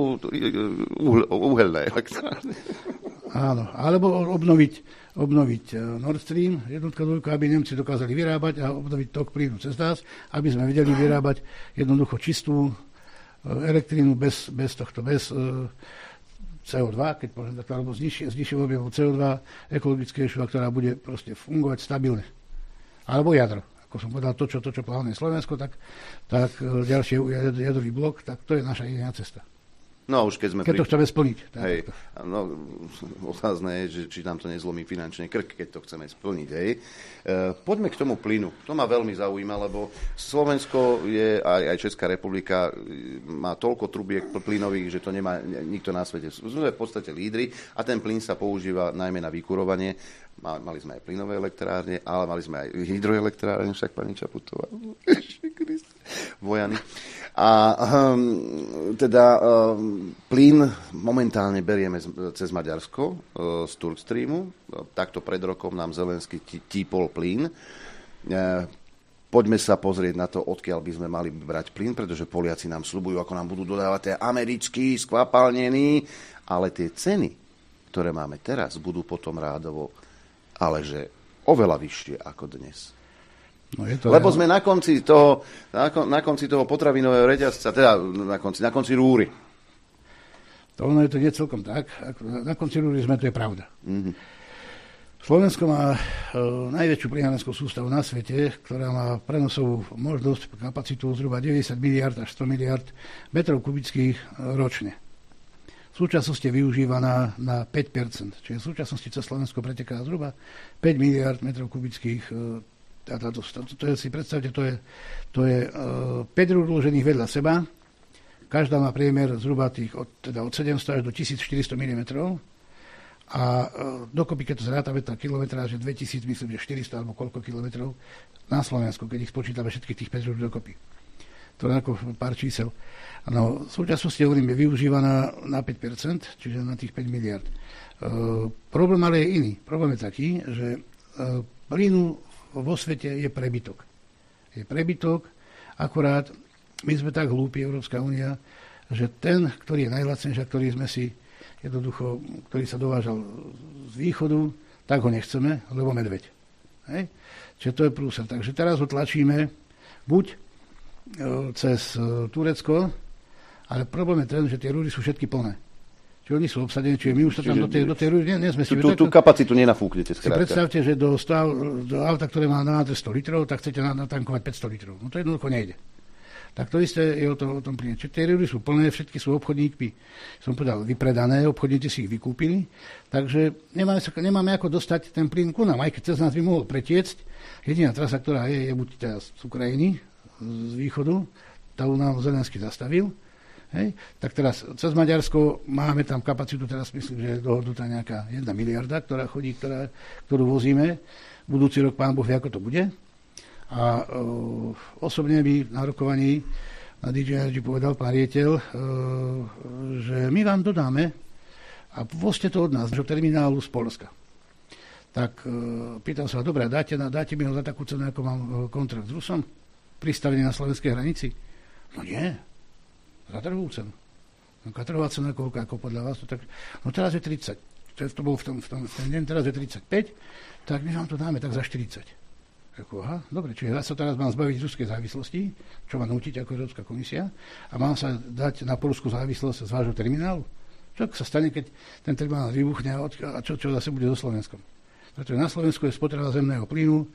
uh, uhelné elektrárny. Áno, alebo obnoviť, obnoviť uh, Nord Stream, jednotka, dvojka, aby Nemci dokázali vyrábať a obnoviť tok plynu cez nás, aby sme vedeli vyrábať jednoducho čistú uh, elektrínu bez, bez tohto, bez uh, cé ó dva, keď poviem takto, alebo z nižšieho objemu cé ó dva, ekologickejšiu, ktorá bude proste fungovať stabilne. Alebo jadro. Ako som povedal, to, čo, to, čo plánuje Slovensko, tak, tak ďalší jadrový blok, tak to je naša jediná cesta. No už keď sme... Keď pri... to chceme splniť. Tak. Hej, no otázne je, že či nám to nezlomí finančne krk, keď to chceme splniť, hej. E, poďme k tomu plynu. To ma veľmi zaujíma, lebo Slovensko je, aj, aj Česká republika má toľko trubiek plynových, že to nemá nikto na svete. Sme v podstate lídri a ten plyn sa používa najmä na vykurovanie. Mali sme aj plynové elektrárne, ale mali sme aj hydroelektrárne, však pani Čaputová. Vojany. A um, teda um, plyn momentálne berieme z, cez Maďarsko uh, z Turkstreamu. Takto pred rokom nám Zelenský típol plyn. Uh, poďme sa pozrieť na to, odkiaľ by sme mali brať plyn, pretože Poliaci nám sľubujú, ako nám budú dodávať ten americký, skvapalnený, ale tie ceny ktoré máme teraz, budú potom rádovo, ale že oveľa vyššie ako dnes. No je to Lebo aj... sme na konci toho, na, kon, na konci toho potravinového reťazca, teda na konci, na konci rúry. To ono je to nie celkom tak. Na konci rúry sme, to je pravda. Mm-hmm. Slovensko má e, najväčšiu plynárenskú sústavu na svete, ktorá má prenosovú možnosť, kapacitu zhruba deväťdesiat miliárd až sto miliárd metrov kubických ročne. V súčasnosti je využívaná na päť percent, čiže v súčasnosti cez Slovensko preteká zhruba päť miliárd metrov kubických. E, to, to, to, to je, si predstavte, to je, to je e, päť rúr uložených vedľa seba. Každá má priemer zhruba tých od, teda od sedemsto až do tisícštyristo milimetrov a e, dokopy, keď to zrátame, tá kilometráž je dvetisíc, myslím, že štyristo alebo koľko kilometrov na Slovensku, keď ich spočítame všetkých tých päť rúr dokopy. To je ako pár čísel. No, v súčasnosti, hovorím, je využívaná na päť percent, čiže na tých päť miliard. E, problém ale je iný. Problém je taký, že e, plynu vo svete je prebytok. Je prebytok, akorát my sme tak hlúpi, Európska únia, že ten, ktorý je najlacnejší, ktorý sme si jednoducho, ktorý sa dovážal z východu, tak ho nechceme, lebo medveď. Hej? Čiže to je prúser. Takže teraz ho tlačíme buď e, cez e, Turecko, ale problém je ten, že tie rúry sú všetky plné. Čiže oni sú obsadené, čiže my už sa tam čiže do tej, do tej rúry nie, nie sme si... Tú, tú kapacitu nenafúknete, skrátka. Si predstavte, že do, stav, do auta, ktoré má na sto litrov, tak chcete natankovať päťsto litrov. No to jednoducho nejde. Tak to isté je o, to, o tom plyne. Čiže tie rúry sú plné, všetky sú obchodníky, som povedal, vypredané, obchodníci si ich vykúpili, takže nemáme, sa, nemáme ako dostať ten plyn ku nám, aj keď cez nás by mohol pretiecť. Jediná trasa, ktorá je, je buď teraz z Ukrajiny, z východu, tá nám Zelenský zastavil. Hej. Tak teraz cez Maďarsko máme tam kapacitu, teraz myslím, že je dohodnutá nejaká jedna miliarda, ktorá chodí, ktorá, ktorú vozíme. Budúci rok pán Boh vie, ako to bude. A uh, osobne by na rokovaní na dé džé Energy povedal pán riaditeľ, uh, že my vám dodáme a vozte to od nás, našho terminálu z Poľska. Tak uh, pýtam sa, dobre, dáte, na, dáte mi ho za takú cenu, ako mám uh, kontrakt s Rusom, pristavený na slovenskej hranici? No nie, za trhovú cenu. No trhová cena, koľko, ako podľa vás, to tak, no teraz je tridsať. To bolo v tom, v tom, v ten deň, teraz je tridsaťpäť, tak my vám to dáme tak za štyridsať. Ako, aha, dobre, čiže ja sa teraz mám zbaviť ruskej závislosti, čo má nútiť ako Európska komisia, a mám sa dať na poľskú závislosť z vášho terminálu. Čo sa stane, keď ten terminál vybuchne a čo, čo zase bude so Slovenskom? Pretože na Slovensku je spotreba zemného plynu, e,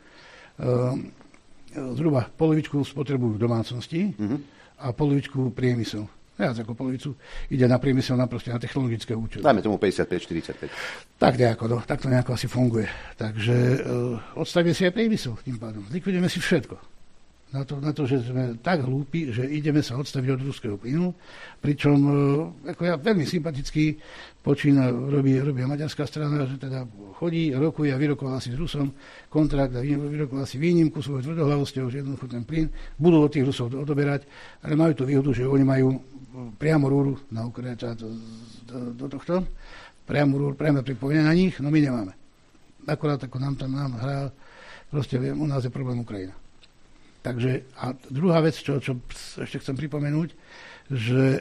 zhruba polovičku spotrebujú domácnosti mm-hmm. a polovičku priemysel. Viac ako polovicu ide na priemysel, naprosto na technologické účely. Dáme tomu päťdesiatpäť štyridsaťpäť. Tak nejako, no, tak to nejako asi funguje. Takže uh, odstavíme si aj priemysel tým pádom. Zlikvidujeme si všetko. Na to, na to, že sme tak hlúpi, že ideme sa odstaviť od ruského plynu, pričom uh, ako ja veľmi sympatický počín robí, robí maďarská strana, že teda chodí, rokuje a vyrokovala si s Rusom kontrakt a vyrokovala si výnimku svojou tvrdohlavosťou, že jednoducho ten plyn budú od tých Rusov odoberať, ale majú tú výhodu, že oni majú priamo rúru na Ukrajine, do, do, do tohto, priamo rúru, priamo pripojenie na nich, no my nemáme. Akorát ako nám tam nám hrá, proste u nás je problém Ukrajina. Takže, a druhá vec, čo, čo ešte chcem pripomenúť, že e,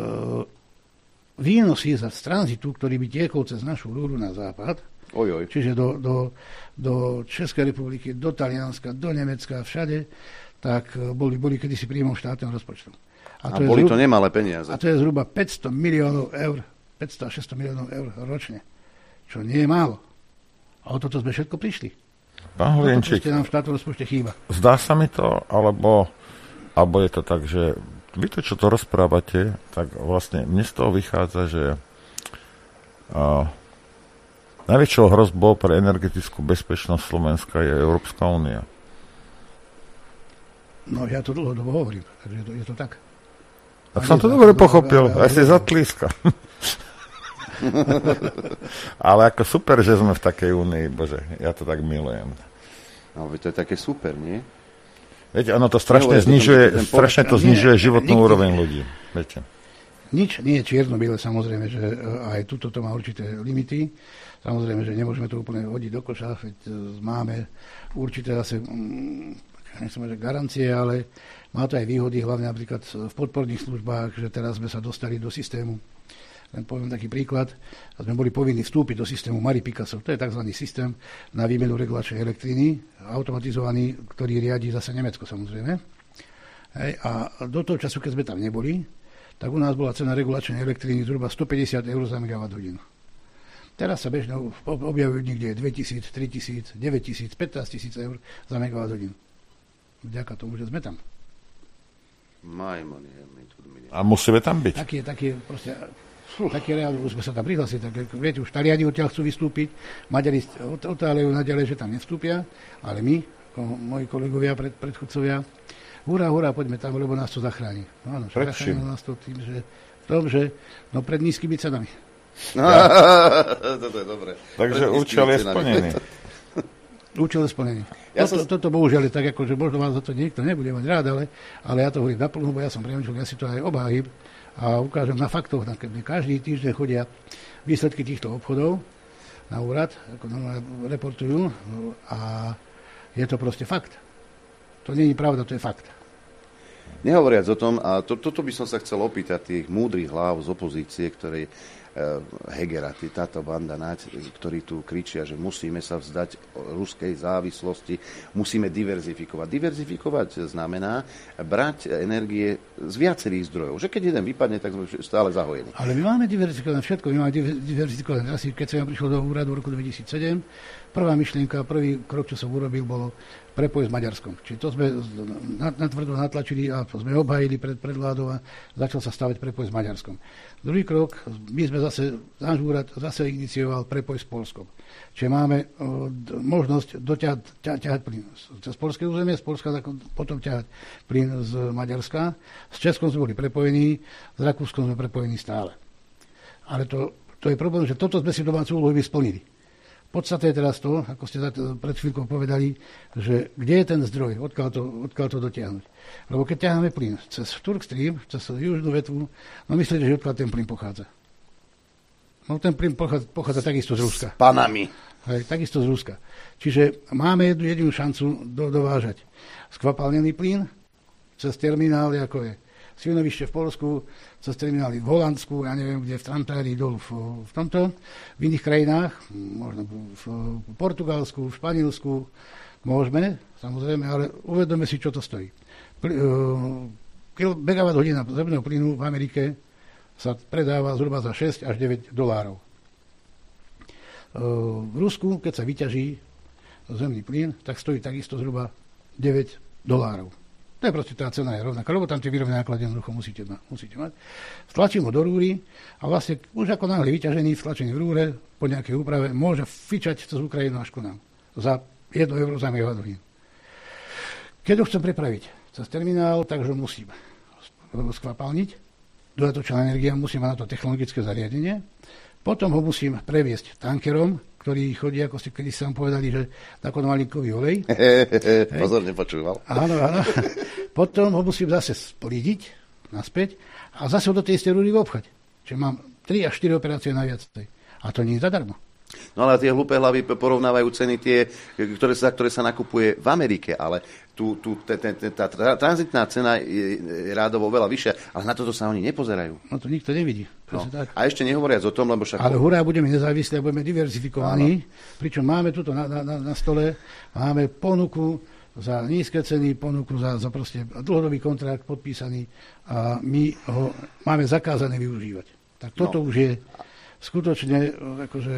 výnosy za tranzitu, ktorý by tiekol cez našu rúru na západ, oj, oj. čiže do, do, do Českej republiky, do Talianska, do Nemecka, všade, tak boli, boli kedysi príjmom štátneho rozpočtu. A, a to boli zhruba, to nemalé peniaze. A to je zhruba päťsto miliónov eur, päťsto až šesťsto miliónov eur ročne, čo nie je málo. A o toto sme všetko prišli. Pán Hlienčík, nám v štátnom rozpočte chýba. Zdá sa mi to, alebo, alebo je to tak, že vy to, čo to rozprávate, tak vlastne mne z toho vychádza, že a, najväčšou hrozbou pre energetickú bezpečnosť Slovenska je Európska únia. No ja to dlhodobo hovorím, takže je to, je to tak. Tak som to dobre pochopil, aj si zatlíska. Ale ako super, že sme v takej únii, bože, ja to tak milujem. No, to je také super, nie? Viete, ono to strašne znižuje, strašne to znižuje životnú nikdy, úroveň ľudí, viete. Nič nie je čierno-biele, samozrejme, že aj tuto to má určité limity. Samozrejme, že nemôžeme to úplne hodiť do koša, veď máme určité zase, nechcem povedať garancie, ale má to aj výhody, hlavne napríklad v podporných službách, že teraz sme sa dostali do systému Len poviem taký príklad. Sme boli povinní vstúpiť do systému Marie-Picasso. To je tzv. Systém na výmenu regulačnej elektriny, automatizovaný, ktorý riadi zase Nemecko samozrejme. Hej, a do toho času, keď sme tam neboli, tak u nás bola cena regulačnej elektriny zhruba stopäťdesiat eur za megawatt hodinu. Teraz sa bežne objavujú niekde dvetisíc, tritisíc, deväťtisíc, pätnásť tisíc eur za megawatt hodinu. Vďaka tomu, že sme tam. A musíme tam byť. Taký, taký proste... Taký reál, už sme sa tam prihlásili, tak viete, už Taliani odtiaľ chcú vystúpiť, Maďari otáľajú naďalej, že tam nevstúpia, ale my, ko, moji kolegovia, pred, predchodcovia, hurá, hurá, poďme tam, lebo nás to zachráni. No áno, zachránilo nás to tým, že v tom, že no pred nízkymi cenami. No, toto je dobré. Takže účel je splnený. Účel je splnený. Ja toto, som... toto bohužiaľ je tak, ako, že možno vás za to niekto nebude mať rád, ale, ale ja to hovorím naplno, bo ja som priemyslel, ja si to aj obhájim a ukážem na faktoch, na keď každý týždeň chodia výsledky týchto obchodov na úrad, ako normálne reportujú a je to proste fakt. To nie je pravda, to je fakt. Nehovoriac o tom, a to, toto by som sa chcel opýtať tých múdrych hlav z opozície, ktorí Hegera, táto banda, ktorí tu kričia, že musíme sa vzdať ruskej závislosti, musíme diverzifikovať. Diverzifikovať znamená brať energie z viacerých zdrojov. Že keď jeden vypadne, tak sme stále zahojení. Ale my máme diverzifikovať všetko. My máme diverzifikovať. Asi keď som ja prišiel do úradu v roku dvetisícsedem, prvá myšlienka, prvý krok, čo som urobil, bolo prepoj s Maďarskom. Čiže to sme natvrdo natlačili a sme obhajili pred, pred vládou a začal sa stavať prepoj s Maďarskom. Druhý krok, my sme zase, náš úrad zase inicioval prepoj s Poľskom. Čiže máme o, d- možnosť doťahať ťa, ťahať plyn cez poľské územie, z Poľska potom ťahať plyn z Maďarska. S Českom sme boli prepojení, s Rakúskom sme prepojení stále. Ale to, to je problém, že toto sme si domácu úlohu splnili. Podstatné je teraz to, ako ste pred chvíľkou povedali, že kde je ten zdroj, odkiaľ to, odkiaľ to dotiahnuť. Lebo keď ťaháme plyn cez Turkstream, cez južnú vetvu, no myslíte, že odkiaľ ten plyn pochádza? No ten plyn pochádza, pochádza takisto z Ruska. S panami. Hej, takisto z Ruska. Čiže máme jednu jedinú šancu do, dovážať skvapalnený plyn cez terminály, ako je Svinovište v Poľsku, cez terminály v Holandsku, ja neviem, kde v Trantári, dolu v, v tomto, v iných krajinách, možno v, v Portugalsku, v Španielsku, môžeme, samozrejme, ale uvedome si, čo to stojí. Megawatt hodina zemného plynu v Amerike sa predáva zhruba za šesť až deväť dolárov. V Rusku, keď sa vyťaží zemný plyn, tak stojí takisto zhruba deväť dolárov. To je proste tá cena je rovnaká, lebo tam tie výrobné náklady jednoducho musíte, ma, musíte mať. Stlačím ho do rúry a vlastne už ako náhle vyťažený, stlačený v rúre po nejakej úprave môže fičať cez Ukrajinu až ku nám. Za jedno euro za megawatt hodinu. Keď ho chcem prepraviť cez terminál, takže musím skvapalniť. Dodatočná energia, musím mať na to technologické zariadenie. Potom ho musím previesť tankerom, ktorí chodí, ako ste kedy sa vám povedali, že na konvalníkový olej. Pozor, nepočúval. Áno, áno. Potom ho musím zase splídiť naspäť a zase ho do tej istej rúry obchať. Čiže mám tri až štyri operácie na viac. A to nie je zadarmo. No ale tie hlúpe hlavy porovnávajú ceny tie, ktoré sa, ktoré sa nakupuje v Amerike, ale tu, tu, te, te, te, tá tranzitná cena je, je rádovo veľa vyššia, ale na toto sa oni nepozerajú. No to nikto nevidí. No. A ešte nehovoriac o tom, lebo však... Ale hurá, budeme nezávislí a budeme diverzifikovaní, pričom máme tuto na, na, na stole, máme ponuku za nízke ceny, ponuku za, za proste dlhodobý kontrakt podpísaný a my ho máme zakázané využívať. Tak toto no. už je skutočne akože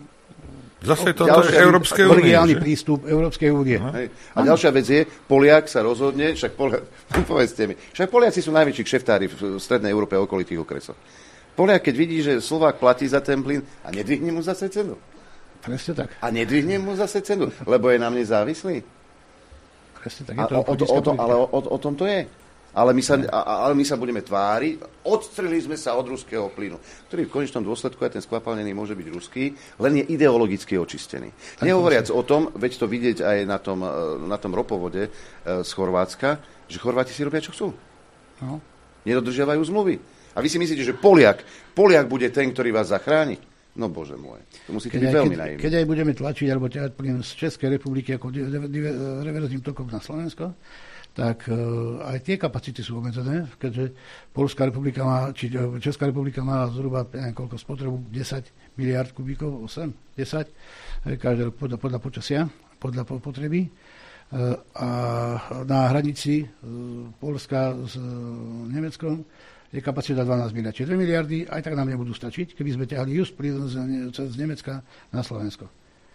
zase toto je Európskej únie. Originálny prístup Európskej únie. A ďalšia vec je, Poliak sa rozhodne, však Poliak, povedzte mi, však Poliaci sú najväčší kšeftári v strednej Európe a okolitých okresoch. Poliak, keď vidí, že Slovák platí za ten plyn a nedvihne mu zase cenu. Presne tak. A nedvihne mu zase cenu, lebo je na mne závislý. Presne tak. Je to o, o, o, to, ale o, o tom to je. Ale my, sa, ale my sa budeme tváriť, odstrelili sme sa od ruského plynu, ktorý v konečnom dôsledku aj ten skvapalnený môže byť ruský, len je ideologicky očistený. Tak nehovoriac o tom, veď to vidieť aj na tom, na tom ropovode z Chorvátska, že Chorváti si robia, čo chcú. No. Nedodržiavajú zmluvy. A vy si myslíte, že Poliak, Poliak bude ten, ktorý vás zachráni? No bože môj, to musíte byť veľmi naivní. Keď aj budeme tlačiť alebo ťahať plyn z Českej republiky ako reverzným tokom na Slovensko, tak aj tie kapacity sú obmedzené, keďže Poľská republika má, či Česká republika má zhruba, neviem koľko, spotrebu desať miliárd kubíkov, osem, desať, každý rok podľa, podľa počasia, podľa potreby. A na hranici Poľska s Nemeckom je kapacita dvanásť miliárd. Čiže dve miliardy aj tak nám nebudú stačiť, keby sme ťahli just plyn z Nemecka na Slovensko.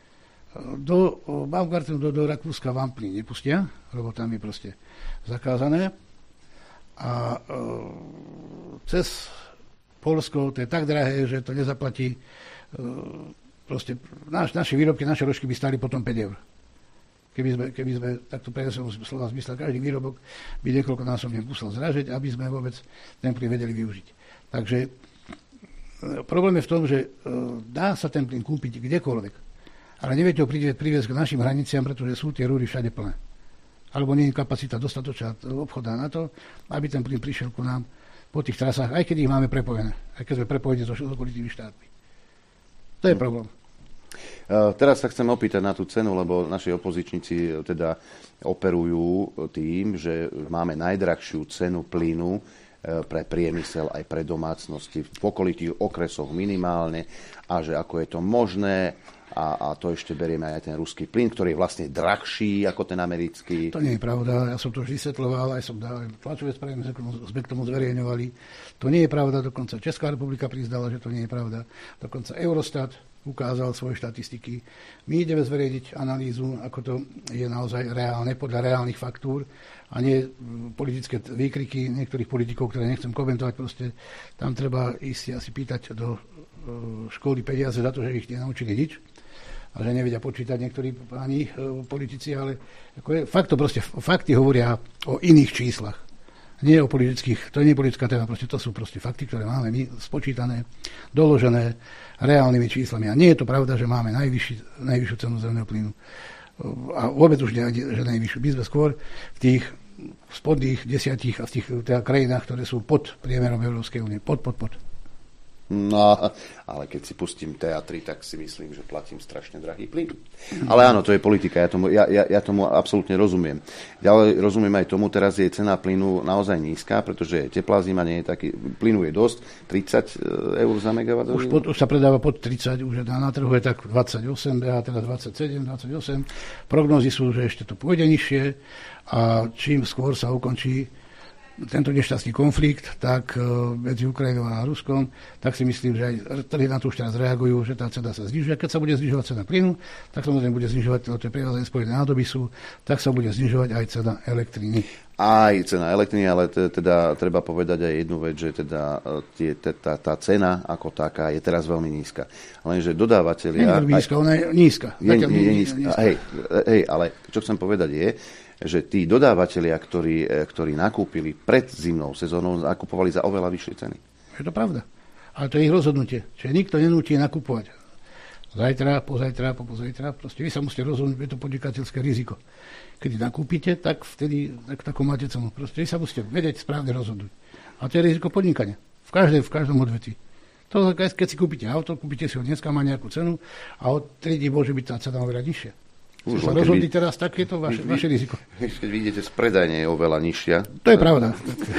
Do Baumgartenu, do, do Rakúska vám plyn nepustia, lebo tam je proste zakázané. A e, cez Poľsko to je tak drahé, že to nezaplatí. E, proste naš, naše výrobky, naše rožky by stáli potom päť eur. Keby sme, keby sme takto prenesenom slova zmysle, každý výrobok by niekoľkonásobne musel zdražiť, aby sme vôbec ten plyn vedeli využiť. Takže e, problém je v tom, že e, dá sa ten plyn kúpiť kdekoľvek, ale neviete ho priviesť k našim hraniciam, pretože sú tie rúry všade plné. Alebo nie je kapacita dostatočná obchodná na to, aby ten plyn prišiel ku nám po tých trasách, aj keď ich máme prepojené, aj keď sme prepojení so okolitými štátmi. To je problém. Teraz sa chcem opýtať na tú cenu, lebo naši opozičníci teda operujú tým, že máme najdrahšiu cenu plynu pre priemysel aj pre domácnosti v okolitých okresoch minimálne a že ako je to možné a, a to ešte berieme aj ten ruský plyn, ktorý je vlastne drahší ako ten americký. To nie je pravda, ja som to už vysvetľoval, aj som dal tlačové správy, sme k tomu zverejňovali. To nie je pravda, dokonca Česká republika priznala, že to nie je pravda, dokonca Eurostat ukázal svoje štatistiky. My ideme zverejniť analýzu, ako to je naozaj reálne, podľa reálnych faktúr a nie politické výkriky niektorých politikov, ktoré nechcem komentovať. Proste tam treba ísť asi pýtať do školy peniaze za to, že ich nenaučili nič a že nevedia počítať niektorí páni politici, ale ako je, fakt to proste, fakty hovoria o iných číslach. Nie o politických, to nie je politická téma, proste to sú proste fakty, ktoré máme my spočítané, doložené reálnymi číslami. A nie je to pravda, že máme najvyšší, najvyššiu cenu zemného plynu. A vôbec už nie, že najvyššiu. My sme skôr v tých spodných desiatich a v tých teda krajinách, ktoré sú pod priemerom Európskej únie. Pod, pod, pod. No, ale keď si pustím teatry, tak si myslím, že platím strašne drahý plyn. Ale áno, to je politika, ja tomu, ja, ja, ja tomu absolútne rozumiem. Ďalej rozumiem aj tomu, teraz je cena plynu naozaj nízka, pretože teplá zima nie je taký, plynu je dosť, tridsať eur za megawatt. Už, pod, už sa predáva pod tridsať, už na trhu je tak dvadsaťosem, a teda dvadsaťsedem, dvadsaťosem. Prognózy sú, že ešte to pôjde nižšie a čím skôr sa ukončí tento nešťastný konflikt, tak medzi Ukrajinou a Ruskom, tak si myslím, že aj trhy na to už teraz reagujú, že tá cena sa znižuje. Keď sa bude znižovať cena plynu, tak samozrejme bude znižovať, to je prevažne spojené nádoby sú, tak sa bude znižovať aj cena elektriny. Aj cena elektriny, ale teda treba povedať aj jednu vec, že teda tie, tá, tá cena ako taká je teraz veľmi nízka. Lenže dodávateľia... Nie je nízka, ona je nízka. Je, je, je nízka. nízka. Hej, hej, ale čo chcem povedať je, že tí dodávateľia, ktorí, ktorí nakúpili pred zimnou sezónou, nakupovali za oveľa vyššie ceny. Je to pravda. Ale to je ich rozhodnutie. Čiže nikto nenúti nakupovať. Zajtra, pozajtra, popozajtra. Proste vy sa musíte rozhodnúť, je to podnikateľské riziko. Keď nakúpite, tak vtedy tak, takou máte cenu. Proste vy sa musíte vedieť správne rozhodnúť. A to je riziko podnikania. V, každej, v každom odvetví. To, keď si kúpite auto, kúpite si ho dneska, má nejakú cenu a od tri dní môže byť tá cena oveľa nižšia. Už sa rozhodli vy, teraz, tak je to vaše, vy, vaše riziko. Keď vidíte z predajne je oveľa nižšia. To je pravda.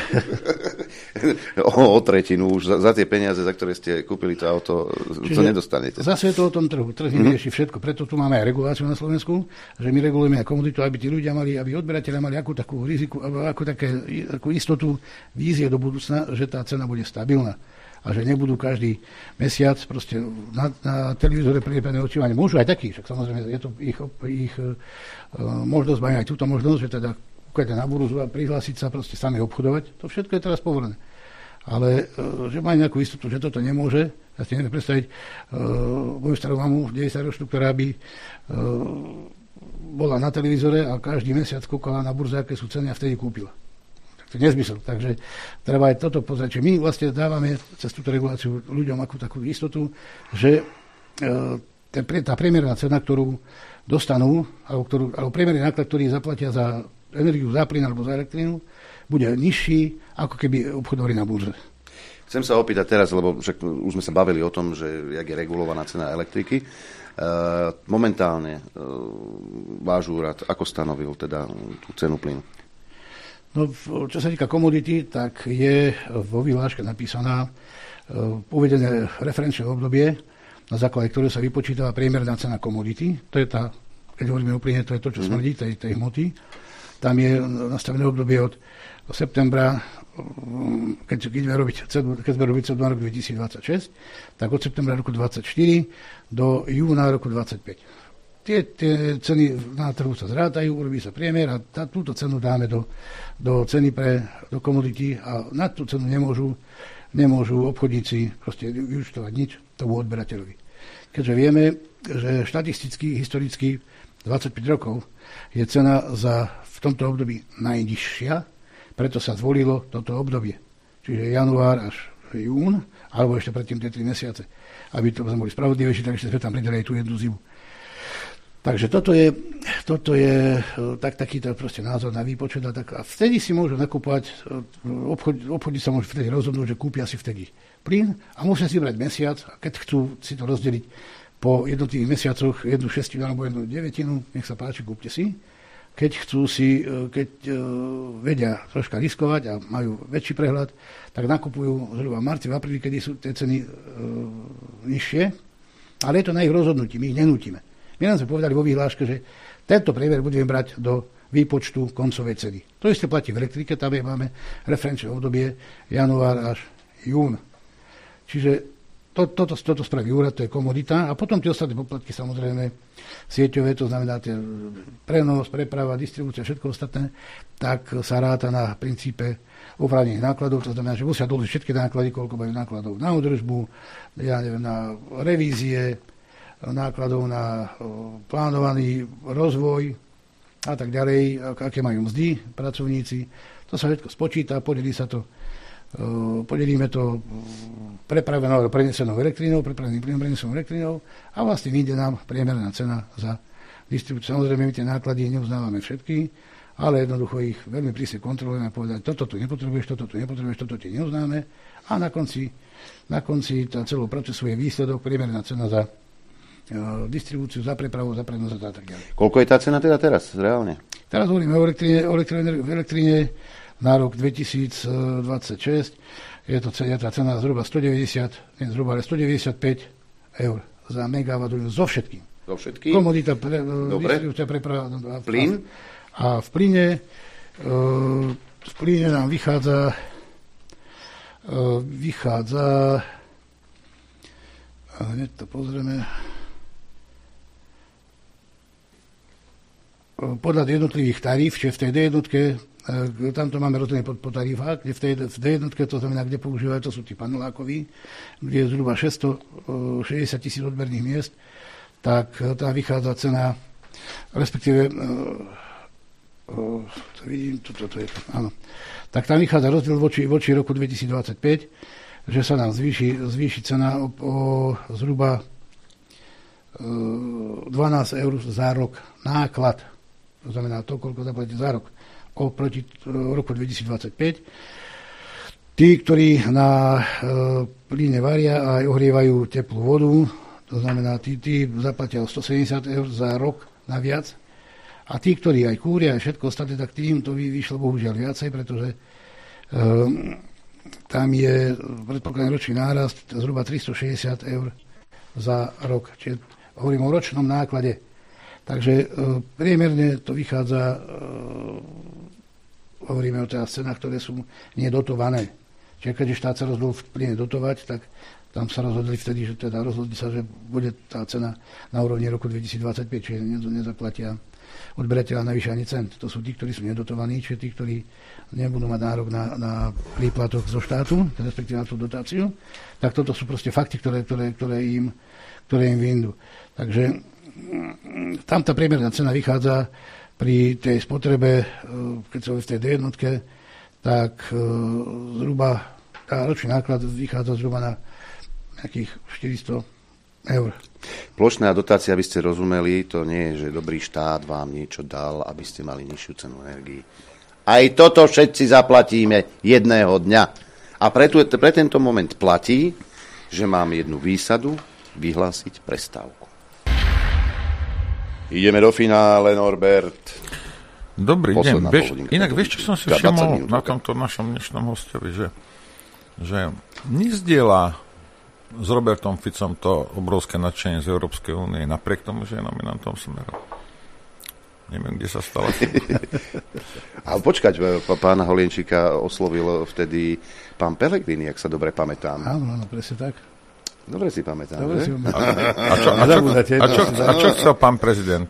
o, o tretinu už za, za tie peniaze, za ktoré ste kúpili to auto, čiže to nedostanete. Zase je to o tom trhu. Trh vyrieši mm-hmm. všetko. Preto tu máme aj reguláciu na Slovensku, že my regulujeme aj komoditu, aby tí ľudia mali, aby odberatelia mali akú takú riziku, akú, také, akú istotu vízie do budúcna, že tá cena bude stabilná. A že nebudú každý mesiac proste na, na televízore priepené očívanie. Môžu aj takí, však samozrejme je to ich, ich uh, možnosť, majú aj túto možnosť, že teda kúkať na burzu a prihlásiť sa, proste sami obchodovať. To všetko je teraz povolené. Ale uh, že majú nejakú istotu, že toto nemôže, ja si neviem predstaviť uh, moju starú mamu, deväťdesiatročnú, ktorá by uh, bola na televízore a každý mesiac kúkala na burze, aké sú ceny a vtedy kúpila. To je nezmysel. Takže treba aj toto pozrieť. My vlastne dávame cez túto reguláciu ľuďom akú takú istotu, že e, tá priemerná cena, ktorú dostanú, alebo, ktorú, alebo priemerný náklad, ktorý zaplatia za energiu, za plyn alebo za elektrínu, bude nižší, ako keby obchodovali na burze. Chcem sa opýtať teraz, lebo však už sme sa bavili o tom, že jak je regulovaná cena elektriky. E, momentálne e, váš úrad ako stanovil teda tú cenu plynu? No, čo sa týka komodity, tak je vo vyhláške napísaná uvedené referenčné obdobie, na základe ktorého sa vypočítava priemerná cena komodity. To je tá, keď hovoríme o plyne, to je to, čo smrdí, tej, tej hmoty. Tam je nastavené obdobie od septembra, keď, keď budeme robiť, keď budeme robiť na rok dvetisícdvadsaťšesť, tak od septembra roku dvadsaťštyri do júna roku dvadsaťpäť. Tie, tie ceny na trhu sa zrátajú, urobí sa priemer a tá, túto cenu dáme do, do ceny pre do komodity a na tú cenu nemôžu, nemôžu obchodníci proste vyúčtovať nič tomu odberateľovi. Keďže vieme, že štatisticky, historicky dvadsaťpäť rokov je cena za v tomto období najnižšia, preto sa zvolilo toto obdobie. Čiže január až jún, alebo ešte predtým tie tri mesiace. Aby to sme boli spravodlivejší, tak ešte sme tam pridali aj tú jednu zimu. Takže toto je, toto je tak, takýto proste názor na výpočet. A, tak, a vtedy si môžu nakupovať, obchod, obchodníci sa môžu vtedy rozhodnúť, že kúpia si vtedy plyn a musia si brať mesiac, a keď chcú si to rozdeliť po jednotlivých mesiacoch, jednu šestinu alebo jednu devetinu, nech sa páči, kúpte si. Keď chcú si, keď uh, vedia troška riskovať a majú väčší prehľad, tak nakupujú zhruba v marci, v apríli, kedy sú tie ceny uh, nižšie, ale je to na ich rozhodnutí, my ich nenútime. My nám sme povedali vo vyhláške, že tento priemer budeme brať do výpočtu koncovej ceny. To isté platí v elektrike, tam je, máme referenčné obdobie január až jún. Čiže to, toto, toto spraví úrad, to je komodita a potom tie ostatné poplatky samozrejme sieťové, to znamená tie prenos, preprava, distribúcia, všetko ostatné, tak sa ráta na princípe oprávnených nákladov, to znamená, že musia doložiť všetky náklady, koľko majú nákladov na údržbu, ja neviem, na revízie, nákladov na plánovaný rozvoj a tak ďalej, aké majú mzdy pracovníci. To sa všetko spočíta, podelí sa to, podelíme to prepravenou alebo prenesenou elektrínou, prepraveným plynom prenesenou elektrínou a vlastne vyjde nám priemerná cena za distribúciu. Samozrejme, my tie náklady neuznávame všetky, ale jednoducho ich veľmi prísne kontrolujeme a povedať, toto tu nepotrebuješ, toto tu nepotrebuješ, toto ti neuznáme a na konci, na konci celého procesu je výsledok, priemerná cena za distribúciu, za prepravu, za prenos a tak ďalej. Koľko je tá cena teda teraz, reálne? Teraz hovoríme o elektríne, o elektríne, v elektríne na rok dvetisícdvadsaťšesť. Je to je tá cena zhruba stodeväťdesiat, nie zhruba, ale stodeväťdesiatpäť eur za megawatt so všetkým. So všetkým? Komodita, pre, distribúcia, preprava. A, plyn? A, a v plyne v plyne nám vychádza vychádza a hneď to pozrieme. Podľa jednotlivých taríf, čiže v tej D jednotke, tam to máme rozdelené po, po tarifách, kde v tej v D jednotke, to znamená, kde používajú, to sú tí panelákoví, kde je zhruba šesťstošesťdesiat tisíc odberných miest, tak tam vychádza cena, respektíve, to vidím, toto to je, áno, tak tam vychádza rozdiel voči, voči roku dvetisícdvadsaťpäť, že sa nám zvýši, zvýši cena o, o zhruba dvanásť eur za rok náklad. To znamená to, koľko zaplatíte za rok oproti roku dvetisícdvadsaťpäť. Tí, ktorí na e, plyne varia a aj ohrievajú teplú vodu, to znamená, tí, tí zaplatia o stosedemdesiat eur za rok naviac. A tí, ktorí aj kúria a všetko ostatné, tak tým to vyšlo bohužiaľ viacej, pretože e, tam je predpokladaný ročný nárast zhruba tristošesťdesiat eur za rok. Čiže hovorím o ročnom náklade. Takže e, priemerne to vychádza, e, hovoríme o teraz cenách, ktoré sú nedotované. Čiže keď štát sa rozhodol v plyne dotovať, tak tam sa rozhodli vtedy, že teda rozhodli sa, že bude tá cena na úrovni roku dvetisícdvadsaťpäť, čiže nezaplatia odberateľa navyše ani cent. To sú tí, ktorí sú nedotovaní, čiže tí, ktorí nebudú mať nárok na, na príplatok zo štátu, respektíve na tú dotáciu. Tak toto sú proste fakty, ktoré, ktoré, ktoré im, ktoré im vyjdú. Takže tam tá priemerná cena vychádza pri tej spotrebe, keď sa v tej D jednotke, tak zhruba tá ročný náklad vychádza zhruba na nejakých štyristo eur. Plošná dotácia, aby ste rozumeli, to nie je, že dobrý štát vám niečo dal, aby ste mali nižšiu cenu energii. Aj toto všetci zaplatíme jedného dňa. A pre, tu, pre tento moment platí, že mám jednu výsadu vyhlásiť prestávku. Ideme do finále, Norbert. Dobrý deň. Vieš, inak vieš, čo som si všimol na tomto našom dnešnom hostovi, že, že nezdieľa s Robertom Ficom to obrovské nadšenie z Európskej únie, napriek tomu, že je nominantom Smeru. Neviem, kde sa stalo. Ale počkať, pána Holienčíka oslovil vtedy pán Pellegrini, ak sa dobre pamätám. Áno, áno, presne tak. Dobre si pamätám, dobre že? Si pamätám. A čo, a čo, a čo, a čo chcel pán prezident?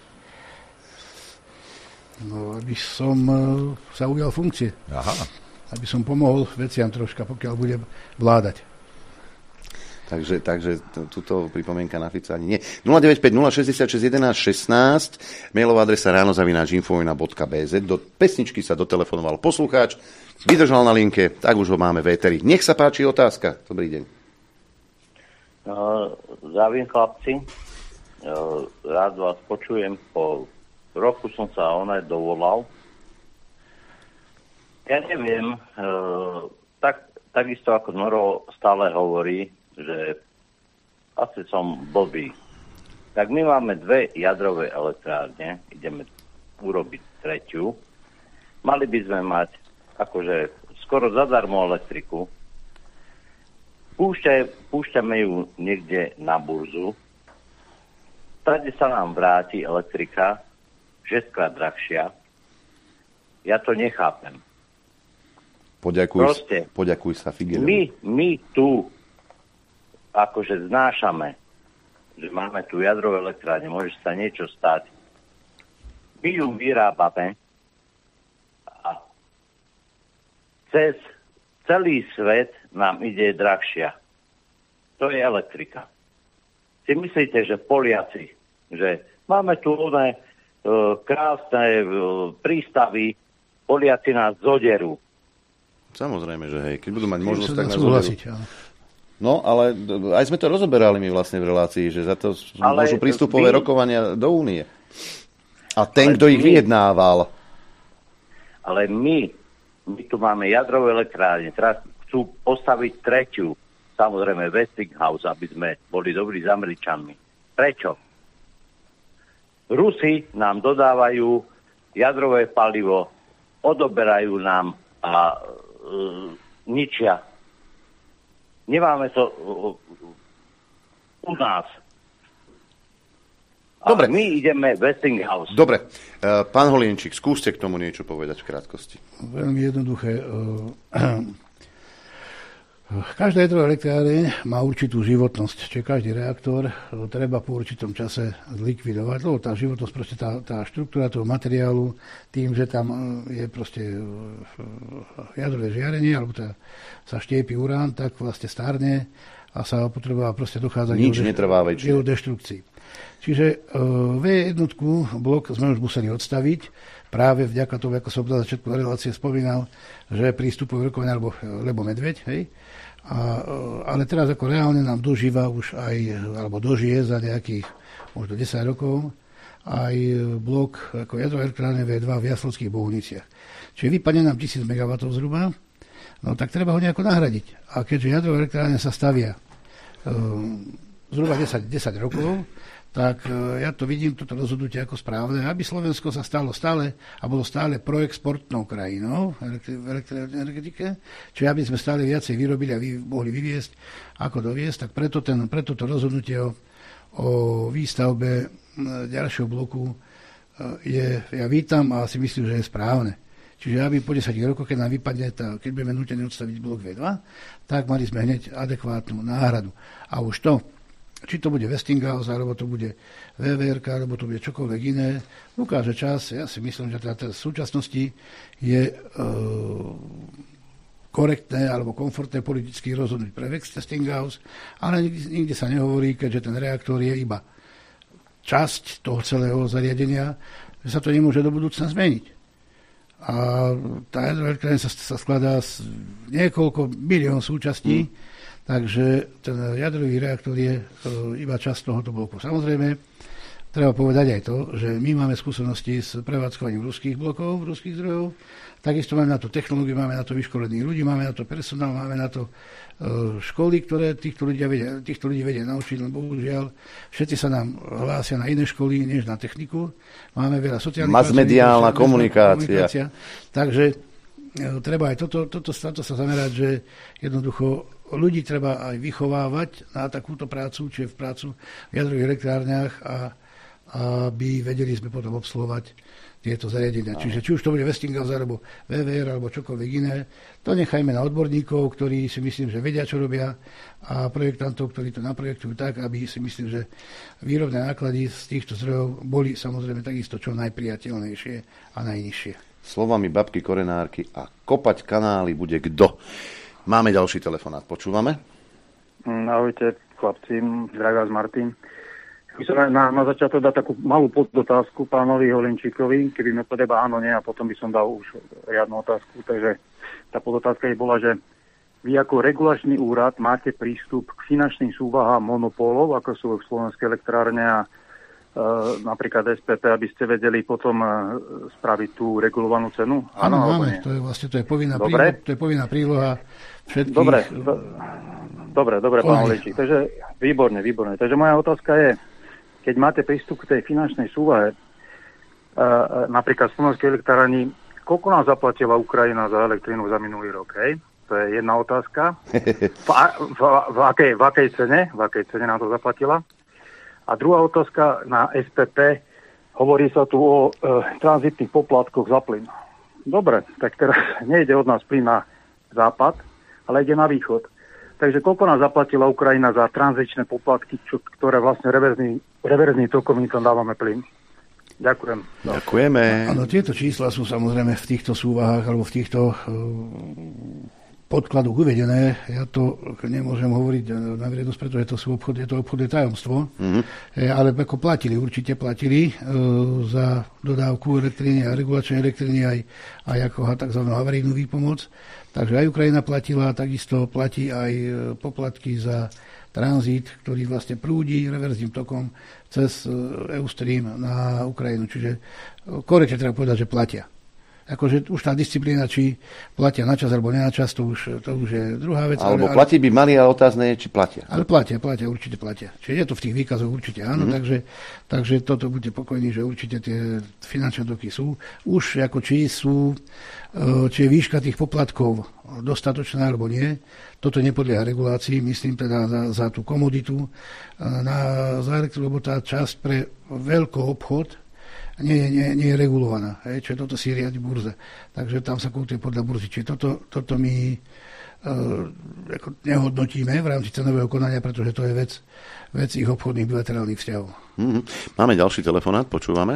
No, aby som sa ujal funkcie. Aha. Aby som pomohol veciam troška, pokiaľ bude vládať. Takže, takže túto pripomienka na Fica ani nie. nula deväť päť nula šesťdesiatšesť jedenásť šestnásť, mailová adresa ráno zavináč infovojna bodka bé zet. Do pesničky sa dotelefonoval poslucháč, vydržal na linke, tak už ho máme v éteri. Nech sa páči otázka. Dobrý deň. Uh, Zdravím, chlapci. Uh, rád vás počujem. Po roku som sa onaj dovolal. Ja neviem, uh, tak, takisto ako Noro stále hovorí, že asi som blbý. Tak my máme dve jadrové elektrárne, ideme urobiť tretiu. Mali by sme mať akože skoro zadarmo elektriku. Púšťaj, púšťame ju niekde na burzu. Tady sa nám vráti elektrika šesťkrát drahšia. Ja to nechápem. Poďakuj, Proste, poďakuj sa Figeľovi. My, my tu akože znášame, že máme tu jadrové elektrárne, môže sa niečo stať. My ju vyrábame a cez celý svet nám ide drahšia. To je elektrika. Si myslíte, že Poliaci, že máme tu oné uh, krásne uh, prístavy, Poliaci nás zoderú. Samozrejme, že hej, keď budú mať možnosť, tak nás zoderú. No, ale aj sme to rozoberali my vlastne v relácii, že za to ale môžu prístupové my, rokovania do únie. A ten, kto ich my, vyjednával. Ale my, my tu máme jadrové elektrárne, teraz chcú postaviť tretiu, samozrejme Westinghouse, aby sme boli dobrí s Američanmi. Prečo? Rusi nám dodávajú jadrové palivo, odoberajú nám a uh, ničia. Nemáme to uh, u nás. Dobre. A my ideme Westinghouse. Dobre. Uh, pán Holienčík, skúste k tomu niečo povedať v krátkosti. Veľmi jednoduché. Uh, každá jadrová elektrárne má určitú životnosť. Čiže každý reaktor treba po určitom čase zlikvidovať. Lebo tá životnosť, proste tá, tá štruktúra toho materiálu, tým, že tam je proste jadrové žiarenie, alebo tá, sa štiepi urán, tak vlastne starne a sa potrebovala proste dochádzať Nič netrvá väčšie. jeho deštrukcii. Čiže uh, vé jeden blok sme už museli odstaviť, práve vďaka tomu, ako som na začiatku relácie spomínal, že prístupujú rokovania, alebo, lebo medveď, hej. A, ale teraz ako reálne nám dožíva už aj, alebo dožije za nejakých možno desať rokov aj blok ako jadrové elektrárne vé dva v Jaslovských Bohuniciach. Čiže vypadne nám tisíc megawattov zhruba, no tak treba ho nejako nahradiť. A keďže jadrové elektrárne sa stavia um, zhruba desať, desať rokov, tak ja to vidím, toto rozhodnutie ako správne, aby Slovensko sa stalo stále a bolo stále proexportnou krajinou v elektroenergetike, čiže aby sme stále viacej vyrobili a vy, mohli vyviesť ako doviesť, tak preto, ten, preto to rozhodnutie o, o výstavbe ďalšieho bloku je, ja vítam a si myslím, že je správne. Čiže aby po desať rokoch, keď nám vypadne, tá, keď budeme nútení odstaviť blok vé dva, tak mali sme hneď adekvátnu náhradu. A už to, či to bude Westinghouse, alebo to bude vé vé erka, alebo to bude čokoľvek iné, ukáže čas. Ja si myslím, že teda v súčasnosti je e, korektné alebo komfortné politicky rozhodnúť pre Westinghouse, ale nikde, nikde sa nehovorí, keďže ten reaktor je iba časť toho celého zariadenia, že sa to nemôže do budúcna zmeniť. A tá jadroelektrárne sa, sa skladá z niekoľko milión súčastí, mm. Takže ten jadrový reaktor je uh, iba časť tohoto bloku. Samozrejme, treba povedať aj to, že my máme skúsenosti s prevádzkovaním ruských blokov, ruských zdrojov, takisto máme na to technológiu, máme na to vyškolených ľudí, máme na to personál, máme na to školy, ktoré týchto ľudí vedia, týchto ľudí vedia naučiť, len bohužiaľ všetci sa nám hlásia na iné školy, než na techniku. Máme veľa sociálnych... Masmediálna komunikácia. komunikácia. Takže treba aj toto, toto, toto sa zamerať, že jednoducho ľudí treba aj vychovávať na takúto prácu, čiže v prácu v jadrových elektrárniach a aby vedeli sme potom obsluhovať tieto zariadenia. Čiže či už to bude Westinghouse, alebo vé vé er, alebo čokoľvek iné, to nechajme na odborníkov, ktorí si myslím, že vedia, čo robia, a projektantov, ktorí to naprojektujú tak, aby si myslím, že výrobné náklady z týchto zdrojov boli samozrejme takisto čo najpriateľnejšie a najnižšie. Slovami babky Korenárky, a kopať kanály bude kto? Máme ďalší telefonát, počúvame? Ahojte, chlapci, zdravím vás, Martin. Chcem na, na začiatok dať takú malú podotázku pánovi Holinčíkovi, keby mi podeba áno, nie, a potom by som dal už riadnu otázku. Takže tá podotázka je bola, že vy ako regulačný úrad máte prístup k finančným súvahám monopólov, ako sú v Slovenskej elektrárne a e, napríklad es pé pé, aby ste vedeli potom e, spraviť tú regulovanú cenu? Áno, máme. To je vlastne to je povinná, príloha, to je povinná príloha všetkých... Dobre, do, dobre, dobre pán Holinčík. Takže výborne, výborne. Takže moja otázka je, keď máte prístup k tej finančnej súvahe, e, napríklad v Slovenskej elektrárni, koľko nám zaplatila Ukrajina za elektrínu za minulý rok? Hej? To je jedna otázka. V, v, v, akej, v akej cene? V akej cene nám to zaplatila? A druhá otázka na es pé pé. Hovorí sa tu o e, tranzitných poplatkoch za plyn. Dobre, tak teraz nejde od nás plyn na západ, ale ide na východ. Takže koľko nám zaplatila Ukrajina za tranzičné poplatky, čo, ktoré vlastne reverzný, reverzný tokom my tam dávame plyn? Ďakujem. Ďakujeme. Áno, tieto čísla sú samozrejme v týchto súvahách alebo v týchto uh, podkladoch uvedené. Ja to nemôžem hovoriť na verejnosť, pretože to sú obchod, je to obchodné tajomstvo. Mm-hmm. E, ale ako platili, určite platili uh, za dodávku elektriny a regulačnej elektriny aj, aj ako tzv. Havarijnú výpomoc. Takže aj Ukrajina platila, takisto platí aj poplatky za tranzit, ktorý vlastne prúdi reverzným tokom cez Eustream na Ukrajinu. Čiže korektne treba povedať, že platia. Akože už tá disciplína, či platia na čas alebo nie na čas, to už, to už je druhá vec. Alebo ale, platí by mali, ale otázne je, či platia. Ale platia, platia, určite platia. Čiže je to v tých výkazoch určite áno, mm-hmm. takže, takže toto buďte pokojní, že určite tie finančné toky sú. Už ako či sú, či je výška tých poplatkov dostatočná alebo nie, toto nepodlieha regulácii, myslím teda za, za tú komoditu, na, za elektru, lebo tá časť pre veľký obchod nie, nie, nie je regulovaná. Hej, čiže toto si riadi burza. Takže tam sa kútuje podľa burzy. Čiže toto, toto my uh, ako nehodnotíme v rámci cenového konania, pretože to je vec, vec ich obchodných bilaterálnych vzťahov. Mm-hmm. Máme ďalší telefonát, počúvame.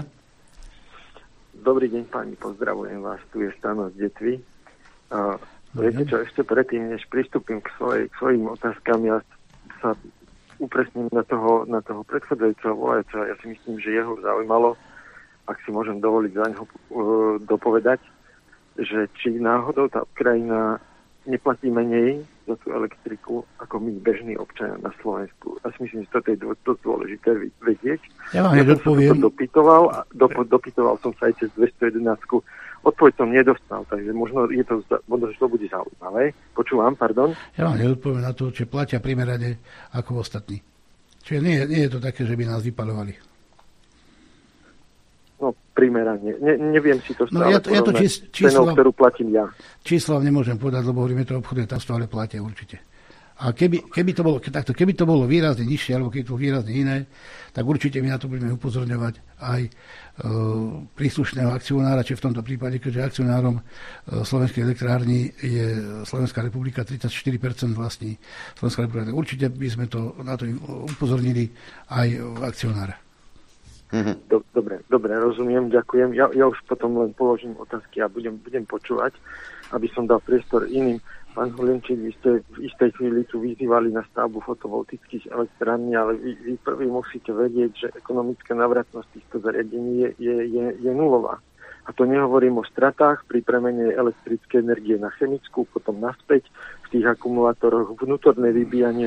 Dobrý deň, pani, pozdravujem vás. Tu je Stano z Detvy. Uh, viete čo, ešte predtým, než pristúpim k, svojej, k svojim otázkam, ja sa upresním na toho, na toho predchádzajúceho volajaca. Ja si myslím, že jeho zaujímalo, ak si môžem dovoliť za neho uh, dopovedať, že či náhodou tá Ukrajina neplatí menej za tú elektriku ako my bežní občania na Slovensku. Ja si myslím, že toto je dosť dôležité vedieť. Ja vám ja som sa to dopytoval, a dop, dopytoval som sa aj cez dvestojedenásť. Odpoveď som nedostal, takže možno, je to, možno že to bude zaujímavé. Počúvam, pardon. Ja vám neodpoviem na to, či platia primerane ako ostatní. Čiže nie, nie je to také, že by nás vypaľovali. No, primerane. Ne, neviem si to stále no, ja to, ja to čís, číslo, cenou, ktorú platím ja. Číslo vám nemôžem povedať, lebo hovoríme to obchodné tajomstvo, ale platia určite. A keby, keby, to bolo, takto, keby to bolo výrazne nižšie, alebo keby to bolo výrazne iné, tak určite my na to budeme upozorňovať aj e, príslušného akcionára, či v tomto prípade, keďže akcionárom e, Slovenskej elektrárny je Slovenská republika, tridsaťštyri percent vlastní Slovenská republika. Určite by sme to na to upozornili aj akcionára. Dobre, dobre, rozumiem, ďakujem. Ja, ja už potom len položím otázky a budem, budem počúvať, aby som dal priestor iným. Pán Holinčík, vy ste v istej chvíli tu vyzývali na stavbu fotovoltických elektrární, ale vy, vy prvý musíte vedieť, že ekonomická návratnosť týchto zariadení je, je, je, je nulová. A to nehovorím o stratách pri premene elektrickej energie na chemickú, potom naspäť v tých akumulátoroch, vnútorné vybíjanie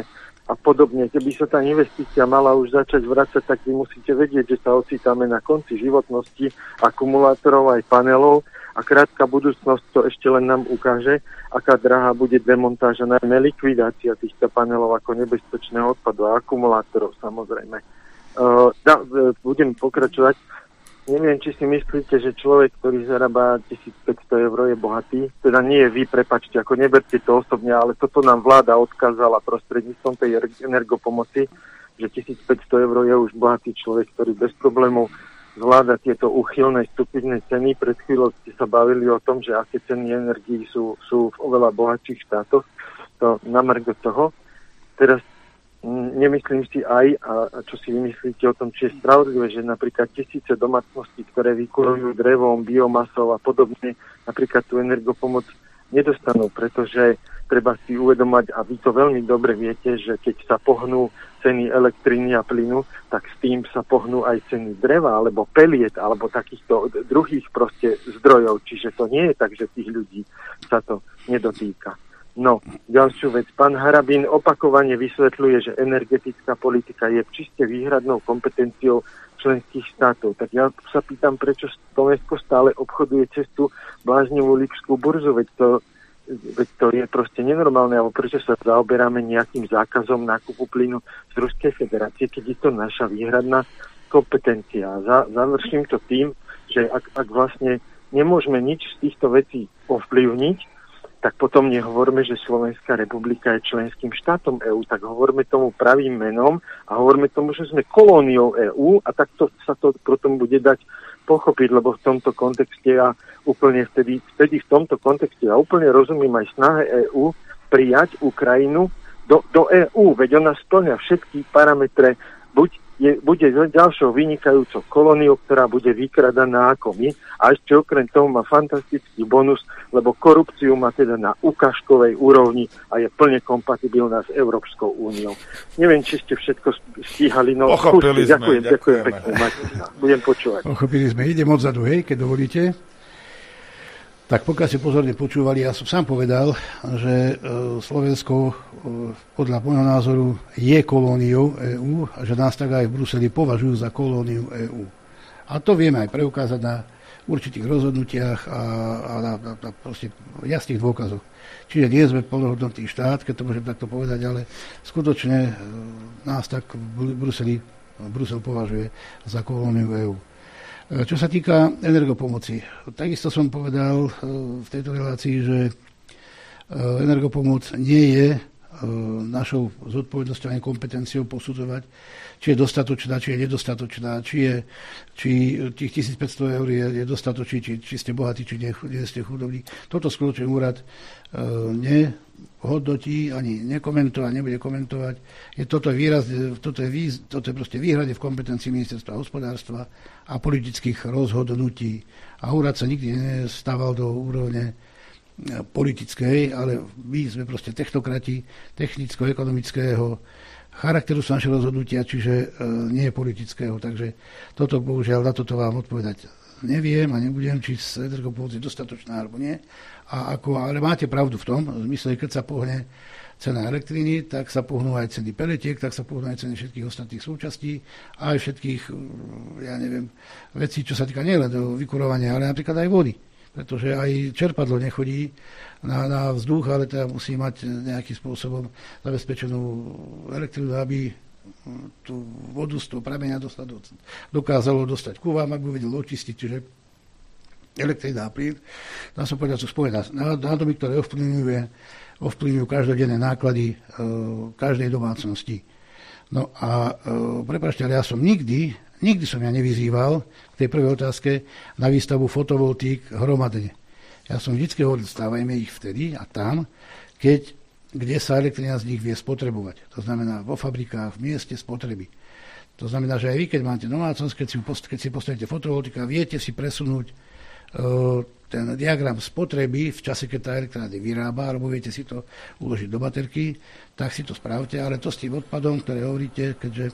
a podobne. Keby sa tá investícia mala už začať vracať, tak vy musíte vedieť, že sa ocitáme na konci životnosti akumulátorov aj panelov a krátka budúcnosť to ešte len nám ukáže, aká drahá bude demontáža, najmä likvidácia týchto panelov ako nebezpečného odpadu a akumulátorov samozrejme. Uh, da, budem pokračovať. Neviem, či si myslíte, že človek, ktorý zarába tisícpäťsto eur je bohatý. Teda nie je vy, prepáčte, ako neberte to osobne, ale toto nám vláda odkázala prostredníctvom tej energopomoci, že tisícpäťsto eur je už bohatý človek, ktorý bez problémov zvláda tieto úchylné stupidné ceny. Pred chvíľou ste sa bavili o tom, že aké ceny energií sú, sú v oveľa bohatších štátoch. To na margo toho. Teraz nemyslím si aj, a čo si vymyslíte o tom, či je spravodlivé, že napríklad tisíce domácností, ktoré vykurujú drevom, biomasou a podobne, napríklad tú energopomoc nedostanú, pretože treba si uvedomať, a vy to veľmi dobre viete, že keď sa pohnú ceny elektriny a plynu, tak s tým sa pohnú aj ceny dreva, alebo peliet, alebo takýchto druhých proste zdrojov. Čiže to nie je tak, že tých ľudí sa to nedotýka. No, ďalšiu vec. Pán Harabín opakovane vysvetľuje, že energetická politika je čiste výhradnou kompetenciou členských štátov. Tak ja sa pýtam, prečo Slovensko stále obchoduje cestu bláznivú Lipskú burzu, veď to, veď to je proste nenormálne, alebo prečo sa zaoberáme nejakým zákazom nákupu plynu z Ruskej federácie, keď je to naša výhradná kompetencia. Za, završím to tým, že ak, ak vlastne nemôžeme nič z týchto vecí ovplyvniť, tak potom nehovorme, že Slovenská republika je členským štátom EÚ, tak hovorme tomu pravým menom a hovorme tomu, že sme kolóniou EÚ a takto sa to potom bude dať pochopiť, lebo v tomto kontexte ja úplne vtedy, vtedy v tomto kontexte ja úplne rozumiem aj snahe EÚ prijať Ukrajinu do, do EÚ, veď ona spĺňa všetky parametre, buď je, bude ďalšou vynikajúcou kolóniou, ktorá bude vykradaná ako my a ešte okrem toho má fantastický bonus, lebo korupciu má teda na ukážkovej úrovni a je plne kompatibilná s Európskou úniou. Neviem, či ste všetko stíhali. No, pochopili skúste, sme, ďakujem, ďakujem pekne. Budem počúvať. Pochopili sme. Idem odzadu, hej, keď dovolíte. Tak pokiaľ ste pozorne počúvali, ja som sám povedal, že e, Slovensko e, podľa môjho názoru je kolóniou EÚ a že nás tak aj v Bruseli považujú za kolóniu EÚ. A to vieme aj preukázať na určitých rozhodnutiach a, a na, na, na proste jasných dôkazoch. Čiže nie sme plnohodnotný štát, keď to môžem takto povedať, ale skutočne e, nás tak v Bruseli, Brusel považuje za kolóniu EÚ. Čo sa týka energopomoci, takisto som povedal v tejto relácii, že energopomoc nie je našou zodpovednosťou ani kompetenciou posudzovať, či je dostatočná, či je nedostatočná, či, je, či tých tisícpäťsto eur je, je dostatočný, či, či ste bohatí, či nie, nie ste chudobní. Toto skutočne úrad nehodnotí, ani nekomentuje, nebude komentovať. Je toto, výraz, toto, je výz, toto je proste výhrade v kompetencii ministerstva hospodárstva a politických rozhodnutí. A úrad sa nikdy nestával do úrovne politickej, ale my sme proste technokrati technicko-ekonomického charakteru sú naše rozhodnutia, čiže e, nie je politického. Takže toto, bohužiaľ, na toto vám odpovedať neviem a nebudem, či energopomoc je dostatočná alebo nie. A ako, ale máte pravdu v tom, v zmysle, keď sa pohne cena elektriny, tak sa pohnú aj ceny peletiek, tak sa pohnú aj ceny všetkých ostatných súčastí a aj všetkých, ja neviem, vecí, čo sa týka nielen do vykurovania, ale napríklad aj vody. Pretože aj čerpadlo nechodí na, na vzduch, ale teda musí mať nejakým spôsobom zabezpečenú elektrinu, aby tú vodu z toho prameňa dokázalo dostať ku vám, aby vedel očistiť, čiže elektrina a plyn. Dá som povedať, čo spojená nádoby, ktoré ovplyvňuje, ovplyvňujú každodenné náklady e, každej domácnosti. No a e, prepáčte, ale ja som nikdy Nikdy som ja nevyzýval k tej prvej otázke na výstavbu fotovoltík hromadne. Ja som vždycky hovoril, stávajme ich vtedy a tam, keď, kde sa elektrina z nich vie spotrebovať. To znamená vo fabrikách, v mieste spotreby. To znamená, že aj vy, keď máte domácnosť, keď si, keď si postavíte fotovoltika, viete si presunúť uh, ten diagram spotreby v čase, keď tá elektrina vyrába, alebo viete si to uložiť do baterky, tak si to spravte, ale to s tým odpadom, ktoré hovoríte, keďže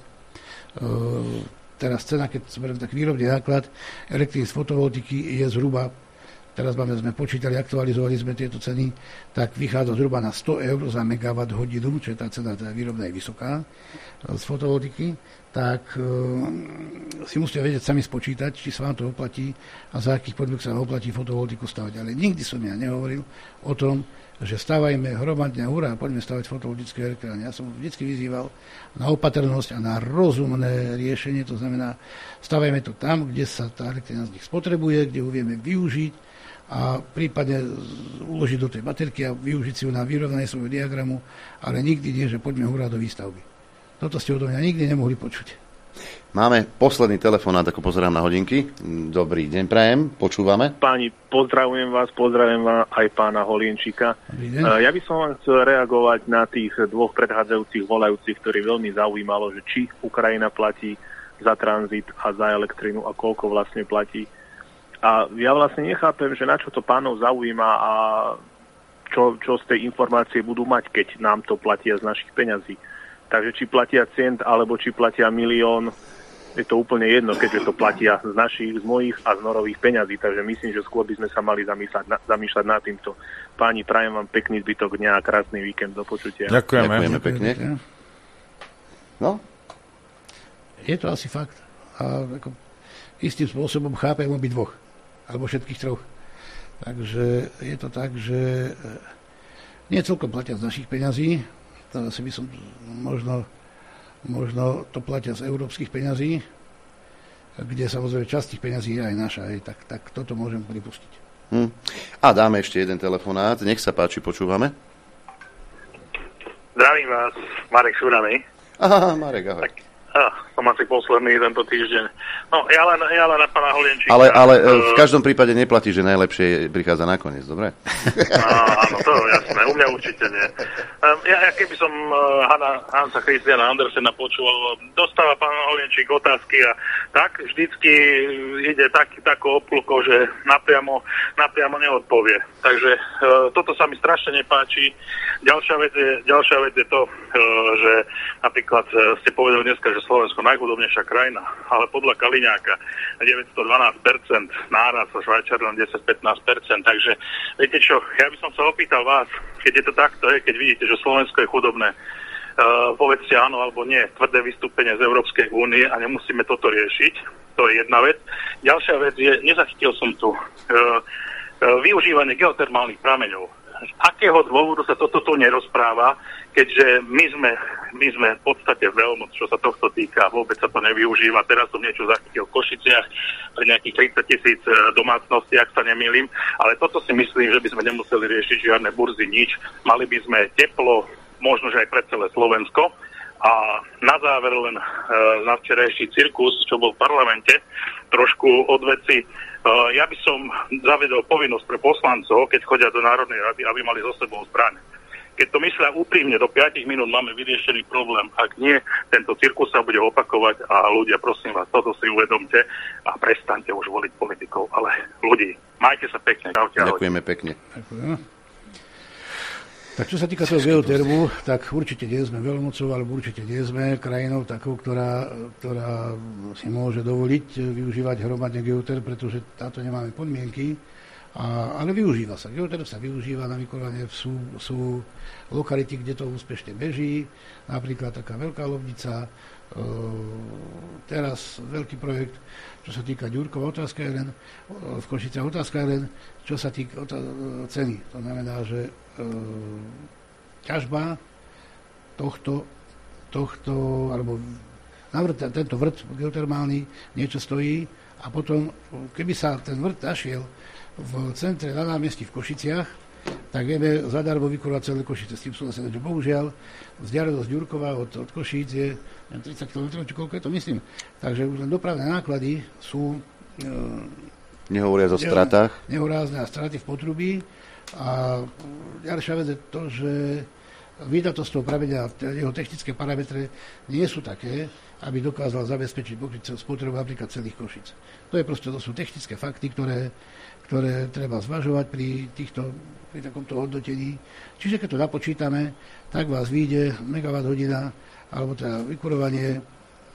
uh, teraz cena, keď zoberiem tak výrobný náklad elektriny z fotovoltiky je zhruba teraz máme, sme počítali, aktualizovali sme tieto ceny, tak vychádza zhruba na sto eur za megawatt hodinu, čo je tá cena tá výrobná je vysoká z fotovoltiky, tak e, si musíte vedieť sami spočítať, či sa vám to oplatí a za akých podmienok sa oplatí fotovoltiku stavať. Ale nikdy som ja nehovoril o tom, že stavajme hromadne, hurá, poďme stavať fotovoltické elektrárne. Ja som vždy vyzýval na opatrnosť a na rozumné riešenie, to znamená, stavajme to tam, kde sa tá elektrárna z nich spotrebuje, kde ho vieme využiť, a prípadne uložiť do tej baterky a využiť si ju na vyrovnanie svojho diagramu, ale nikdy nie, že poďme hurá do výstavby. Toto ste odo mňa nikdy nemohli počuť. Máme posledný telefonát, ako pozerám na hodinky. Dobrý deň, prajem, počúvame. Páni, pozdravujem vás, pozdravujem vás aj pána Holienčíka. Ja by som vám chcel reagovať na tých dvoch predchádzajúcich volajúcich, ktorí veľmi zaujímalo, že či Ukrajina platí za tranzit a za elektrinu a koľko vlastne platí. A ja vlastne nechápem, že na čo to pánov zaujíma a čo, čo z tej informácie budú mať, keď nám to platia z našich peňazí. Takže či platia cent, alebo či platia milión, je to úplne jedno, keďže to platia z našich, z mojich a z Norových peňazí. Takže myslím, že skôr by sme sa mali zamýšľať, na, zamýšľať nad týmto. Páni, prajem vám pekný zbytok dňa a krásny víkend. Do počutia. Ďakujeme. Ďakujeme pekne. No? Je to asi fakt. A ako istým spôsobom chápem obi dvoch. Alebo všetkých troch. Takže je to tak, že nie celkom platia z našich peňazí, to asi by som možno, možno to platia z európskych peňazí, kde samozrejme časť tých peňazí je aj naša, aj, tak, tak toto môžem pripustiť. Hm. A dáme ešte jeden telefonát, nech sa páči, počúvame. Zdravím vás, Marek Šurany. Aha, Marek, ahoj. Tak. Ah, som asi posledný tento týždeň. No, ja len, ja len na pána Holienčíka. Ale, ale v každom prípade neplatí, že najlepšie prichádza nakoniec, dobre? Áno, to je jasné, u mňa určite nie. Ja, ja keby som Hanna, Hansa Christiana Andersena počúval, dostáva pán Holienčík otázky a tak vždycky ide tak, takou obklukou, že napriamo, napriamo neodpovie. Takže e, toto sa mi strašne nepáči. Ďalšia vec je, ďalšia vec je to, e, že napríklad e, ste povedali dneska, že Slovensko najchudobnejšia krajina, ale podľa Kaliňáka deväťstodvanásť percent, náraz a Švajčiar len desať až pätnásť percent. Takže viete čo, ja by som sa opýtal vás, keď je to takto, je, keď vidíte, že Slovensko je chudobné, uh, povedzte áno alebo nie, tvrdé vystúpenie z Európskej únie a nemusíme toto riešiť. To je jedna vec. Ďalšia vec je, nezachytil som tu, uh, uh, využívanie geotermálnych prameňov. Z akého dôvodu sa toto tu nerozpráva, keďže my sme, my sme v podstate veľmoc, čo sa tohto týka, vôbec sa to nevyužíva. Teraz som niečo zachytil v Košiciach pri nejakých tridsať tisíc domácností, ak sa nemýlim, ale toto si myslím, že by sme nemuseli riešiť žiadne burzy, nič. Mali by sme teplo, možno, že aj pre celé Slovensko. A na záver len e, na včerajší cirkus, čo bol v parlamente, trošku od veci. E, ja by som zavedol povinnosť pre poslancov, keď chodia do Národnej rady, aby mali so sebou zbraň. Keď to myslia úprimne, do päť minút máme vyriešený problém. Ak nie, tento cirkus sa bude opakovať a ľudia, prosím vás, toto si uvedomte a prestaňte už voliť politikov. Ale ľudí, majte sa pekne. Ďakujeme pekne. Ďakujem. Tak čo sa týka toho geotermu, tak určite nie sme veľmocou, alebo určite nie sme krajinou takou, ktorá, ktorá si môže dovoliť využívať hromadne geoterm, pretože táto nemáme podmienky. A, ale využíva sa. Geoterm sa využíva na vykonanie, sú, sú lokality, kde to úspešne beží, napríklad taká Veľká Lovnica, e, teraz veľký projekt, čo sa týka Ďurkova, otázka je len, v Košiciach otázka je len, čo sa týka otá- ceny. To znamená, že e, ťažba tohto, tohto alebo navrt, tento vrt geotermálny niečo stojí a potom, keby sa ten vrt našiel v centre na námestí v Košiciach, tak vieme zadarmo vykurovať celé Košice. S tým súhlasím, že bohužiaľ vzdialenosť Ďurkova od, od Košíc je tridsať kilometrov, či koľko je to, myslím. Takže už len dopravné náklady sú e, nehovoria o stratách. Nehorázne a straty v potrubí. A ďalšia vec je to, že vydatosť toho pramenia, jeho technické parametre nie sú také, aby dokázal zabezpečiť pokryť spotrebu napríklad celých Košic. To je proste, to sú technické fakty, ktoré, ktoré treba zvažovať pri, týchto, pri takomto hodnotení. Čiže keď to napočítame, tak vás vyjde megawatt hodina, alebo teda vykurovanie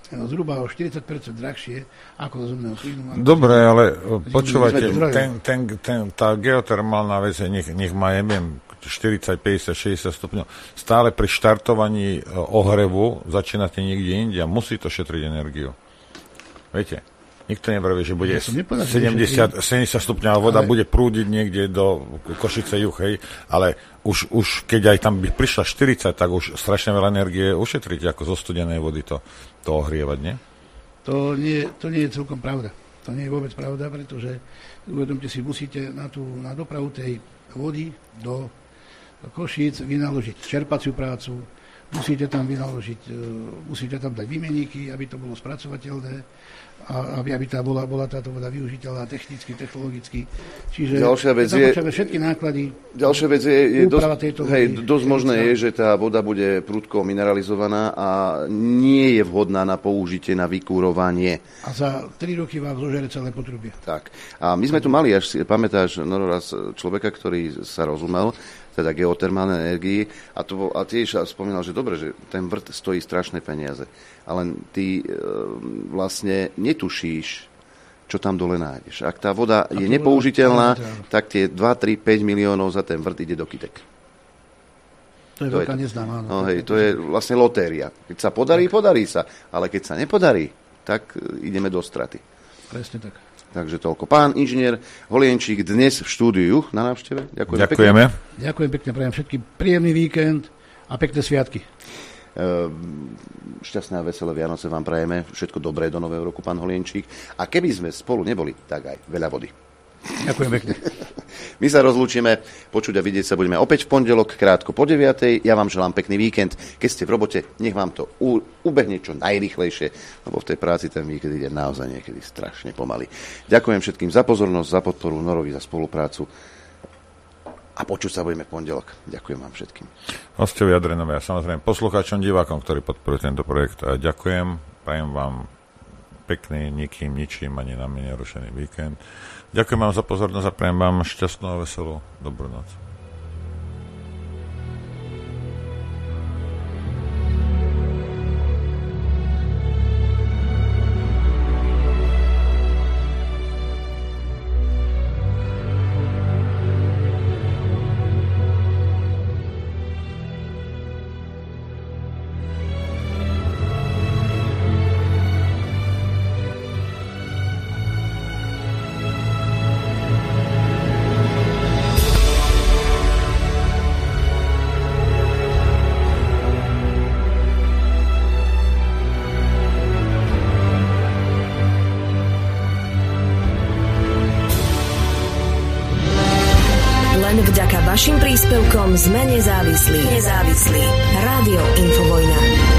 zhruba o štyridsať percent drahšie ako zo zemného plynu. Dobre, ale počúvajte, ten, ten, ten, tá geotermálna vec, nech, nech má, neviem, štyridsať, päťdesiat, šesťdesiat stupňov. Stále pri štartovaní ohrevu začínate niekde inde a musí to šetriť energiu. Viete? Nikto nevraví, že bude ja sedemdesiat, sedemdesiat stupňov voda ale... bude prúdiť niekde do Košice juh, hej, ale už, už keď aj tam by prišla štyridsať, tak už strašne veľa energie ušetriť, ako zo studenej vody to, to ohrievať, nie? To nie, to nie je celkom pravda. To nie je vôbec pravda, pretože uvedomte si, musíte na, tú, na dopravu tej vody do Košíc vynaložiť čerpaciu prácu, musíte tam vynaložiť, musíte tam dať výmeníky, aby to bolo spracovateľné, a aby, aby tá bola, bola táto voda využiteľná technicky, technologicky. Čiže ďalšia vec je, všetky náklady. Ďalšia vec je, je dosť, hej, dosť možné je, že tá voda bude prudko mineralizovaná a nie je vhodná na použitie, na vykúrovanie. A za tri roky vám zožere celé potrubie. Tak. A my sme tu mali, až si pamätáš, no raz človeka, ktorý sa rozumel, teda geotermálnej energii, a, to, a tiež spomínal, že dobre, že ten vrt stojí strašné peniaze. Ale ty e, vlastne netušíš, čo tam dole nájdeš. Ak tá voda a je nepoužiteľná, tak tie dva, tri, päť miliónov za ten vrt ide do kytek. To je veľká neznáma. No hej, to je vlastne lotéria. Keď sa podarí, podarí sa. Ale keď sa nepodarí, tak ideme do straty. Presne tak. Takže toľko. Pán inžinier Holienčík dnes v štúdiu na návšteve. Ďakujem Ďakujeme. Pekne. Ďakujem pekne, prajem všetkým príjemný víkend a pekné sviatky. Šťastné a veselé Vianoce vám prajeme. Všetko dobré do nového roku, pán Holienčík. A keby sme spolu neboli, tak aj veľa vody. Ďakujem pekne. My sa rozlúčime, počuť a vidieť sa budeme opäť v pondelok, krátko po deviatej. Ja vám želám pekný víkend. Keď ste v robote, nech vám to u, ubehne čo najrýchlejšie, lebo v tej práci ten víkend ide naozaj niekedy strašne pomaly. Ďakujem všetkým za pozornosť, za podporu, Norovi za spoluprácu a počuť sa budeme v pondelok. Ďakujem vám všetkým. Hostovi Adrenové a samozrejme poslucháčom, divákom, ktorí podporujú tento projekt. A ďakujem, prajem vám pekný, nikým, ničím, ani na mne nerušený víkend. Ďakujem vám za pozornosť a prajem vám šťastnú a veselú dobrú noc. Vašim príspevkom sme nezávislí. Nezávislí. Rádio Infovojna.